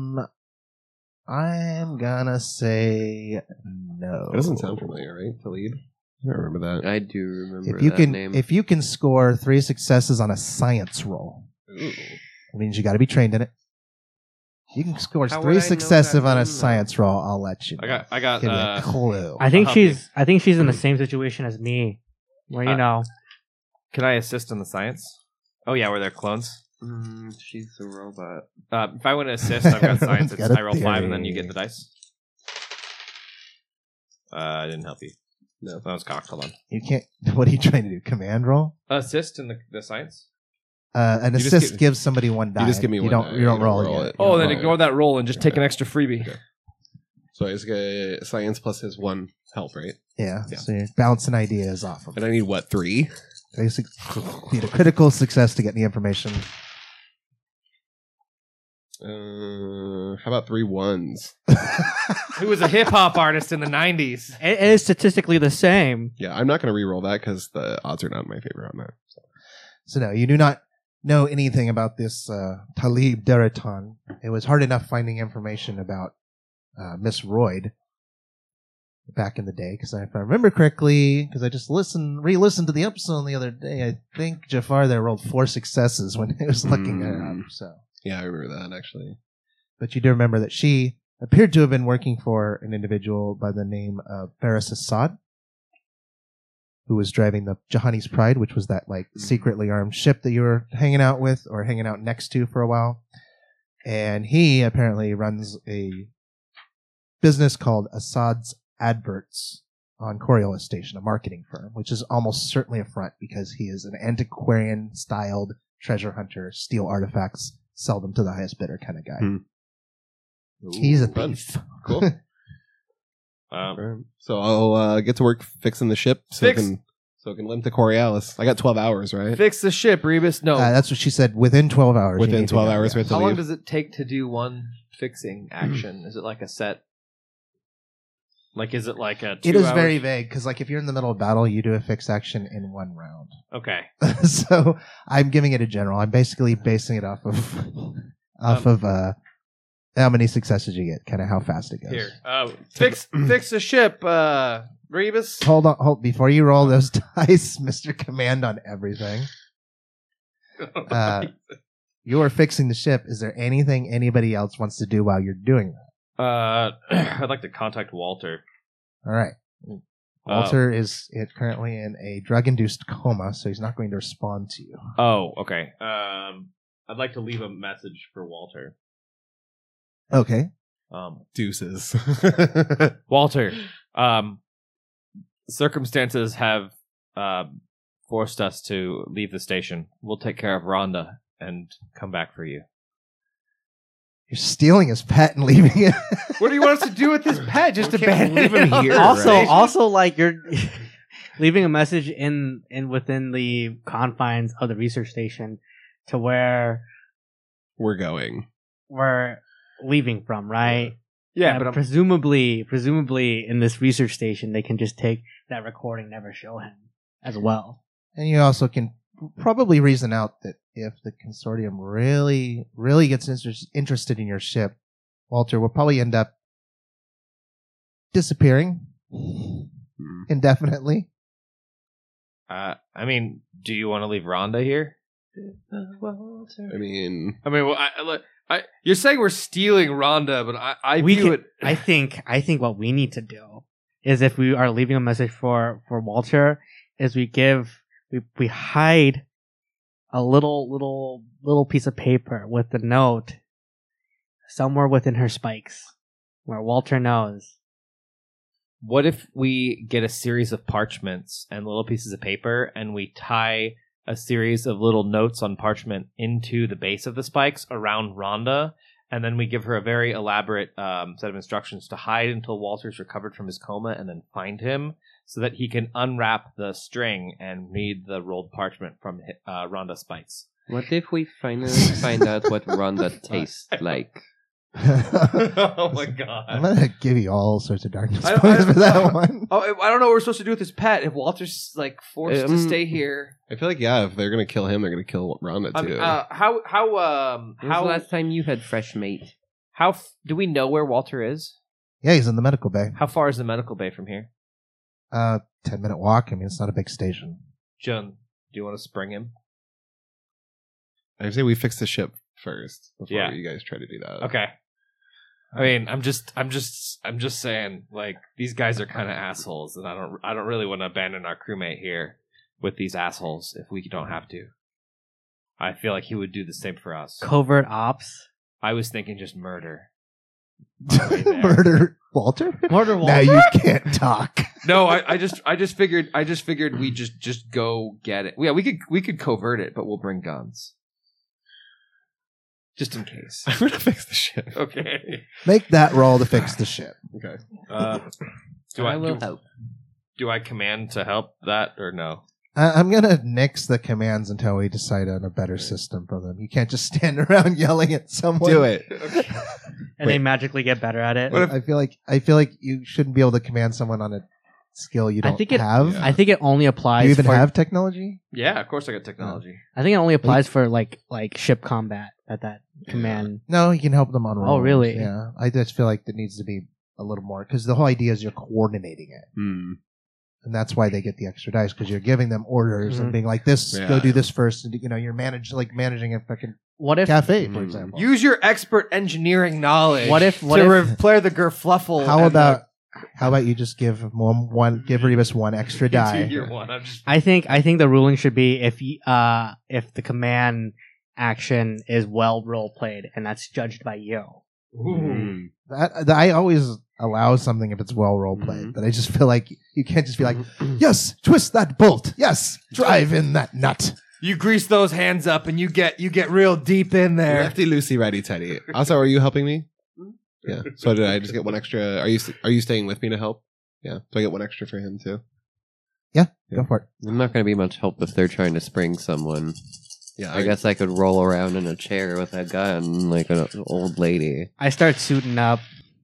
[SPEAKER 1] I'm gonna say no.
[SPEAKER 4] It doesn't sound familiar, right? Talib? I don't remember that.
[SPEAKER 2] I do remember
[SPEAKER 1] If you
[SPEAKER 2] that
[SPEAKER 1] can,
[SPEAKER 2] name.
[SPEAKER 1] if you can score 3 successes on a science roll, it means you got to be trained in it. You can score
[SPEAKER 2] How would
[SPEAKER 1] 3
[SPEAKER 2] I know
[SPEAKER 1] successive
[SPEAKER 2] that
[SPEAKER 1] on a
[SPEAKER 2] name,
[SPEAKER 1] science roll. I'll let you know.
[SPEAKER 3] I got.
[SPEAKER 1] Give me a clue.
[SPEAKER 5] I think
[SPEAKER 3] I'll help
[SPEAKER 5] she's in the same situation as me, where you know.
[SPEAKER 3] Can I assist in the science? Oh yeah, were there clones?
[SPEAKER 2] She's a robot.
[SPEAKER 3] If I want to assist, I've got science. It's,
[SPEAKER 1] Got a
[SPEAKER 3] I roll 5, and then you
[SPEAKER 1] theory.
[SPEAKER 3] get the dice. I didn't help you.
[SPEAKER 4] No.
[SPEAKER 3] That was cocked. Hold on.
[SPEAKER 1] You can't. What are you trying to do? Command roll?
[SPEAKER 3] Assist in the science.
[SPEAKER 1] An
[SPEAKER 4] You just
[SPEAKER 1] assist
[SPEAKER 4] give-
[SPEAKER 1] gives somebody 1 die.
[SPEAKER 4] just give me
[SPEAKER 1] you
[SPEAKER 4] 1
[SPEAKER 1] don't,
[SPEAKER 4] die.
[SPEAKER 1] You don't roll it.
[SPEAKER 4] it.
[SPEAKER 3] Oh,
[SPEAKER 4] Yeah,
[SPEAKER 3] then
[SPEAKER 4] right.
[SPEAKER 3] ignore that roll and just take an extra freebie.
[SPEAKER 4] Okay. So it's got science plus his 1 help, right?
[SPEAKER 1] Yeah.
[SPEAKER 4] Yeah.
[SPEAKER 1] So you're bouncing ideas off of
[SPEAKER 4] And
[SPEAKER 1] it.
[SPEAKER 4] I need what, 3?
[SPEAKER 1] Basic. Need a critical success to get the information.
[SPEAKER 4] How about 3 1s?
[SPEAKER 6] Who was a hip hop artist in the 90s.
[SPEAKER 5] It is statistically the same.
[SPEAKER 4] Yeah, I'm not going to re-roll that because the odds are not in my favor on that.
[SPEAKER 1] So no, you do not know anything about this Talib Deraton. It was hard enough finding information about Miss Royd back in the day, because if I remember correctly, because I just re-listened to the episode the other day, I think Jafar there rolled 4 successes when he was looking her up. So,
[SPEAKER 4] Yeah, I remember that actually.
[SPEAKER 1] but you do remember that she appeared to have been working for an individual by the name of Faris Assad, who was driving the Jahani's Pride, which was that like secretly armed ship that you were hanging out with or hanging out next to for a while. And he apparently runs a business called Assad's Adverts on Coriolis Station, a marketing firm, which is almost certainly a front because he is an antiquarian styled treasure hunter, steal artifacts, sell them to the highest bidder kind of guy. He's a
[SPEAKER 4] fun.
[SPEAKER 1] thief.
[SPEAKER 4] Cool. So I'll get to work fixing the ship so I can limp to Coriolis. I got 12 hours, right?
[SPEAKER 6] Fix the ship, Rebus. No.
[SPEAKER 1] That's what she said. Within 12 hours. you
[SPEAKER 4] Within
[SPEAKER 1] need to
[SPEAKER 4] 12
[SPEAKER 1] go.
[SPEAKER 4] hours, we have to
[SPEAKER 6] How long
[SPEAKER 4] leave.
[SPEAKER 6] does it take to do one fixing action? Is it like a set?
[SPEAKER 3] Like, is it like a 2
[SPEAKER 1] It is
[SPEAKER 3] hours?
[SPEAKER 1] very vague because, like, if you're in the middle of battle, you do a fixed action in 1 round.
[SPEAKER 3] Okay.
[SPEAKER 1] So I'm giving it a general. I'm basically basing it off of how many successes you get, kind of how fast it goes.
[SPEAKER 6] Here. Fix the ship, Rebus.
[SPEAKER 1] Hold before you roll those dice, Mr. Command on everything. You are fixing the ship. Is there anything anybody else wants to do while you're doing that?
[SPEAKER 3] I'd like to contact Walter.
[SPEAKER 1] All right. Walter is currently in a drug-induced coma, so he's not going to respond to you.
[SPEAKER 3] Oh, okay. I'd like to leave a message for Walter.
[SPEAKER 1] Okay.
[SPEAKER 4] Deuces.
[SPEAKER 3] Walter, circumstances have forced us to leave the station. We'll take care of Rhonda and come back for you.
[SPEAKER 1] You're stealing his pet and leaving it.
[SPEAKER 6] What do you want us to do with this pet? Just
[SPEAKER 4] We can't
[SPEAKER 6] abandon
[SPEAKER 4] leave
[SPEAKER 6] it
[SPEAKER 4] him
[SPEAKER 6] on
[SPEAKER 4] here,
[SPEAKER 6] the
[SPEAKER 4] right?
[SPEAKER 5] Also,
[SPEAKER 6] station?
[SPEAKER 5] like you're leaving a message in within the confines of the research station to where
[SPEAKER 4] We're going.
[SPEAKER 5] we're leaving from, right?
[SPEAKER 3] Yeah,
[SPEAKER 5] And
[SPEAKER 3] but I'm,
[SPEAKER 5] presumably in this research station, they can just take that recording, never show him as well.
[SPEAKER 1] And you also can probably reason out that if the consortium really, really gets interested in your ship, Walter will probably end up disappearing indefinitely.
[SPEAKER 3] I mean, do you want to leave Rhonda here?
[SPEAKER 4] I mean,
[SPEAKER 3] Well, you're saying we're stealing Rhonda, but I
[SPEAKER 5] We
[SPEAKER 3] view
[SPEAKER 5] can-
[SPEAKER 3] it.
[SPEAKER 5] I think what we need to do is, if we are leaving a message for Walter, is we hide a little piece of paper with the note somewhere within her spikes, where Walter knows.
[SPEAKER 3] What if we get a series of parchments and little pieces of paper, and we tie a series of little notes on parchment into the base of the spikes around Rhonda, and then we give her a very elaborate set of instructions to hide until Walter's recovered from his coma, and then find him so that he can unwrap the string and read the rolled parchment from Rhonda's spikes.
[SPEAKER 2] What if we finally find out what Rhonda tastes like?
[SPEAKER 3] Oh my god.
[SPEAKER 1] I'm gonna give you all sorts of darkness
[SPEAKER 3] I-
[SPEAKER 1] points
[SPEAKER 3] I-
[SPEAKER 1] for that one.
[SPEAKER 3] Oh, I don't know what we're supposed to do with this pet if Walter's like forced to stay here.
[SPEAKER 4] I feel like if they're gonna kill him, they're gonna kill Rhonda
[SPEAKER 3] I
[SPEAKER 4] too.
[SPEAKER 3] mean,
[SPEAKER 2] When was the last time you had fresh meat?
[SPEAKER 3] do we know where Walter is?
[SPEAKER 1] Yeah, he's in the medical bay.
[SPEAKER 3] How far is the medical bay from here?
[SPEAKER 1] 10-minute walk. I mean, it's not a big station.
[SPEAKER 3] John, do you want to spring him?
[SPEAKER 4] I say we fix the ship first before
[SPEAKER 3] Yeah.
[SPEAKER 4] you guys try to do that.
[SPEAKER 3] Okay. I mean, I'm just saying, like, these guys are kind of assholes, and I don't really want to abandon our crewmate here with these assholes if we don't have to. I feel like he would do the same for us.
[SPEAKER 5] Covert ops.
[SPEAKER 3] I was thinking just murder.
[SPEAKER 1] Murder Walter?
[SPEAKER 5] Murder
[SPEAKER 1] Now
[SPEAKER 5] Walter.
[SPEAKER 1] you can't talk.
[SPEAKER 3] No, I just figured we just go get it. Yeah, we could covert it, but we'll bring guns. Just in case.
[SPEAKER 4] I'm gonna fix the ship.
[SPEAKER 3] Okay.
[SPEAKER 1] Make that roll to fix the ship.
[SPEAKER 4] Okay.
[SPEAKER 2] I will help.
[SPEAKER 3] Do I command to help that or no?
[SPEAKER 1] I'm gonna nix the commands until we decide on a better system for them. You can't just stand around yelling at someone.
[SPEAKER 4] Do it.
[SPEAKER 5] And they magically get better at it.
[SPEAKER 1] I feel like you shouldn't be able to command someone on a skill you don't have.
[SPEAKER 4] Yeah.
[SPEAKER 5] I think it only
[SPEAKER 1] Do
[SPEAKER 5] applies.
[SPEAKER 1] you even
[SPEAKER 5] for,
[SPEAKER 1] have technology?
[SPEAKER 3] Yeah, of course I got technology.
[SPEAKER 5] I think it only applies for like ship combat. That command.
[SPEAKER 1] No, you can help them on rolls.
[SPEAKER 5] Oh, really?
[SPEAKER 1] Yeah. I just feel like there needs to be a little more because the whole idea is you're coordinating it.
[SPEAKER 4] Hmm.
[SPEAKER 1] And that's why they get the extra dice because you're giving them orders and
[SPEAKER 5] Mhm.
[SPEAKER 1] being like, "This,
[SPEAKER 4] Yeah.
[SPEAKER 1] go do this first." And you're managing a fucking
[SPEAKER 5] What if?
[SPEAKER 1] cafe, for
[SPEAKER 4] Mhm.
[SPEAKER 1] example.
[SPEAKER 3] Use your expert engineering knowledge.
[SPEAKER 5] What if-
[SPEAKER 3] to repair the gerfluffle?
[SPEAKER 1] How
[SPEAKER 3] and
[SPEAKER 1] about you just give give Rebus one extra
[SPEAKER 3] the
[SPEAKER 1] die?
[SPEAKER 3] year one? I'm just
[SPEAKER 5] I think the ruling should be if the command action is well role played, and that's judged by you.
[SPEAKER 4] Hmm.
[SPEAKER 1] That I always allow something if it's well role played,
[SPEAKER 4] Mhm.
[SPEAKER 1] but I just feel like you can't just be like, "Yes, twist that bolt. Yes, drive in that nut."
[SPEAKER 6] You grease those hands up and you get real deep in there.
[SPEAKER 4] Lefty loosey, righty tighty. Also, are you helping me? Yeah. So did I just get one extra? Are you staying with me to help? Yeah. So I get one extra for him too.
[SPEAKER 1] Go for it.
[SPEAKER 2] I'm not going to be much help if they're trying to spring someone.
[SPEAKER 4] Yeah.
[SPEAKER 2] I guess I could roll around in a chair with a gun like an old lady.
[SPEAKER 5] I start suiting up.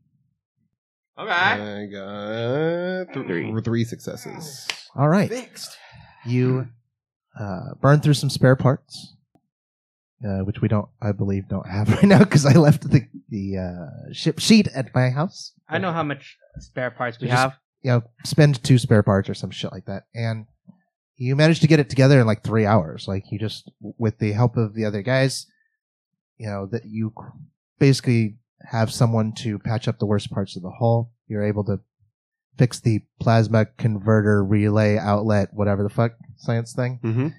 [SPEAKER 3] okay.
[SPEAKER 4] I got
[SPEAKER 2] Three.
[SPEAKER 4] three successes.
[SPEAKER 1] All right. You burn through some spare parts, which I believe don't have right now because I left the ship sheet at my house.
[SPEAKER 5] I know how much spare parts we
[SPEAKER 1] Just-
[SPEAKER 5] have.
[SPEAKER 1] Spend 2 spare parts or some shit like that, and you managed to get it together in like 3 hours. Like you just, with the help of the other guys, that you basically have someone to patch up the worst parts of the hull. You're able to fix the plasma converter relay outlet, whatever the fuck science thing,
[SPEAKER 4] Mm-hmm.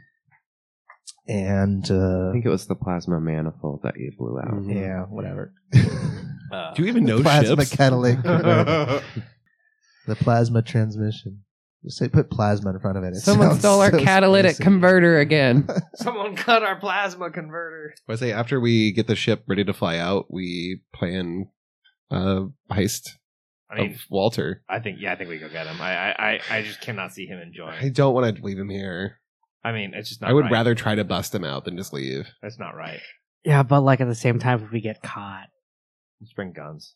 [SPEAKER 1] and
[SPEAKER 2] I think it was the plasma manifold that you blew out.
[SPEAKER 1] yeah, whatever.
[SPEAKER 4] Do you even know
[SPEAKER 1] Plasma
[SPEAKER 4] ships?
[SPEAKER 1] catalytic converter. The plasma transmission. Just say put plasma in front of it. It
[SPEAKER 2] Someone
[SPEAKER 1] sounds
[SPEAKER 2] stole our
[SPEAKER 1] so
[SPEAKER 2] catalytic
[SPEAKER 1] spacey.
[SPEAKER 2] converter again.
[SPEAKER 3] Someone cut our plasma converter.
[SPEAKER 4] I say after we get the ship ready to fly out, we plan a heist
[SPEAKER 3] I mean,
[SPEAKER 4] of Walter.
[SPEAKER 3] I think we go get him. I just cannot see him
[SPEAKER 4] I
[SPEAKER 3] enjoying.
[SPEAKER 4] don't want to leave him here.
[SPEAKER 3] I mean, it's just not.
[SPEAKER 4] I would
[SPEAKER 3] right.
[SPEAKER 4] rather try to bust him out than just leave.
[SPEAKER 3] That's not right.
[SPEAKER 5] Yeah, but like at the same time, if we get caught,
[SPEAKER 3] Let's bring guns.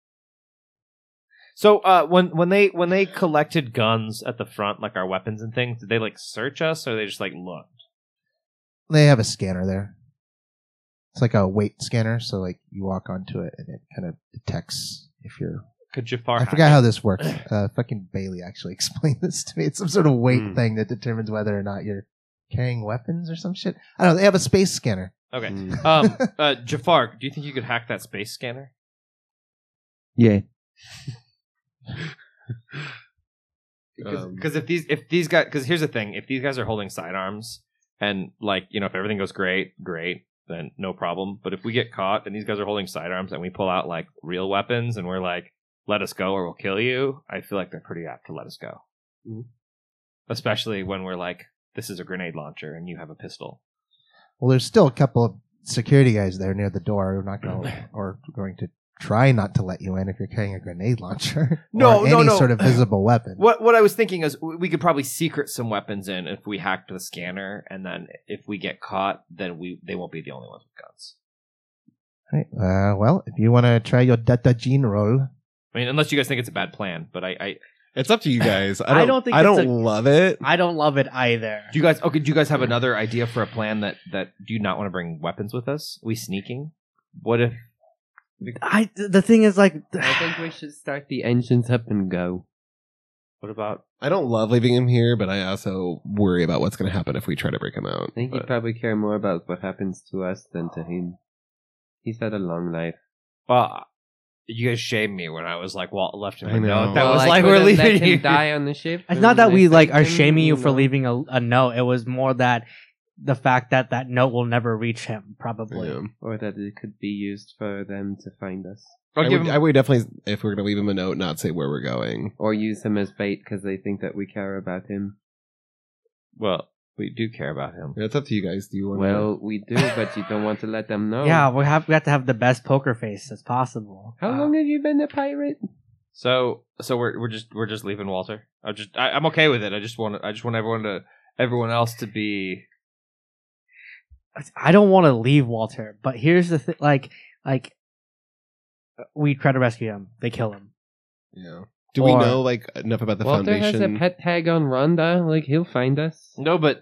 [SPEAKER 3] So when they collected guns at the front, like our weapons and things, did they like search us or they just like looked?
[SPEAKER 1] They have a scanner there. It's like a weight scanner, so like you walk onto it and it kind of detects if you're.
[SPEAKER 3] Could Jafar?
[SPEAKER 1] I forgot how this works. Fucking Bailey actually explained this to me. It's some sort of weight thing that determines whether or not you're carrying weapons or some shit. I don't know. They have a space scanner.
[SPEAKER 3] Okay.
[SPEAKER 2] Mm.
[SPEAKER 3] Jafar, do you think you could hack that space scanner?
[SPEAKER 2] Yeah.
[SPEAKER 3] Because if these guys, because here's the thing, if these guys are holding sidearms and like if everything goes great, then no problem. But if we get caught and these guys are holding sidearms and we pull out like real weapons and we're like, let us go or we'll kill you, I feel like they're pretty apt to let us go.
[SPEAKER 2] Mhm.
[SPEAKER 3] Especially when we're like, this is a grenade launcher and you have a pistol.
[SPEAKER 1] Well, there's still a couple of security guys there near the door who are not going to try not to let you in if you're carrying a grenade launcher.
[SPEAKER 3] No,
[SPEAKER 1] or
[SPEAKER 3] no,
[SPEAKER 1] any
[SPEAKER 3] no.
[SPEAKER 1] sort of visible weapon.
[SPEAKER 3] What I was thinking is we could probably secret some weapons in if we hacked the scanner, and then if we get caught, then they won't be the only ones with guns.
[SPEAKER 1] Right. Well, if you want to try your data gene roll,
[SPEAKER 3] I mean, unless you guys think it's a bad plan, but I
[SPEAKER 4] It's up to you guys.
[SPEAKER 5] I don't think
[SPEAKER 4] I
[SPEAKER 5] it's
[SPEAKER 4] don't love it.
[SPEAKER 5] I don't love it either.
[SPEAKER 3] do you guys have another idea for a plan that do you not want to bring weapons with us? We sneaking? What if?
[SPEAKER 5] The thing is like,
[SPEAKER 2] I think we should start the engines up and go.
[SPEAKER 3] What about?
[SPEAKER 4] I don't love leaving him here, but I also worry about what's going to happen if we try to break him out.
[SPEAKER 2] I think he'd
[SPEAKER 4] But-
[SPEAKER 2] probably care more about what happens to us than to him. He's had a long life.
[SPEAKER 3] Well, you guys shamed me when I was like, Walt left him
[SPEAKER 4] I
[SPEAKER 3] a
[SPEAKER 4] know.
[SPEAKER 3] note. That
[SPEAKER 2] Well,
[SPEAKER 3] was
[SPEAKER 2] I
[SPEAKER 3] like we're
[SPEAKER 2] could've let
[SPEAKER 3] leaving
[SPEAKER 2] him
[SPEAKER 3] you.
[SPEAKER 2] die on the ship.
[SPEAKER 5] it's not that
[SPEAKER 2] and
[SPEAKER 5] we
[SPEAKER 2] I
[SPEAKER 5] like are
[SPEAKER 2] saved him,
[SPEAKER 5] shaming you for
[SPEAKER 2] know.
[SPEAKER 5] leaving a note. It was more that the fact that note will never reach him, probably.
[SPEAKER 4] Yeah.
[SPEAKER 2] Or that it could be used for them to find us.
[SPEAKER 3] I'll
[SPEAKER 4] I
[SPEAKER 3] give
[SPEAKER 4] would,
[SPEAKER 3] him-
[SPEAKER 4] I would definitely, if we're going to leave him a note, not say where we're going.
[SPEAKER 2] Or use him as bait because they think that we care about him.
[SPEAKER 3] Well, we do care about him.
[SPEAKER 4] Yeah, it's up to you guys. Do you want
[SPEAKER 2] Well, we do, but you don't want to let them know.
[SPEAKER 5] Yeah, we have to have the best poker face as possible.
[SPEAKER 2] How long have you been a pirate?
[SPEAKER 3] So we're just leaving Walter. I'm okay with it. I just want everyone else to be.
[SPEAKER 5] I don't want to leave Walter, but here's the thing: like we try to rescue him, they kill him.
[SPEAKER 4] Yeah. Do we
[SPEAKER 5] Or-
[SPEAKER 4] know like enough about the
[SPEAKER 2] Walter has
[SPEAKER 4] foundation?
[SPEAKER 2] a pet tag on Rhonda. Like, he'll find us.
[SPEAKER 3] No, but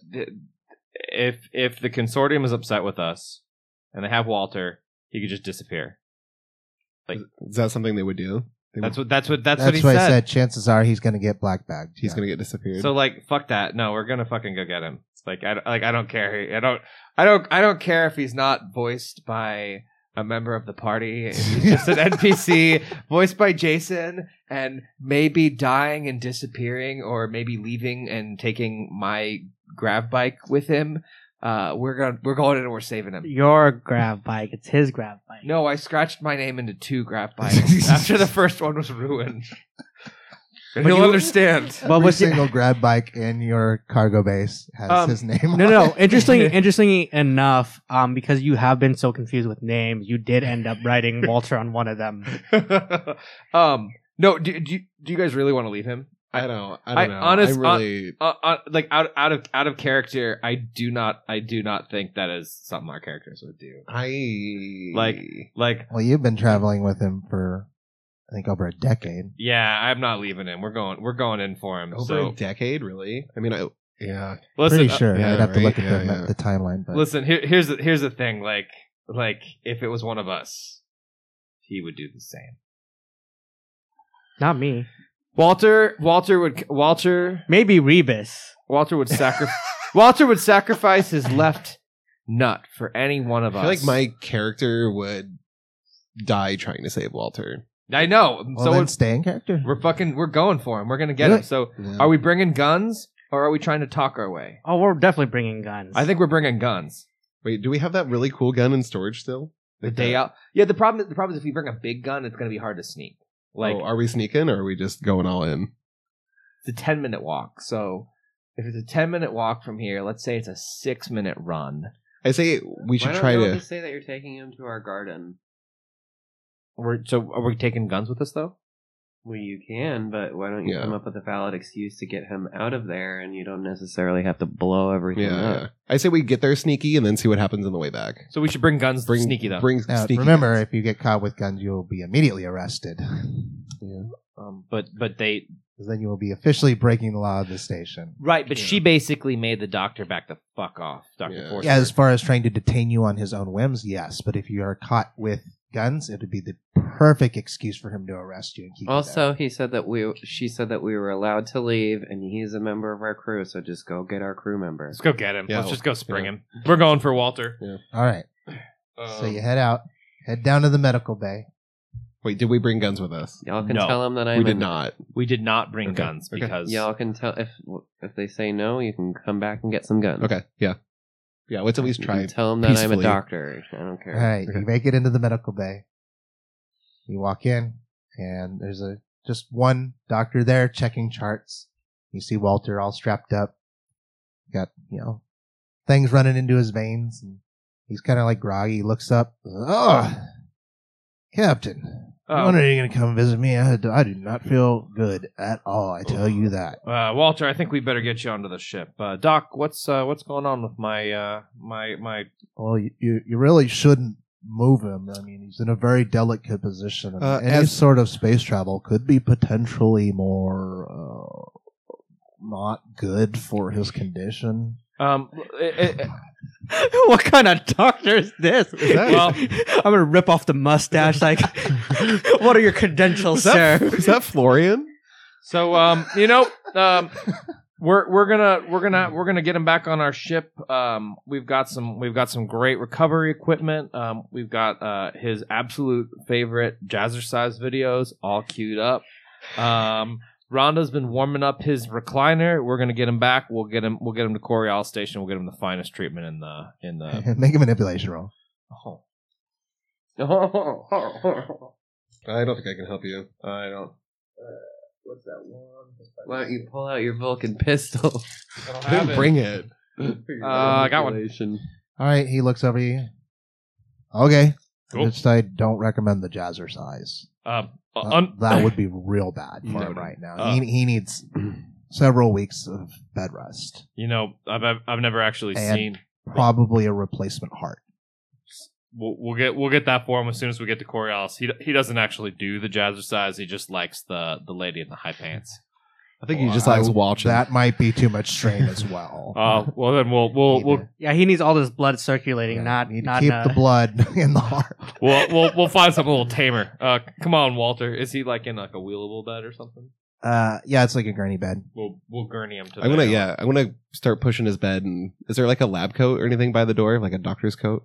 [SPEAKER 3] if the consortium is upset with us and they have Walter, he could just disappear.
[SPEAKER 4] Is that something they would do?
[SPEAKER 3] That's what he
[SPEAKER 1] why I
[SPEAKER 3] said.
[SPEAKER 1] said chances are he's going to get black bagged.
[SPEAKER 4] He's going to get disappeared.
[SPEAKER 3] So like, fuck that. No, we're gonna fucking go get him. It's like I don't care. I don't care if he's not voiced by a member of the party. If he's just an NPC voiced by Jason and maybe dying and disappearing, or maybe leaving and taking my grav bike with him. We're going in and we're saving him.
[SPEAKER 5] Your grav bike, it's his grav bike.
[SPEAKER 3] No, I scratched my name into 2 grav bikes after the first one was ruined. And
[SPEAKER 5] But
[SPEAKER 3] he'll
[SPEAKER 5] you-
[SPEAKER 3] understand.
[SPEAKER 5] Well,
[SPEAKER 1] Every
[SPEAKER 5] what's your-
[SPEAKER 1] single grab bike in your cargo base has his name.
[SPEAKER 5] No. Interestingly enough, because you have been so confused with names, you did end up writing Walter on one of them.
[SPEAKER 3] No. Do you guys really want to leave him?
[SPEAKER 4] I don't know.
[SPEAKER 3] Honest,
[SPEAKER 4] I really.
[SPEAKER 3] like out of character, I do not think that is something our characters would do. Like,
[SPEAKER 1] Well, you've been traveling with him for, I think, over a decade.
[SPEAKER 3] yeah, I'm not leaving him. We're going in for him.
[SPEAKER 4] over
[SPEAKER 3] So
[SPEAKER 4] a decade, really? I mean, yeah.
[SPEAKER 3] listen,
[SPEAKER 1] Pretty sure.
[SPEAKER 4] yeah,
[SPEAKER 1] I'd have to
[SPEAKER 4] right?
[SPEAKER 1] look at
[SPEAKER 4] Yeah, yeah.
[SPEAKER 1] the timeline. But
[SPEAKER 3] listen. Here's the thing. Like if it was one of us, he would do the same.
[SPEAKER 5] Not me.
[SPEAKER 3] Walter
[SPEAKER 5] Maybe Rebus.
[SPEAKER 3] would sacrifice his left nut for any one of
[SPEAKER 4] I
[SPEAKER 3] us.
[SPEAKER 4] feel like my character would die trying to save Walter.
[SPEAKER 3] I know.
[SPEAKER 1] well,
[SPEAKER 3] So
[SPEAKER 1] then stay in character.
[SPEAKER 3] we're going for him. We're gonna get
[SPEAKER 1] Do
[SPEAKER 3] him.
[SPEAKER 1] it.
[SPEAKER 3] So
[SPEAKER 4] Yeah.
[SPEAKER 3] are we bringing guns or are we trying to talk our way?
[SPEAKER 5] Oh, we're definitely bringing guns.
[SPEAKER 3] I think we're bringing guns.
[SPEAKER 4] Wait, do we have that really cool gun in storage still?
[SPEAKER 3] The day out. Yeah. The problem is if we bring a big gun, it's gonna be hard to sneak. Like
[SPEAKER 4] Are we sneaking or are we just going all in?
[SPEAKER 3] it's a 10-minute walk. So if it's a 10-minute walk from here, let's say it's a 6-minute run.
[SPEAKER 4] I say we should
[SPEAKER 2] Why don't
[SPEAKER 4] try
[SPEAKER 2] you
[SPEAKER 4] to.
[SPEAKER 2] just say that you're taking him to our garden?
[SPEAKER 3] Are we taking guns with us though?
[SPEAKER 2] Well, you can, but why don't you
[SPEAKER 4] Yeah.
[SPEAKER 2] come up with a valid excuse to get him out of there, and you don't necessarily have to blow everything
[SPEAKER 4] Yeah,
[SPEAKER 2] up.
[SPEAKER 4] yeah. I say we get there sneaky and then see what happens on the way back.
[SPEAKER 3] So we should bring guns sneaky though.
[SPEAKER 4] Bring
[SPEAKER 1] Now,
[SPEAKER 4] sneaky.
[SPEAKER 1] remember,
[SPEAKER 4] guns.
[SPEAKER 1] if you get caught with guns, you will be immediately arrested.
[SPEAKER 3] But they
[SPEAKER 1] 'Cause then you will be officially breaking the law of the station.
[SPEAKER 3] right. But she basically made the doctor back the fuck off, Dr.
[SPEAKER 4] Yeah.
[SPEAKER 3] Forster.
[SPEAKER 1] Yeah, as far as trying to detain you on his own whims, yes. But if you are caught with guns, it would be the perfect excuse for him to arrest you and keep you
[SPEAKER 2] Also, she said that we were allowed to leave, and he's a member of our crew, so just go get our crew member.
[SPEAKER 3] Let's go get him.
[SPEAKER 4] Yeah.
[SPEAKER 3] Let's just go spring him. We're going for Walter.
[SPEAKER 1] there. All right. So
[SPEAKER 3] Um,
[SPEAKER 1] you head down to the medical bay.
[SPEAKER 4] Wait, did we bring guns with us?
[SPEAKER 2] Y'all can
[SPEAKER 3] No,
[SPEAKER 2] tell him that
[SPEAKER 4] We
[SPEAKER 2] I'm.
[SPEAKER 4] did not.
[SPEAKER 3] we did not bring
[SPEAKER 4] Okay.
[SPEAKER 3] guns
[SPEAKER 4] Okay.
[SPEAKER 3] because
[SPEAKER 2] Y'all can tell if they say no, you can come back and get some guns.
[SPEAKER 4] Okay, yeah. Yeah, let's at least
[SPEAKER 2] You
[SPEAKER 4] try.
[SPEAKER 2] can tell them that I'm a
[SPEAKER 4] peacefully.
[SPEAKER 2] doctor. I don't care.
[SPEAKER 1] All right.
[SPEAKER 4] Okay.
[SPEAKER 1] You make it into the medical bay. You walk in, and there's just one doctor there checking charts. You see Walter all strapped up. Got, things running into his veins. And he's kind of like groggy. He looks up. Oh, Captain. When are you going to come visit me? I do not feel good at all. I tell you that.
[SPEAKER 3] Walter, I think we better get you onto the ship. Doc, what's going on with my my?
[SPEAKER 1] Well, you really shouldn't move him. I mean, he's in a very delicate position. And any
[SPEAKER 4] as-
[SPEAKER 1] sort of space travel could be potentially more not good for his condition.
[SPEAKER 5] What kind of doctor is this?
[SPEAKER 3] Well-
[SPEAKER 5] I'm gonna rip off the mustache. Like, what are your credentials, sir?
[SPEAKER 4] Is that Florian?
[SPEAKER 3] So we're gonna get him back on our ship. We've got some great recovery equipment. We've got his absolute favorite jazzercise videos all queued up. Rhonda's been warming up his recliner. We're gonna get him back. We'll get him to Corial Station. We'll get him the finest treatment in the.
[SPEAKER 1] Make a manipulation roll.
[SPEAKER 3] Oh,
[SPEAKER 4] I don't think I can help you.
[SPEAKER 3] I don't.
[SPEAKER 2] What's that one? Why don't you pull out your Vulcan pistol?
[SPEAKER 4] I didn't bring it.
[SPEAKER 3] I got one.
[SPEAKER 2] Manipulation.
[SPEAKER 1] All right, he looks over you. Okay.
[SPEAKER 3] Cool.
[SPEAKER 1] Just I don't recommend the jazzercise. That would be real bad for him right now. He needs several weeks of bed rest.
[SPEAKER 3] I've never actually
[SPEAKER 1] And-
[SPEAKER 3] seen.
[SPEAKER 1] Probably a replacement heart.
[SPEAKER 3] We'll get that for him as soon as we get to Coriolis. He doesn't actually do the jazzercise. He just likes the lady in the high pants.
[SPEAKER 4] I think he just likes watching.
[SPEAKER 1] That might be too much strain as well.
[SPEAKER 3] Well then we'll
[SPEAKER 5] Yeah, he needs all this blood circulating,
[SPEAKER 1] Yeah,
[SPEAKER 5] not
[SPEAKER 1] need to
[SPEAKER 5] not
[SPEAKER 1] keep the blood in the heart.
[SPEAKER 3] we'll find something a little tamer. Come on, Walter. Is he like in like a wheelable bed or something?
[SPEAKER 1] Yeah, it's like a gurney bed.
[SPEAKER 3] We'll gurney him to.
[SPEAKER 4] I'm gonna start pushing his bed. And is there like a lab coat or anything by the door, like a doctor's coat?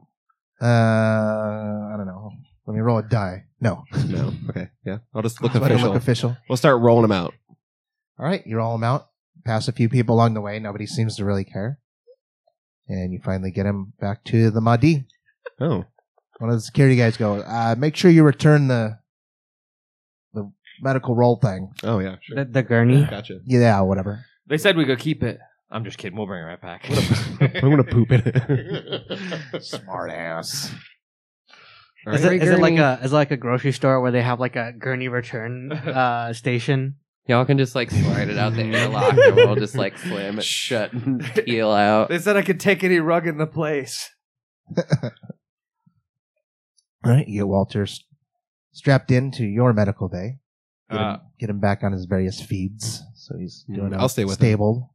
[SPEAKER 1] I don't know. Let me roll a die. No.
[SPEAKER 4] No. Okay. Yeah. I'll just look
[SPEAKER 1] Let it
[SPEAKER 4] official.
[SPEAKER 1] look official.
[SPEAKER 4] We'll start rolling them out.
[SPEAKER 1] All right, you roll them out. Pass a few people along the way. Nobody seems to really care. And you finally get him back to the Mahdi.
[SPEAKER 4] Oh.
[SPEAKER 1] One of the security guys go, make sure you return the medical roll thing.
[SPEAKER 4] Oh yeah. Sure.
[SPEAKER 5] the gurney.
[SPEAKER 4] Gotcha.
[SPEAKER 1] Yeah, whatever.
[SPEAKER 3] They said we could keep it. I'm just kidding. We'll bring it right back.
[SPEAKER 4] I'm gonna poop in it.
[SPEAKER 1] Smart ass.
[SPEAKER 5] Is it like a grocery store where they have like a gurney return station?
[SPEAKER 2] Y'all can just like slide it out the airlock, and we'll just like slam it shut and peel out.
[SPEAKER 6] They said I could take any rug in the place.
[SPEAKER 1] All right, you get Walter strapped into your medical bay. Get him back on his various feeds. So he's doing
[SPEAKER 4] I'll stay with him.
[SPEAKER 1] stable.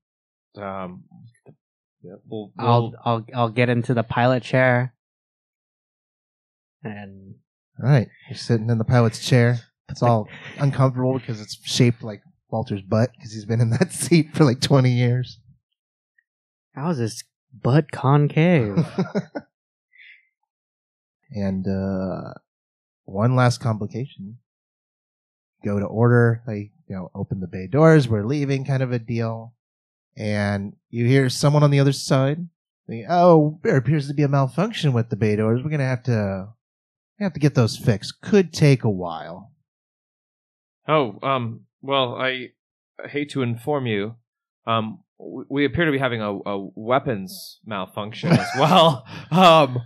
[SPEAKER 5] I'll get into the pilot chair. And
[SPEAKER 1] All right, you're sitting in the pilot's chair. It's all uncomfortable because it's shaped like Walter's butt because he's been in that seat for like 20 years.
[SPEAKER 5] how is this butt concave?
[SPEAKER 1] And one last complication. Go to order, open the bay doors, we're leaving kind of a deal. And you hear someone on the other side. There appears to be a malfunction with the bay doors. We're going to have to get those fixed. Could take a while.
[SPEAKER 3] Well, I hate to inform you. We appear to be having a weapons malfunction as well.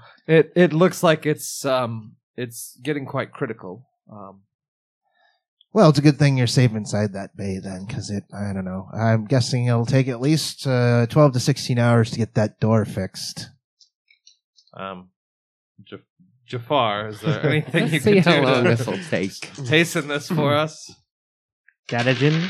[SPEAKER 3] It looks like it's getting quite critical.
[SPEAKER 1] Well, it's a good thing you're safe inside that bay then, because I don't know. I'm guessing it'll take at least 12 to 16 hours to get that door fixed.
[SPEAKER 3] Jafar, is there anything you
[SPEAKER 2] Let's
[SPEAKER 3] can
[SPEAKER 2] see
[SPEAKER 3] do
[SPEAKER 2] how long
[SPEAKER 3] to
[SPEAKER 2] this will take.
[SPEAKER 3] hasten this for us?
[SPEAKER 5] Dadagen?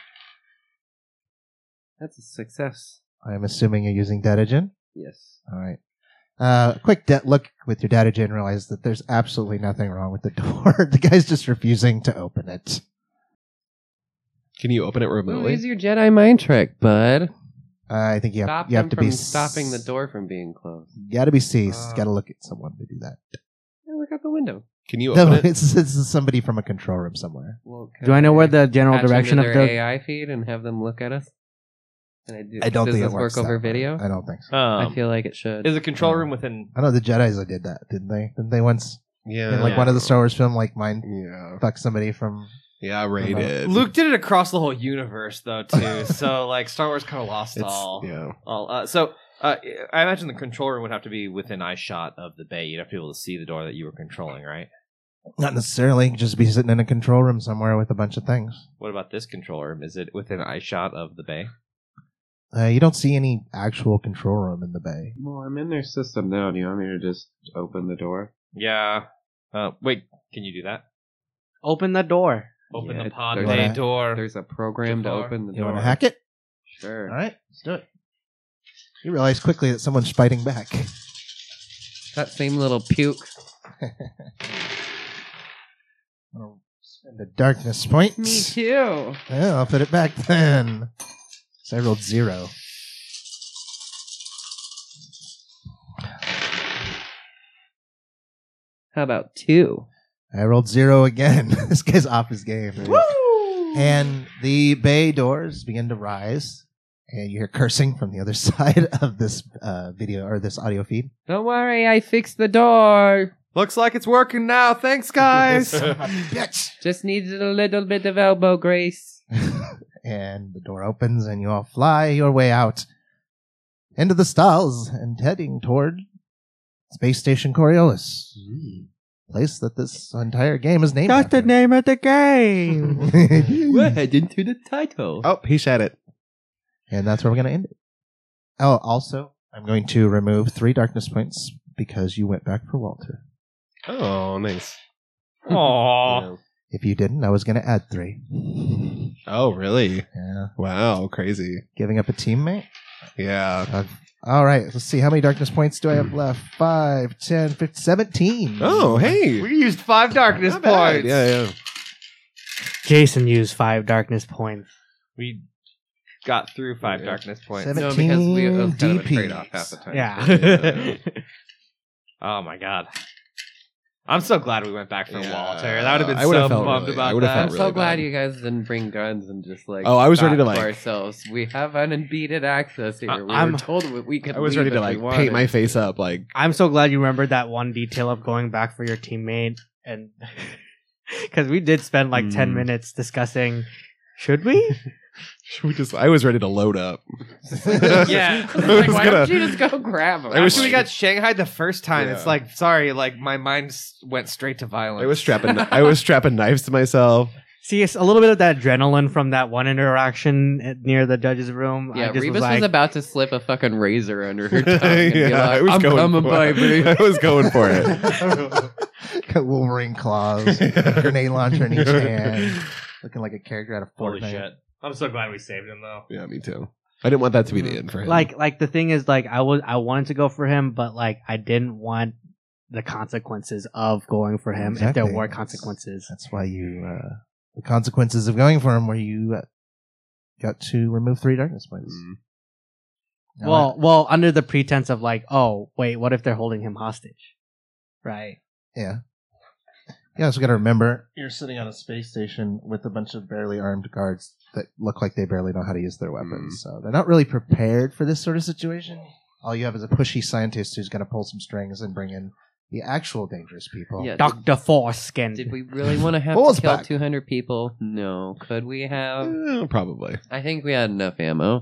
[SPEAKER 2] That's a success.
[SPEAKER 1] I'm assuming you're using Datagen?
[SPEAKER 2] Yes.
[SPEAKER 1] All right. Quick look with your Datagen and realize that there's absolutely nothing wrong with the door. The guy's just refusing to open it.
[SPEAKER 4] Can you open it
[SPEAKER 2] Well,
[SPEAKER 4] remotely?
[SPEAKER 2] use your Jedi mind trick, bud.
[SPEAKER 1] I think you have
[SPEAKER 2] Stop
[SPEAKER 1] to
[SPEAKER 2] them
[SPEAKER 1] be
[SPEAKER 2] from stopping the door from being closed.
[SPEAKER 1] You got to be ceased. Got to look at someone to do that.
[SPEAKER 2] Yeah, look out the window.
[SPEAKER 4] Can you
[SPEAKER 1] No,
[SPEAKER 4] open it?
[SPEAKER 1] it's somebody from a control room somewhere.
[SPEAKER 2] Well,
[SPEAKER 5] Do I know where the general
[SPEAKER 2] patch
[SPEAKER 5] direction
[SPEAKER 2] into
[SPEAKER 5] of
[SPEAKER 2] their
[SPEAKER 5] the...
[SPEAKER 2] AI feed and have them look at us?
[SPEAKER 1] I don't
[SPEAKER 2] does
[SPEAKER 1] think it
[SPEAKER 2] this
[SPEAKER 1] works
[SPEAKER 2] work over
[SPEAKER 1] that way.
[SPEAKER 2] video?
[SPEAKER 1] I don't think so.
[SPEAKER 2] I feel like it should.
[SPEAKER 3] Is a control room within?
[SPEAKER 1] I know the Jedis did that, didn't they? Didn't they once
[SPEAKER 4] Yeah.
[SPEAKER 1] in like one of the Star Wars film, like mine
[SPEAKER 4] Yeah.
[SPEAKER 1] fuck somebody from?
[SPEAKER 4] Yeah, Ray did.
[SPEAKER 3] Luke did it across the whole universe, though, too. So, like, Star Wars kind of lost all.
[SPEAKER 4] Yeah.
[SPEAKER 3] I imagine the control room would have to be within eye shot of the bay. You'd have to be able to see the door that you were controlling, right?
[SPEAKER 1] Not necessarily. Just be sitting in a control room somewhere with a bunch of things.
[SPEAKER 3] What about this control room? Is it within eye shot of the bay?
[SPEAKER 1] You don't see any actual control room in the bay.
[SPEAKER 7] Well, I'm in their system now. Do you want me to just open the door?
[SPEAKER 3] Yeah. Wait, can you do that?
[SPEAKER 5] Open the door.
[SPEAKER 3] Open
[SPEAKER 2] Yeah,
[SPEAKER 3] the pod
[SPEAKER 2] there's
[SPEAKER 3] bay
[SPEAKER 1] a-
[SPEAKER 3] door.
[SPEAKER 2] There's a program to
[SPEAKER 3] Jafar.
[SPEAKER 2] open the
[SPEAKER 1] You
[SPEAKER 2] door.
[SPEAKER 1] want to hack it?
[SPEAKER 2] Sure.
[SPEAKER 1] All right, let's do it. You realize quickly that someone's fighting back.
[SPEAKER 2] That same little puke.
[SPEAKER 1] I'll spend a darkness point.
[SPEAKER 2] Me too.
[SPEAKER 1] Yeah, I'll put it back then. So I rolled 0.
[SPEAKER 2] How about 2?
[SPEAKER 1] I rolled 0 again. This guy's off his game. And the bay doors begin to rise, and you hear cursing from the other side of this video or this audio feed.
[SPEAKER 2] Don't worry, I fixed the door.
[SPEAKER 6] Looks like it's working now. Thanks, guys.
[SPEAKER 1] Bitch!
[SPEAKER 2] Just needed a little bit of elbow grace.
[SPEAKER 1] And the door opens, and you all fly your way out into the stalls and heading toward Space Station Coriolis. Place that this entire game is named
[SPEAKER 5] That's
[SPEAKER 1] after.
[SPEAKER 5] the name of the game.
[SPEAKER 2] We're heading to the title.
[SPEAKER 4] Oh, he said it.
[SPEAKER 1] And that's where we're going to end it. Oh, also, I'm going to remove 3 darkness points because you went back for Walter.
[SPEAKER 4] Oh, nice.
[SPEAKER 3] Aww.
[SPEAKER 1] If you didn't, I was going to add 3.
[SPEAKER 4] Oh, really?
[SPEAKER 1] Yeah.
[SPEAKER 4] Wow, crazy.
[SPEAKER 1] Giving up a teammate?
[SPEAKER 4] Yeah.
[SPEAKER 1] All right, let's see. How many darkness points do I have left? 5, 10, 15, 17.
[SPEAKER 4] Oh, hey.
[SPEAKER 6] We used 5 darkness
[SPEAKER 4] Not bad.
[SPEAKER 6] points.
[SPEAKER 4] Yeah.
[SPEAKER 5] Jason used 5 darkness points.
[SPEAKER 3] We got through 5
[SPEAKER 4] Yeah.
[SPEAKER 3] darkness points.
[SPEAKER 1] 17
[SPEAKER 2] No, because it was kind of a
[SPEAKER 1] DPs.
[SPEAKER 2] trade-off half the time.
[SPEAKER 5] Yeah.
[SPEAKER 3] Oh my god. I'm so glad we went back for
[SPEAKER 4] Yeah.
[SPEAKER 3] Walter. That would have been
[SPEAKER 4] I would've
[SPEAKER 3] so
[SPEAKER 4] felt
[SPEAKER 3] bummed
[SPEAKER 4] really- I
[SPEAKER 3] about
[SPEAKER 4] would've
[SPEAKER 3] that.
[SPEAKER 4] felt
[SPEAKER 2] I'm
[SPEAKER 4] really
[SPEAKER 2] so glad
[SPEAKER 4] bad.
[SPEAKER 2] you guys didn't bring guns and just like.
[SPEAKER 4] Oh, I was ready to,
[SPEAKER 2] stop
[SPEAKER 4] like-
[SPEAKER 2] ourselves. We have unbeaten access here. We
[SPEAKER 5] I'm-
[SPEAKER 2] were told we could.
[SPEAKER 4] I was
[SPEAKER 2] leave
[SPEAKER 4] ready to,
[SPEAKER 2] if
[SPEAKER 4] like,
[SPEAKER 2] we
[SPEAKER 4] paint
[SPEAKER 2] wanted.
[SPEAKER 4] my face up. Like,
[SPEAKER 5] I'm so glad you remembered that one detail of going back for your teammate, and because we did spend like 10 minutes discussing, should we?
[SPEAKER 4] I was ready to load up.
[SPEAKER 3] Yeah.
[SPEAKER 2] I was
[SPEAKER 4] I
[SPEAKER 2] like,
[SPEAKER 4] was
[SPEAKER 2] why
[SPEAKER 4] gonna-
[SPEAKER 2] don't you just go grab him?
[SPEAKER 4] I was-
[SPEAKER 6] After we got Shanghai the first time,
[SPEAKER 4] Yeah.
[SPEAKER 6] it's like, sorry, like my mind went straight to violence.
[SPEAKER 4] I was strapping knives to myself.
[SPEAKER 5] See, it's a little bit of that adrenaline from that one interaction near the judge's room.
[SPEAKER 2] Yeah,
[SPEAKER 5] I just
[SPEAKER 2] Rebus
[SPEAKER 5] was like,
[SPEAKER 2] was about to slip a fucking razor under her tongue and be like,
[SPEAKER 4] I was
[SPEAKER 2] I'm
[SPEAKER 4] going
[SPEAKER 2] coming,
[SPEAKER 4] for it.
[SPEAKER 2] baby.
[SPEAKER 4] I was going for it.
[SPEAKER 1] Got Wolverine claws, grenade launcher in each hand, looking like a character out of Fortnite.
[SPEAKER 3] Holy shit. I'm so glad we saved him though.
[SPEAKER 4] Yeah, me too. I didn't want that to be the end for him.
[SPEAKER 5] like the thing is, like I wanted to go for him, but like I didn't want the consequences of going for him if
[SPEAKER 1] Exactly.
[SPEAKER 5] there were consequences.
[SPEAKER 1] That's why you, the consequences of going for him were you got to remove 3 darkness points. Now
[SPEAKER 5] Well, under the pretense of like, oh wait, what if they're holding him hostage? Right.
[SPEAKER 1] Yeah. You also got to remember, you're sitting on a space station with a bunch of barely armed guards that look like they barely know how to use their weapons. So they're not really prepared for this sort of situation. All you have is a pushy scientist who's going to pull some strings and bring in the actual dangerous people.
[SPEAKER 2] Yeah,
[SPEAKER 5] Dr. Foreskin.
[SPEAKER 2] Did we really want to have
[SPEAKER 1] Bull's
[SPEAKER 2] to kill
[SPEAKER 1] back.
[SPEAKER 2] 200 people? No. Could we have?
[SPEAKER 4] Probably.
[SPEAKER 2] I think we had enough ammo.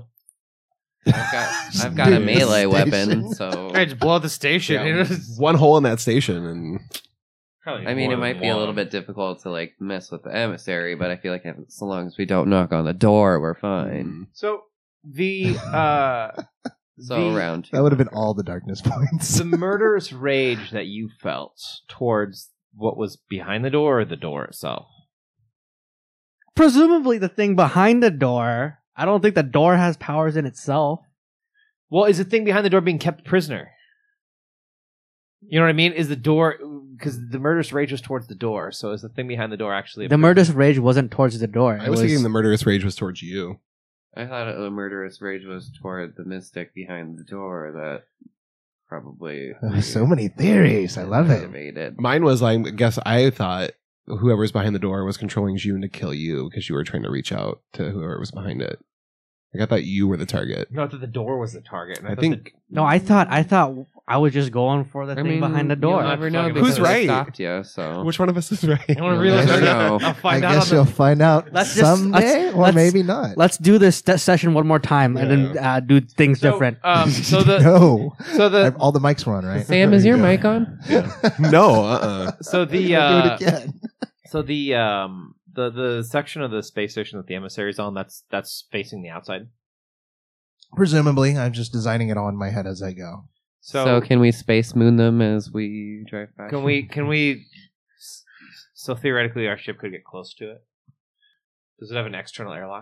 [SPEAKER 2] I've got a
[SPEAKER 1] Dude,
[SPEAKER 2] melee
[SPEAKER 1] station.
[SPEAKER 2] weapon, so
[SPEAKER 6] Hey, just blow up the station.
[SPEAKER 4] Yeah, one hole in that station, and
[SPEAKER 3] Probably
[SPEAKER 2] I mean,
[SPEAKER 3] more
[SPEAKER 2] it might
[SPEAKER 3] than
[SPEAKER 2] be a little
[SPEAKER 3] one.
[SPEAKER 2] bit difficult to like mess with the emissary, but I feel like so long as we don't knock on the door, we're fine.
[SPEAKER 3] So the
[SPEAKER 2] So
[SPEAKER 3] the-
[SPEAKER 2] around.
[SPEAKER 1] That would have been all the darkness points.
[SPEAKER 3] the murderous rage that you felt towards what was behind the door or the door itself.
[SPEAKER 5] Presumably the thing behind the door. I don't think the door has powers in itself.
[SPEAKER 3] Well, is the thing behind the door being kept prisoner? You know what I mean? Is the door because the murderous rage was towards the door? So is the thing behind the door actually a
[SPEAKER 5] The murderous rage wasn't towards the door.
[SPEAKER 4] I was thinking the murderous rage was towards you.
[SPEAKER 2] I thought the murderous rage was toward the mystic behind the door that probably
[SPEAKER 1] So many theories. I love it.
[SPEAKER 2] activated.
[SPEAKER 4] Mine was, I guess I thought whoever's behind the door was controlling June to kill you because you were trying to reach out to whoever was behind it. Like, I thought you were the target.
[SPEAKER 3] Not that the door was the target. And
[SPEAKER 4] I
[SPEAKER 3] thought
[SPEAKER 4] think
[SPEAKER 5] No, I thought I was just going for the thing behind the door.
[SPEAKER 2] You'll never know
[SPEAKER 3] Fucking-
[SPEAKER 2] because
[SPEAKER 4] Who's right?
[SPEAKER 2] they stopped you. So
[SPEAKER 4] which one of us is right?
[SPEAKER 3] I want to
[SPEAKER 2] You'll
[SPEAKER 3] realize
[SPEAKER 2] never know.
[SPEAKER 3] I'll
[SPEAKER 1] I
[SPEAKER 3] find out
[SPEAKER 1] guess
[SPEAKER 3] on
[SPEAKER 1] you'll
[SPEAKER 3] the.
[SPEAKER 1] find out
[SPEAKER 5] Let's just-
[SPEAKER 1] someday, or
[SPEAKER 5] let's-
[SPEAKER 1] maybe not.
[SPEAKER 5] Let's do this session one more time and then do things different.
[SPEAKER 3] So the
[SPEAKER 1] No.
[SPEAKER 3] so the
[SPEAKER 1] All the mics were on, right?
[SPEAKER 2] Sam, is your mic on?
[SPEAKER 4] No,
[SPEAKER 3] so the
[SPEAKER 1] We'll do it again.
[SPEAKER 3] so the section of the space station that the emissary is on that's facing the outside.
[SPEAKER 1] Presumably, I'm just designing it all in my head as I go.
[SPEAKER 2] So can we space moon them as we drive by?
[SPEAKER 3] Can we? So theoretically, our ship could get close to it. Does it have an external airlock?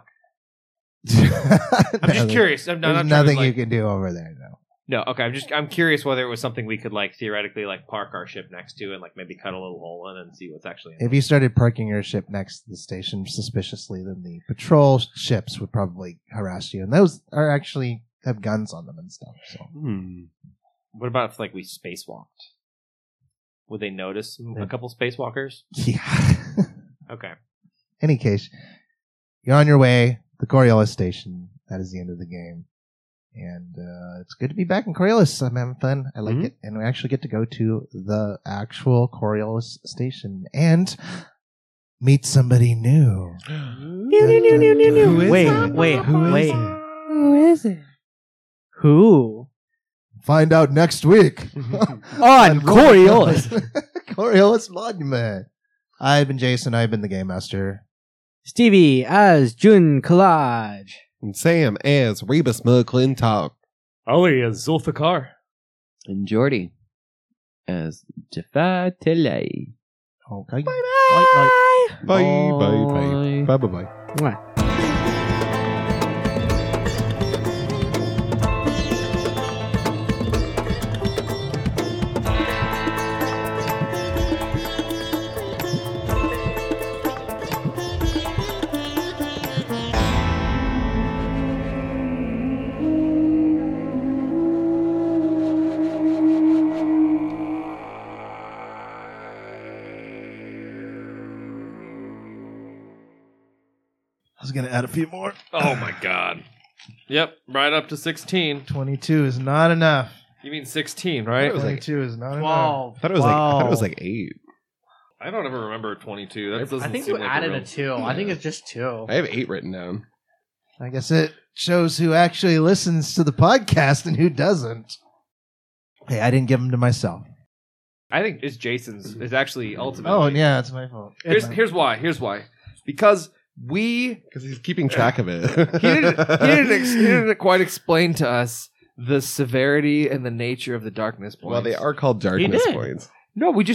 [SPEAKER 3] I'm just curious. I'm not
[SPEAKER 1] There's
[SPEAKER 3] trying
[SPEAKER 1] nothing
[SPEAKER 3] to,
[SPEAKER 1] you
[SPEAKER 3] like,
[SPEAKER 1] can do over there, no.
[SPEAKER 3] No, okay. I'm curious whether it was something we could like theoretically like park our ship next to and like maybe cut a little hole in and see what's actually in it.
[SPEAKER 1] If you started parking your ship next to the station suspiciously, then the patrol ships would probably harass you, and those are actually have guns on them and stuff. So
[SPEAKER 3] What about if like we spacewalked? Would they notice a couple spacewalkers?
[SPEAKER 1] yeah.
[SPEAKER 3] Okay.
[SPEAKER 1] Any case, you're on your way. The Coriolis station. That is the end of the game. And it's good to be back in Coriolis. I'm having fun. I like it. And we actually get to go to the actual Coriolis station and meet somebody new.
[SPEAKER 4] Who is
[SPEAKER 5] Wait,
[SPEAKER 4] it?
[SPEAKER 5] wait,
[SPEAKER 4] Who is
[SPEAKER 5] wait.
[SPEAKER 4] it?
[SPEAKER 2] Who is it?
[SPEAKER 5] Who?
[SPEAKER 1] Find out next week.
[SPEAKER 5] On Coriolis.
[SPEAKER 1] Coriolis Monument. I've been Jason. I've been the Game Master.
[SPEAKER 5] Stevie as Jun Collage.
[SPEAKER 4] And Sam as Rebus McClintock.
[SPEAKER 3] Ollie is Zulfikar.
[SPEAKER 2] And Jordy as Jafar Tele.
[SPEAKER 1] Okay.
[SPEAKER 4] Bye, bye, bye. Bye, bye, bye.
[SPEAKER 5] Mwah.
[SPEAKER 1] I was going to add a few more.
[SPEAKER 3] Oh my god. Yep, right up to 16.
[SPEAKER 1] 22 is not enough.
[SPEAKER 3] You mean 16, right?
[SPEAKER 1] 22 is not enough.
[SPEAKER 4] I thought it was like 8.
[SPEAKER 3] I don't ever remember 22. That doesn't
[SPEAKER 5] I think
[SPEAKER 3] seem
[SPEAKER 5] you
[SPEAKER 3] like
[SPEAKER 5] added
[SPEAKER 3] real...
[SPEAKER 5] a 2. I think it's just 2.
[SPEAKER 4] I have 8 written down.
[SPEAKER 1] I guess it shows who actually listens to the podcast and who doesn't. Hey, I didn't give them to myself.
[SPEAKER 3] I think it's Jason's. Is actually ultimately.
[SPEAKER 1] Oh, yeah, it's my fault.
[SPEAKER 3] Here's why. Because
[SPEAKER 4] Because he's keeping track of it.
[SPEAKER 3] he didn't quite explain to us the severity and the nature of the darkness points.
[SPEAKER 4] Well, they are called darkness
[SPEAKER 5] did.
[SPEAKER 4] points.
[SPEAKER 3] No, they're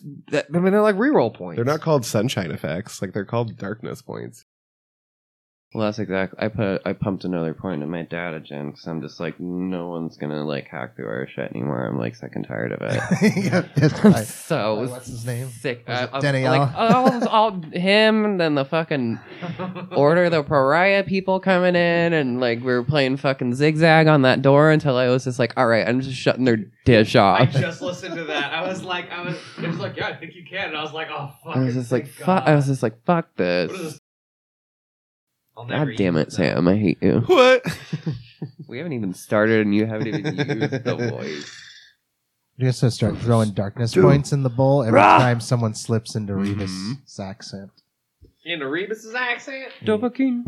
[SPEAKER 3] like reroll points.
[SPEAKER 4] They're not called sunshine effects. Like, they're called darkness points.
[SPEAKER 2] Well, that's exactly. I pumped another point in my data gen because I'm just like, no one's gonna like hack through our shit anymore. I'm like sick and tired of it.
[SPEAKER 1] Yeah, that's
[SPEAKER 2] I'm
[SPEAKER 1] right.
[SPEAKER 2] so
[SPEAKER 1] What's his name?
[SPEAKER 2] sick.
[SPEAKER 1] Was it
[SPEAKER 2] I'm
[SPEAKER 1] Danielle?
[SPEAKER 2] like, all him, and then the fucking Order the Pariah people coming in, and like we were playing fucking zigzag on that door until I was just like, all right, I'm just shutting their dish
[SPEAKER 6] I
[SPEAKER 2] off.
[SPEAKER 6] just listened to that. It was like, yeah, I think you can. And I was like, oh, fuck.
[SPEAKER 2] I was just like, fuck. I was just like, fuck this.
[SPEAKER 6] What is this? I'll never
[SPEAKER 2] God damn
[SPEAKER 6] use
[SPEAKER 2] it, Sam! I hate you.
[SPEAKER 4] What?
[SPEAKER 2] We haven't even started, and you haven't even used the voice.
[SPEAKER 1] You're just going to start throwing darkness points in the bowl every time someone slips into Rebus' accent.
[SPEAKER 3] In Rebus's accent.
[SPEAKER 2] Dovahkiin.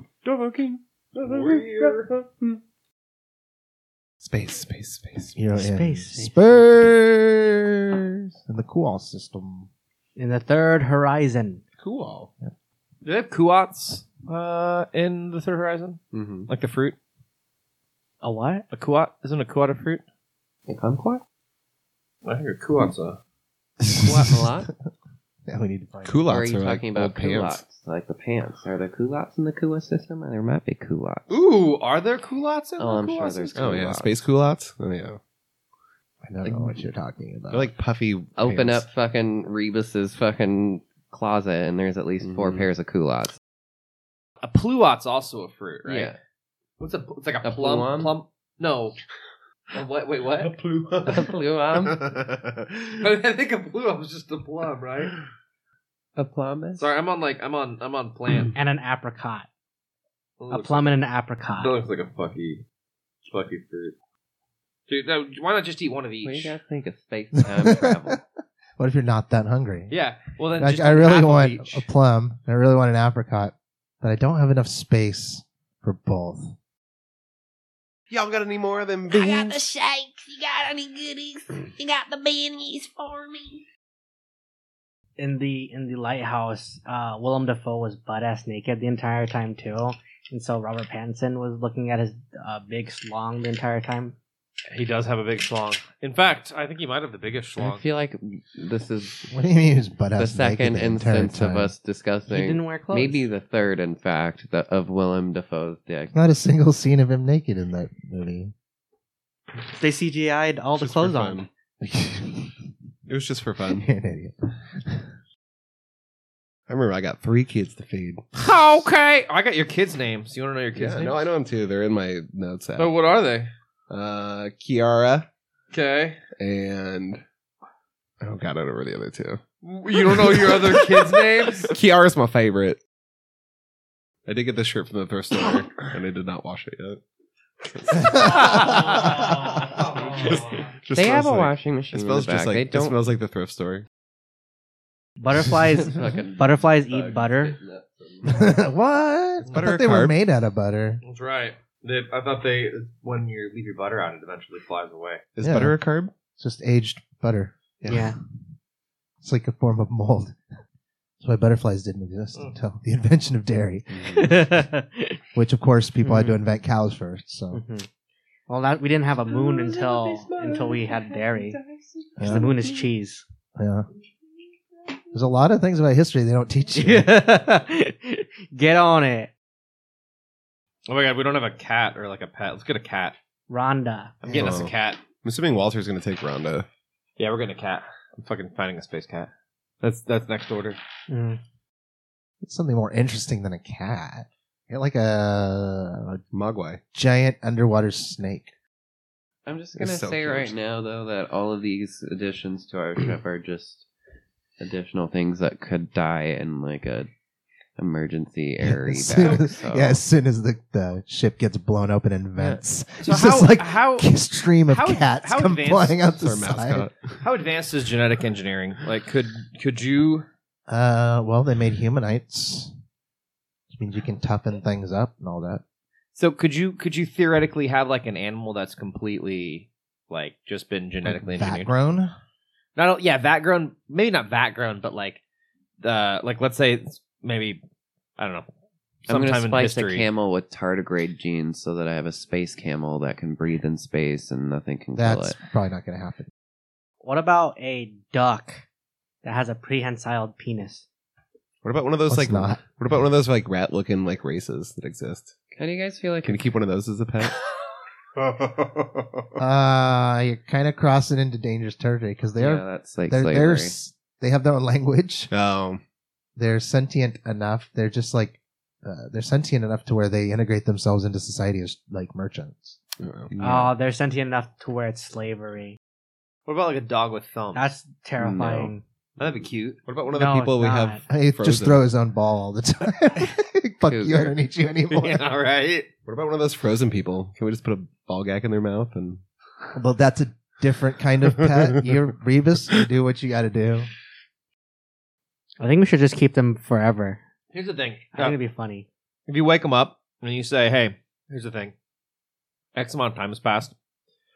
[SPEAKER 4] Space.
[SPEAKER 1] You're in
[SPEAKER 5] Space.
[SPEAKER 1] Spurs in the Kual system.
[SPEAKER 5] In the Third Horizon.
[SPEAKER 4] Cool.
[SPEAKER 3] Do they have kuats in the Third Horizon?
[SPEAKER 4] Mm-hmm.
[SPEAKER 3] Like the fruit?
[SPEAKER 5] A what?
[SPEAKER 3] A kuat? Isn't a kuat a fruit?
[SPEAKER 2] A kumquat?
[SPEAKER 3] I think a kuat's a...
[SPEAKER 2] What, Malot?
[SPEAKER 1] Yeah, we need to find.
[SPEAKER 2] Or are
[SPEAKER 4] Culottes
[SPEAKER 2] you
[SPEAKER 4] are like
[SPEAKER 2] talking about
[SPEAKER 4] old pants.
[SPEAKER 2] culottes? Like the pants. Are there culottes in the Kua system? There might be culottes.
[SPEAKER 3] Ooh, are there kuats in
[SPEAKER 2] Oh, I'm
[SPEAKER 3] the
[SPEAKER 2] sure
[SPEAKER 3] kuat
[SPEAKER 2] there's
[SPEAKER 3] system?
[SPEAKER 4] Oh yeah,
[SPEAKER 2] culottes.
[SPEAKER 4] space culottes. Oh yeah,
[SPEAKER 1] I don't know what you're talking about.
[SPEAKER 4] they're like puffy.
[SPEAKER 2] Open
[SPEAKER 4] pants.
[SPEAKER 2] up fucking Rebus's fucking closet and there's at least 4
[SPEAKER 4] Mhm.
[SPEAKER 2] pairs of culottes.
[SPEAKER 3] A pluot's also a fruit, right?
[SPEAKER 2] Yeah.
[SPEAKER 3] What's a... It's like a
[SPEAKER 2] A
[SPEAKER 3] plum...
[SPEAKER 2] pluam?
[SPEAKER 3] Plum... No. What? Wait, what?
[SPEAKER 2] A pluam?
[SPEAKER 3] I think a pluum is just a plum, right?
[SPEAKER 2] A plumbus?
[SPEAKER 3] Sorry, I'm on plant.
[SPEAKER 5] And an apricot.
[SPEAKER 3] That
[SPEAKER 5] A
[SPEAKER 3] looks
[SPEAKER 5] plum
[SPEAKER 3] like,
[SPEAKER 5] and an apricot.
[SPEAKER 3] that looks like a fucky fruit. Dude, no, why not just eat one of
[SPEAKER 2] What do you
[SPEAKER 3] each?
[SPEAKER 2] guys think of space-time travel?
[SPEAKER 1] What if you're not that hungry?
[SPEAKER 3] Yeah. Well, then
[SPEAKER 1] Like,
[SPEAKER 3] just
[SPEAKER 1] I
[SPEAKER 3] eat
[SPEAKER 1] really
[SPEAKER 3] half of
[SPEAKER 1] want
[SPEAKER 3] each.
[SPEAKER 1] a plum. I really want an apricot, but I don't have enough space for both.
[SPEAKER 4] Y'all got any more of them
[SPEAKER 8] I got the
[SPEAKER 4] beans?
[SPEAKER 8] shakes. You got any goodies? You got the bennies for me?
[SPEAKER 5] In the lighthouse, Willem Dafoe was butt ass naked the entire time too, and so Robert Pattinson was looking at his big schlong the entire time.
[SPEAKER 3] He does have a big schlong. In fact, I think he might have the biggest
[SPEAKER 2] I
[SPEAKER 3] schlong.
[SPEAKER 2] feel like this is
[SPEAKER 1] What do you mean he was butt
[SPEAKER 2] the
[SPEAKER 1] ass naked
[SPEAKER 2] second
[SPEAKER 1] the entire
[SPEAKER 2] instance of
[SPEAKER 1] time?
[SPEAKER 2] us
[SPEAKER 5] He
[SPEAKER 2] discussing,
[SPEAKER 5] didn't wear clothes.
[SPEAKER 2] maybe the third, in fact, of Willem Dafoe's dick.
[SPEAKER 1] Not a single scene of him naked in that movie.
[SPEAKER 5] They CGI'd all the
[SPEAKER 4] Just for
[SPEAKER 5] clothes on.
[SPEAKER 4] fun.
[SPEAKER 1] You're
[SPEAKER 4] It was just for fun.
[SPEAKER 1] an idiot.
[SPEAKER 4] I remember I got 3 kids to feed.
[SPEAKER 3] Okay. I got your kids' names. You want to know your kids'
[SPEAKER 4] Yeah,
[SPEAKER 3] names?
[SPEAKER 4] no, I know them too. They're in my notes app.
[SPEAKER 3] So what are they?
[SPEAKER 4] Kiara
[SPEAKER 3] Okay.
[SPEAKER 4] and oh god, I don't remember the other 2.
[SPEAKER 3] You don't know your other kids' names?
[SPEAKER 4] Kiara's my favorite. I did get this shirt from the thrift store, and I did not wash it yet. Just
[SPEAKER 2] They have
[SPEAKER 4] smells
[SPEAKER 2] a
[SPEAKER 4] like-
[SPEAKER 2] washing
[SPEAKER 4] It
[SPEAKER 2] machine in the
[SPEAKER 4] smells
[SPEAKER 2] back.
[SPEAKER 4] just like
[SPEAKER 2] They
[SPEAKER 4] it
[SPEAKER 2] don't.
[SPEAKER 4] smells like the thrift store.
[SPEAKER 5] Butterflies,
[SPEAKER 2] Fucking
[SPEAKER 5] butterflies
[SPEAKER 2] bug
[SPEAKER 5] eat butter.
[SPEAKER 1] What? I
[SPEAKER 4] butter
[SPEAKER 1] thought
[SPEAKER 4] a
[SPEAKER 1] they were
[SPEAKER 4] carb?
[SPEAKER 1] made out of butter.
[SPEAKER 3] That's right. I thought when you leave your butter out, it eventually flies away.
[SPEAKER 4] Is
[SPEAKER 1] Yeah.
[SPEAKER 4] butter a carb?
[SPEAKER 1] It's just aged butter.
[SPEAKER 5] Yeah.
[SPEAKER 1] It's like a form of mold. That's why butterflies didn't exist until the invention of dairy, which of course people had to invent cows first. So
[SPEAKER 5] Mhm. Well, we didn't have a moon until we had dairy. 'Cause
[SPEAKER 1] yeah.
[SPEAKER 5] the moon is cheese.
[SPEAKER 1] Yeah. There's a lot of things about history they don't teach you.
[SPEAKER 5] Get on it,
[SPEAKER 3] Oh my god, we don't have a cat or like a pet. Let's get a cat.
[SPEAKER 5] Rhonda.
[SPEAKER 3] I'm getting us a
[SPEAKER 4] Oh.
[SPEAKER 3] cat.
[SPEAKER 4] I'm assuming Walter's going to take Rhonda.
[SPEAKER 3] Yeah, we're getting a cat. I'm fucking finding a space cat. That's next order.
[SPEAKER 5] Mm.
[SPEAKER 1] It's something more interesting than a cat. Get like a
[SPEAKER 4] Mogwai.
[SPEAKER 1] giant underwater snake.
[SPEAKER 2] I'm just
[SPEAKER 4] It's
[SPEAKER 2] gonna
[SPEAKER 4] so
[SPEAKER 2] say
[SPEAKER 4] cute.
[SPEAKER 2] right now, though, that all of these additions to our ship are just additional things that could die in like a emergency air
[SPEAKER 1] As soon
[SPEAKER 2] evac.
[SPEAKER 1] as-
[SPEAKER 2] So.
[SPEAKER 1] Yeah, as soon as the ship gets blown open and vents,
[SPEAKER 3] So
[SPEAKER 1] it's just like
[SPEAKER 3] how
[SPEAKER 1] a stream of
[SPEAKER 3] how-
[SPEAKER 1] cats
[SPEAKER 3] how
[SPEAKER 1] come
[SPEAKER 3] advanced
[SPEAKER 1] flying out
[SPEAKER 4] That's
[SPEAKER 1] the
[SPEAKER 4] our
[SPEAKER 1] side.
[SPEAKER 4] mascot.
[SPEAKER 3] how advanced is genetic engineering? Like, could you?
[SPEAKER 1] Well, they made humanites, which means you can toughen things up and all that.
[SPEAKER 3] So could you theoretically have like an animal that's completely like just been genetically
[SPEAKER 1] Vat
[SPEAKER 3] engineered?
[SPEAKER 1] grown.
[SPEAKER 3] Vat grown. Maybe not vat grown, but like let's say it's maybe I don't know.
[SPEAKER 2] I'm gonna
[SPEAKER 3] Sometime in
[SPEAKER 2] splice a
[SPEAKER 3] history.
[SPEAKER 2] camel with tardigrade genes so that I have a space camel that can breathe in space and nothing can kill
[SPEAKER 1] That's
[SPEAKER 2] it.
[SPEAKER 1] probably not going to happen.
[SPEAKER 5] What about a duck that has a prehensile penis?
[SPEAKER 4] What about one of those
[SPEAKER 1] Let's
[SPEAKER 4] like?
[SPEAKER 1] not.
[SPEAKER 4] What about one of those like rat-looking like races that exist?
[SPEAKER 2] How do you guys feel like?
[SPEAKER 4] Can you keep one of those as a pet?
[SPEAKER 1] You're kind of crossing into dangerous territory because
[SPEAKER 2] yeah,
[SPEAKER 1] they're
[SPEAKER 2] that's like
[SPEAKER 1] they're
[SPEAKER 2] slavery.
[SPEAKER 1] they have their own language.
[SPEAKER 4] Oh,
[SPEAKER 1] They're sentient enough. They're just like they're sentient enough to where they integrate themselves into society as like merchants.
[SPEAKER 5] Oh, they're sentient enough to where it's slavery.
[SPEAKER 3] What about like a dog with thumbs?
[SPEAKER 5] That's terrifying.
[SPEAKER 3] That'd be cute.
[SPEAKER 4] What about one of the
[SPEAKER 5] No,
[SPEAKER 4] people
[SPEAKER 5] it's
[SPEAKER 4] we
[SPEAKER 5] not.
[SPEAKER 4] have?
[SPEAKER 1] He just
[SPEAKER 4] Frozen.
[SPEAKER 1] throw his own ball all the time. Fuck you! I
[SPEAKER 2] Cougar.
[SPEAKER 1] don't need you anymore.
[SPEAKER 3] yeah, right.
[SPEAKER 4] What about one of those frozen people? Can we just put a ball gag in their mouth and?
[SPEAKER 1] Well, that's a different kind of pet. You're Rebus. You do what you got to do.
[SPEAKER 5] I think we should just keep them forever.
[SPEAKER 3] Here's the thing.
[SPEAKER 5] I think it'd be funny.
[SPEAKER 3] If you wake them up and you say, "Hey, here's the thing. X amount of time has passed.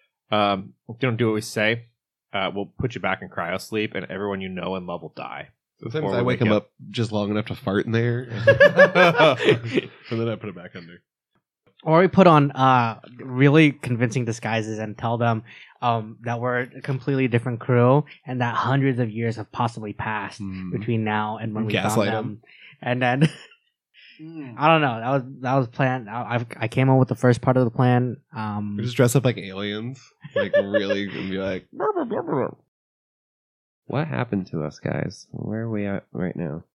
[SPEAKER 3] If you don't do what we say, we'll put you back in cryo sleep, and everyone you know and love will die."
[SPEAKER 4] Sometimes
[SPEAKER 3] Or
[SPEAKER 4] I
[SPEAKER 3] we
[SPEAKER 4] wake
[SPEAKER 3] make
[SPEAKER 4] him
[SPEAKER 3] up.
[SPEAKER 4] up just long enough to fart in there, and then I put it back under.
[SPEAKER 5] Or we put on really convincing disguises and tell them that we're a completely different crew and that hundreds of years have possibly passed between now and when we found
[SPEAKER 4] Gaslight
[SPEAKER 5] them. And then I don't know. That was planned. I came up with the first part of the plan.
[SPEAKER 4] We just dress up like aliens, like really, and be like, "Brr, brr, brr, brr."
[SPEAKER 2] What happened to us, guys? Where are we at right now?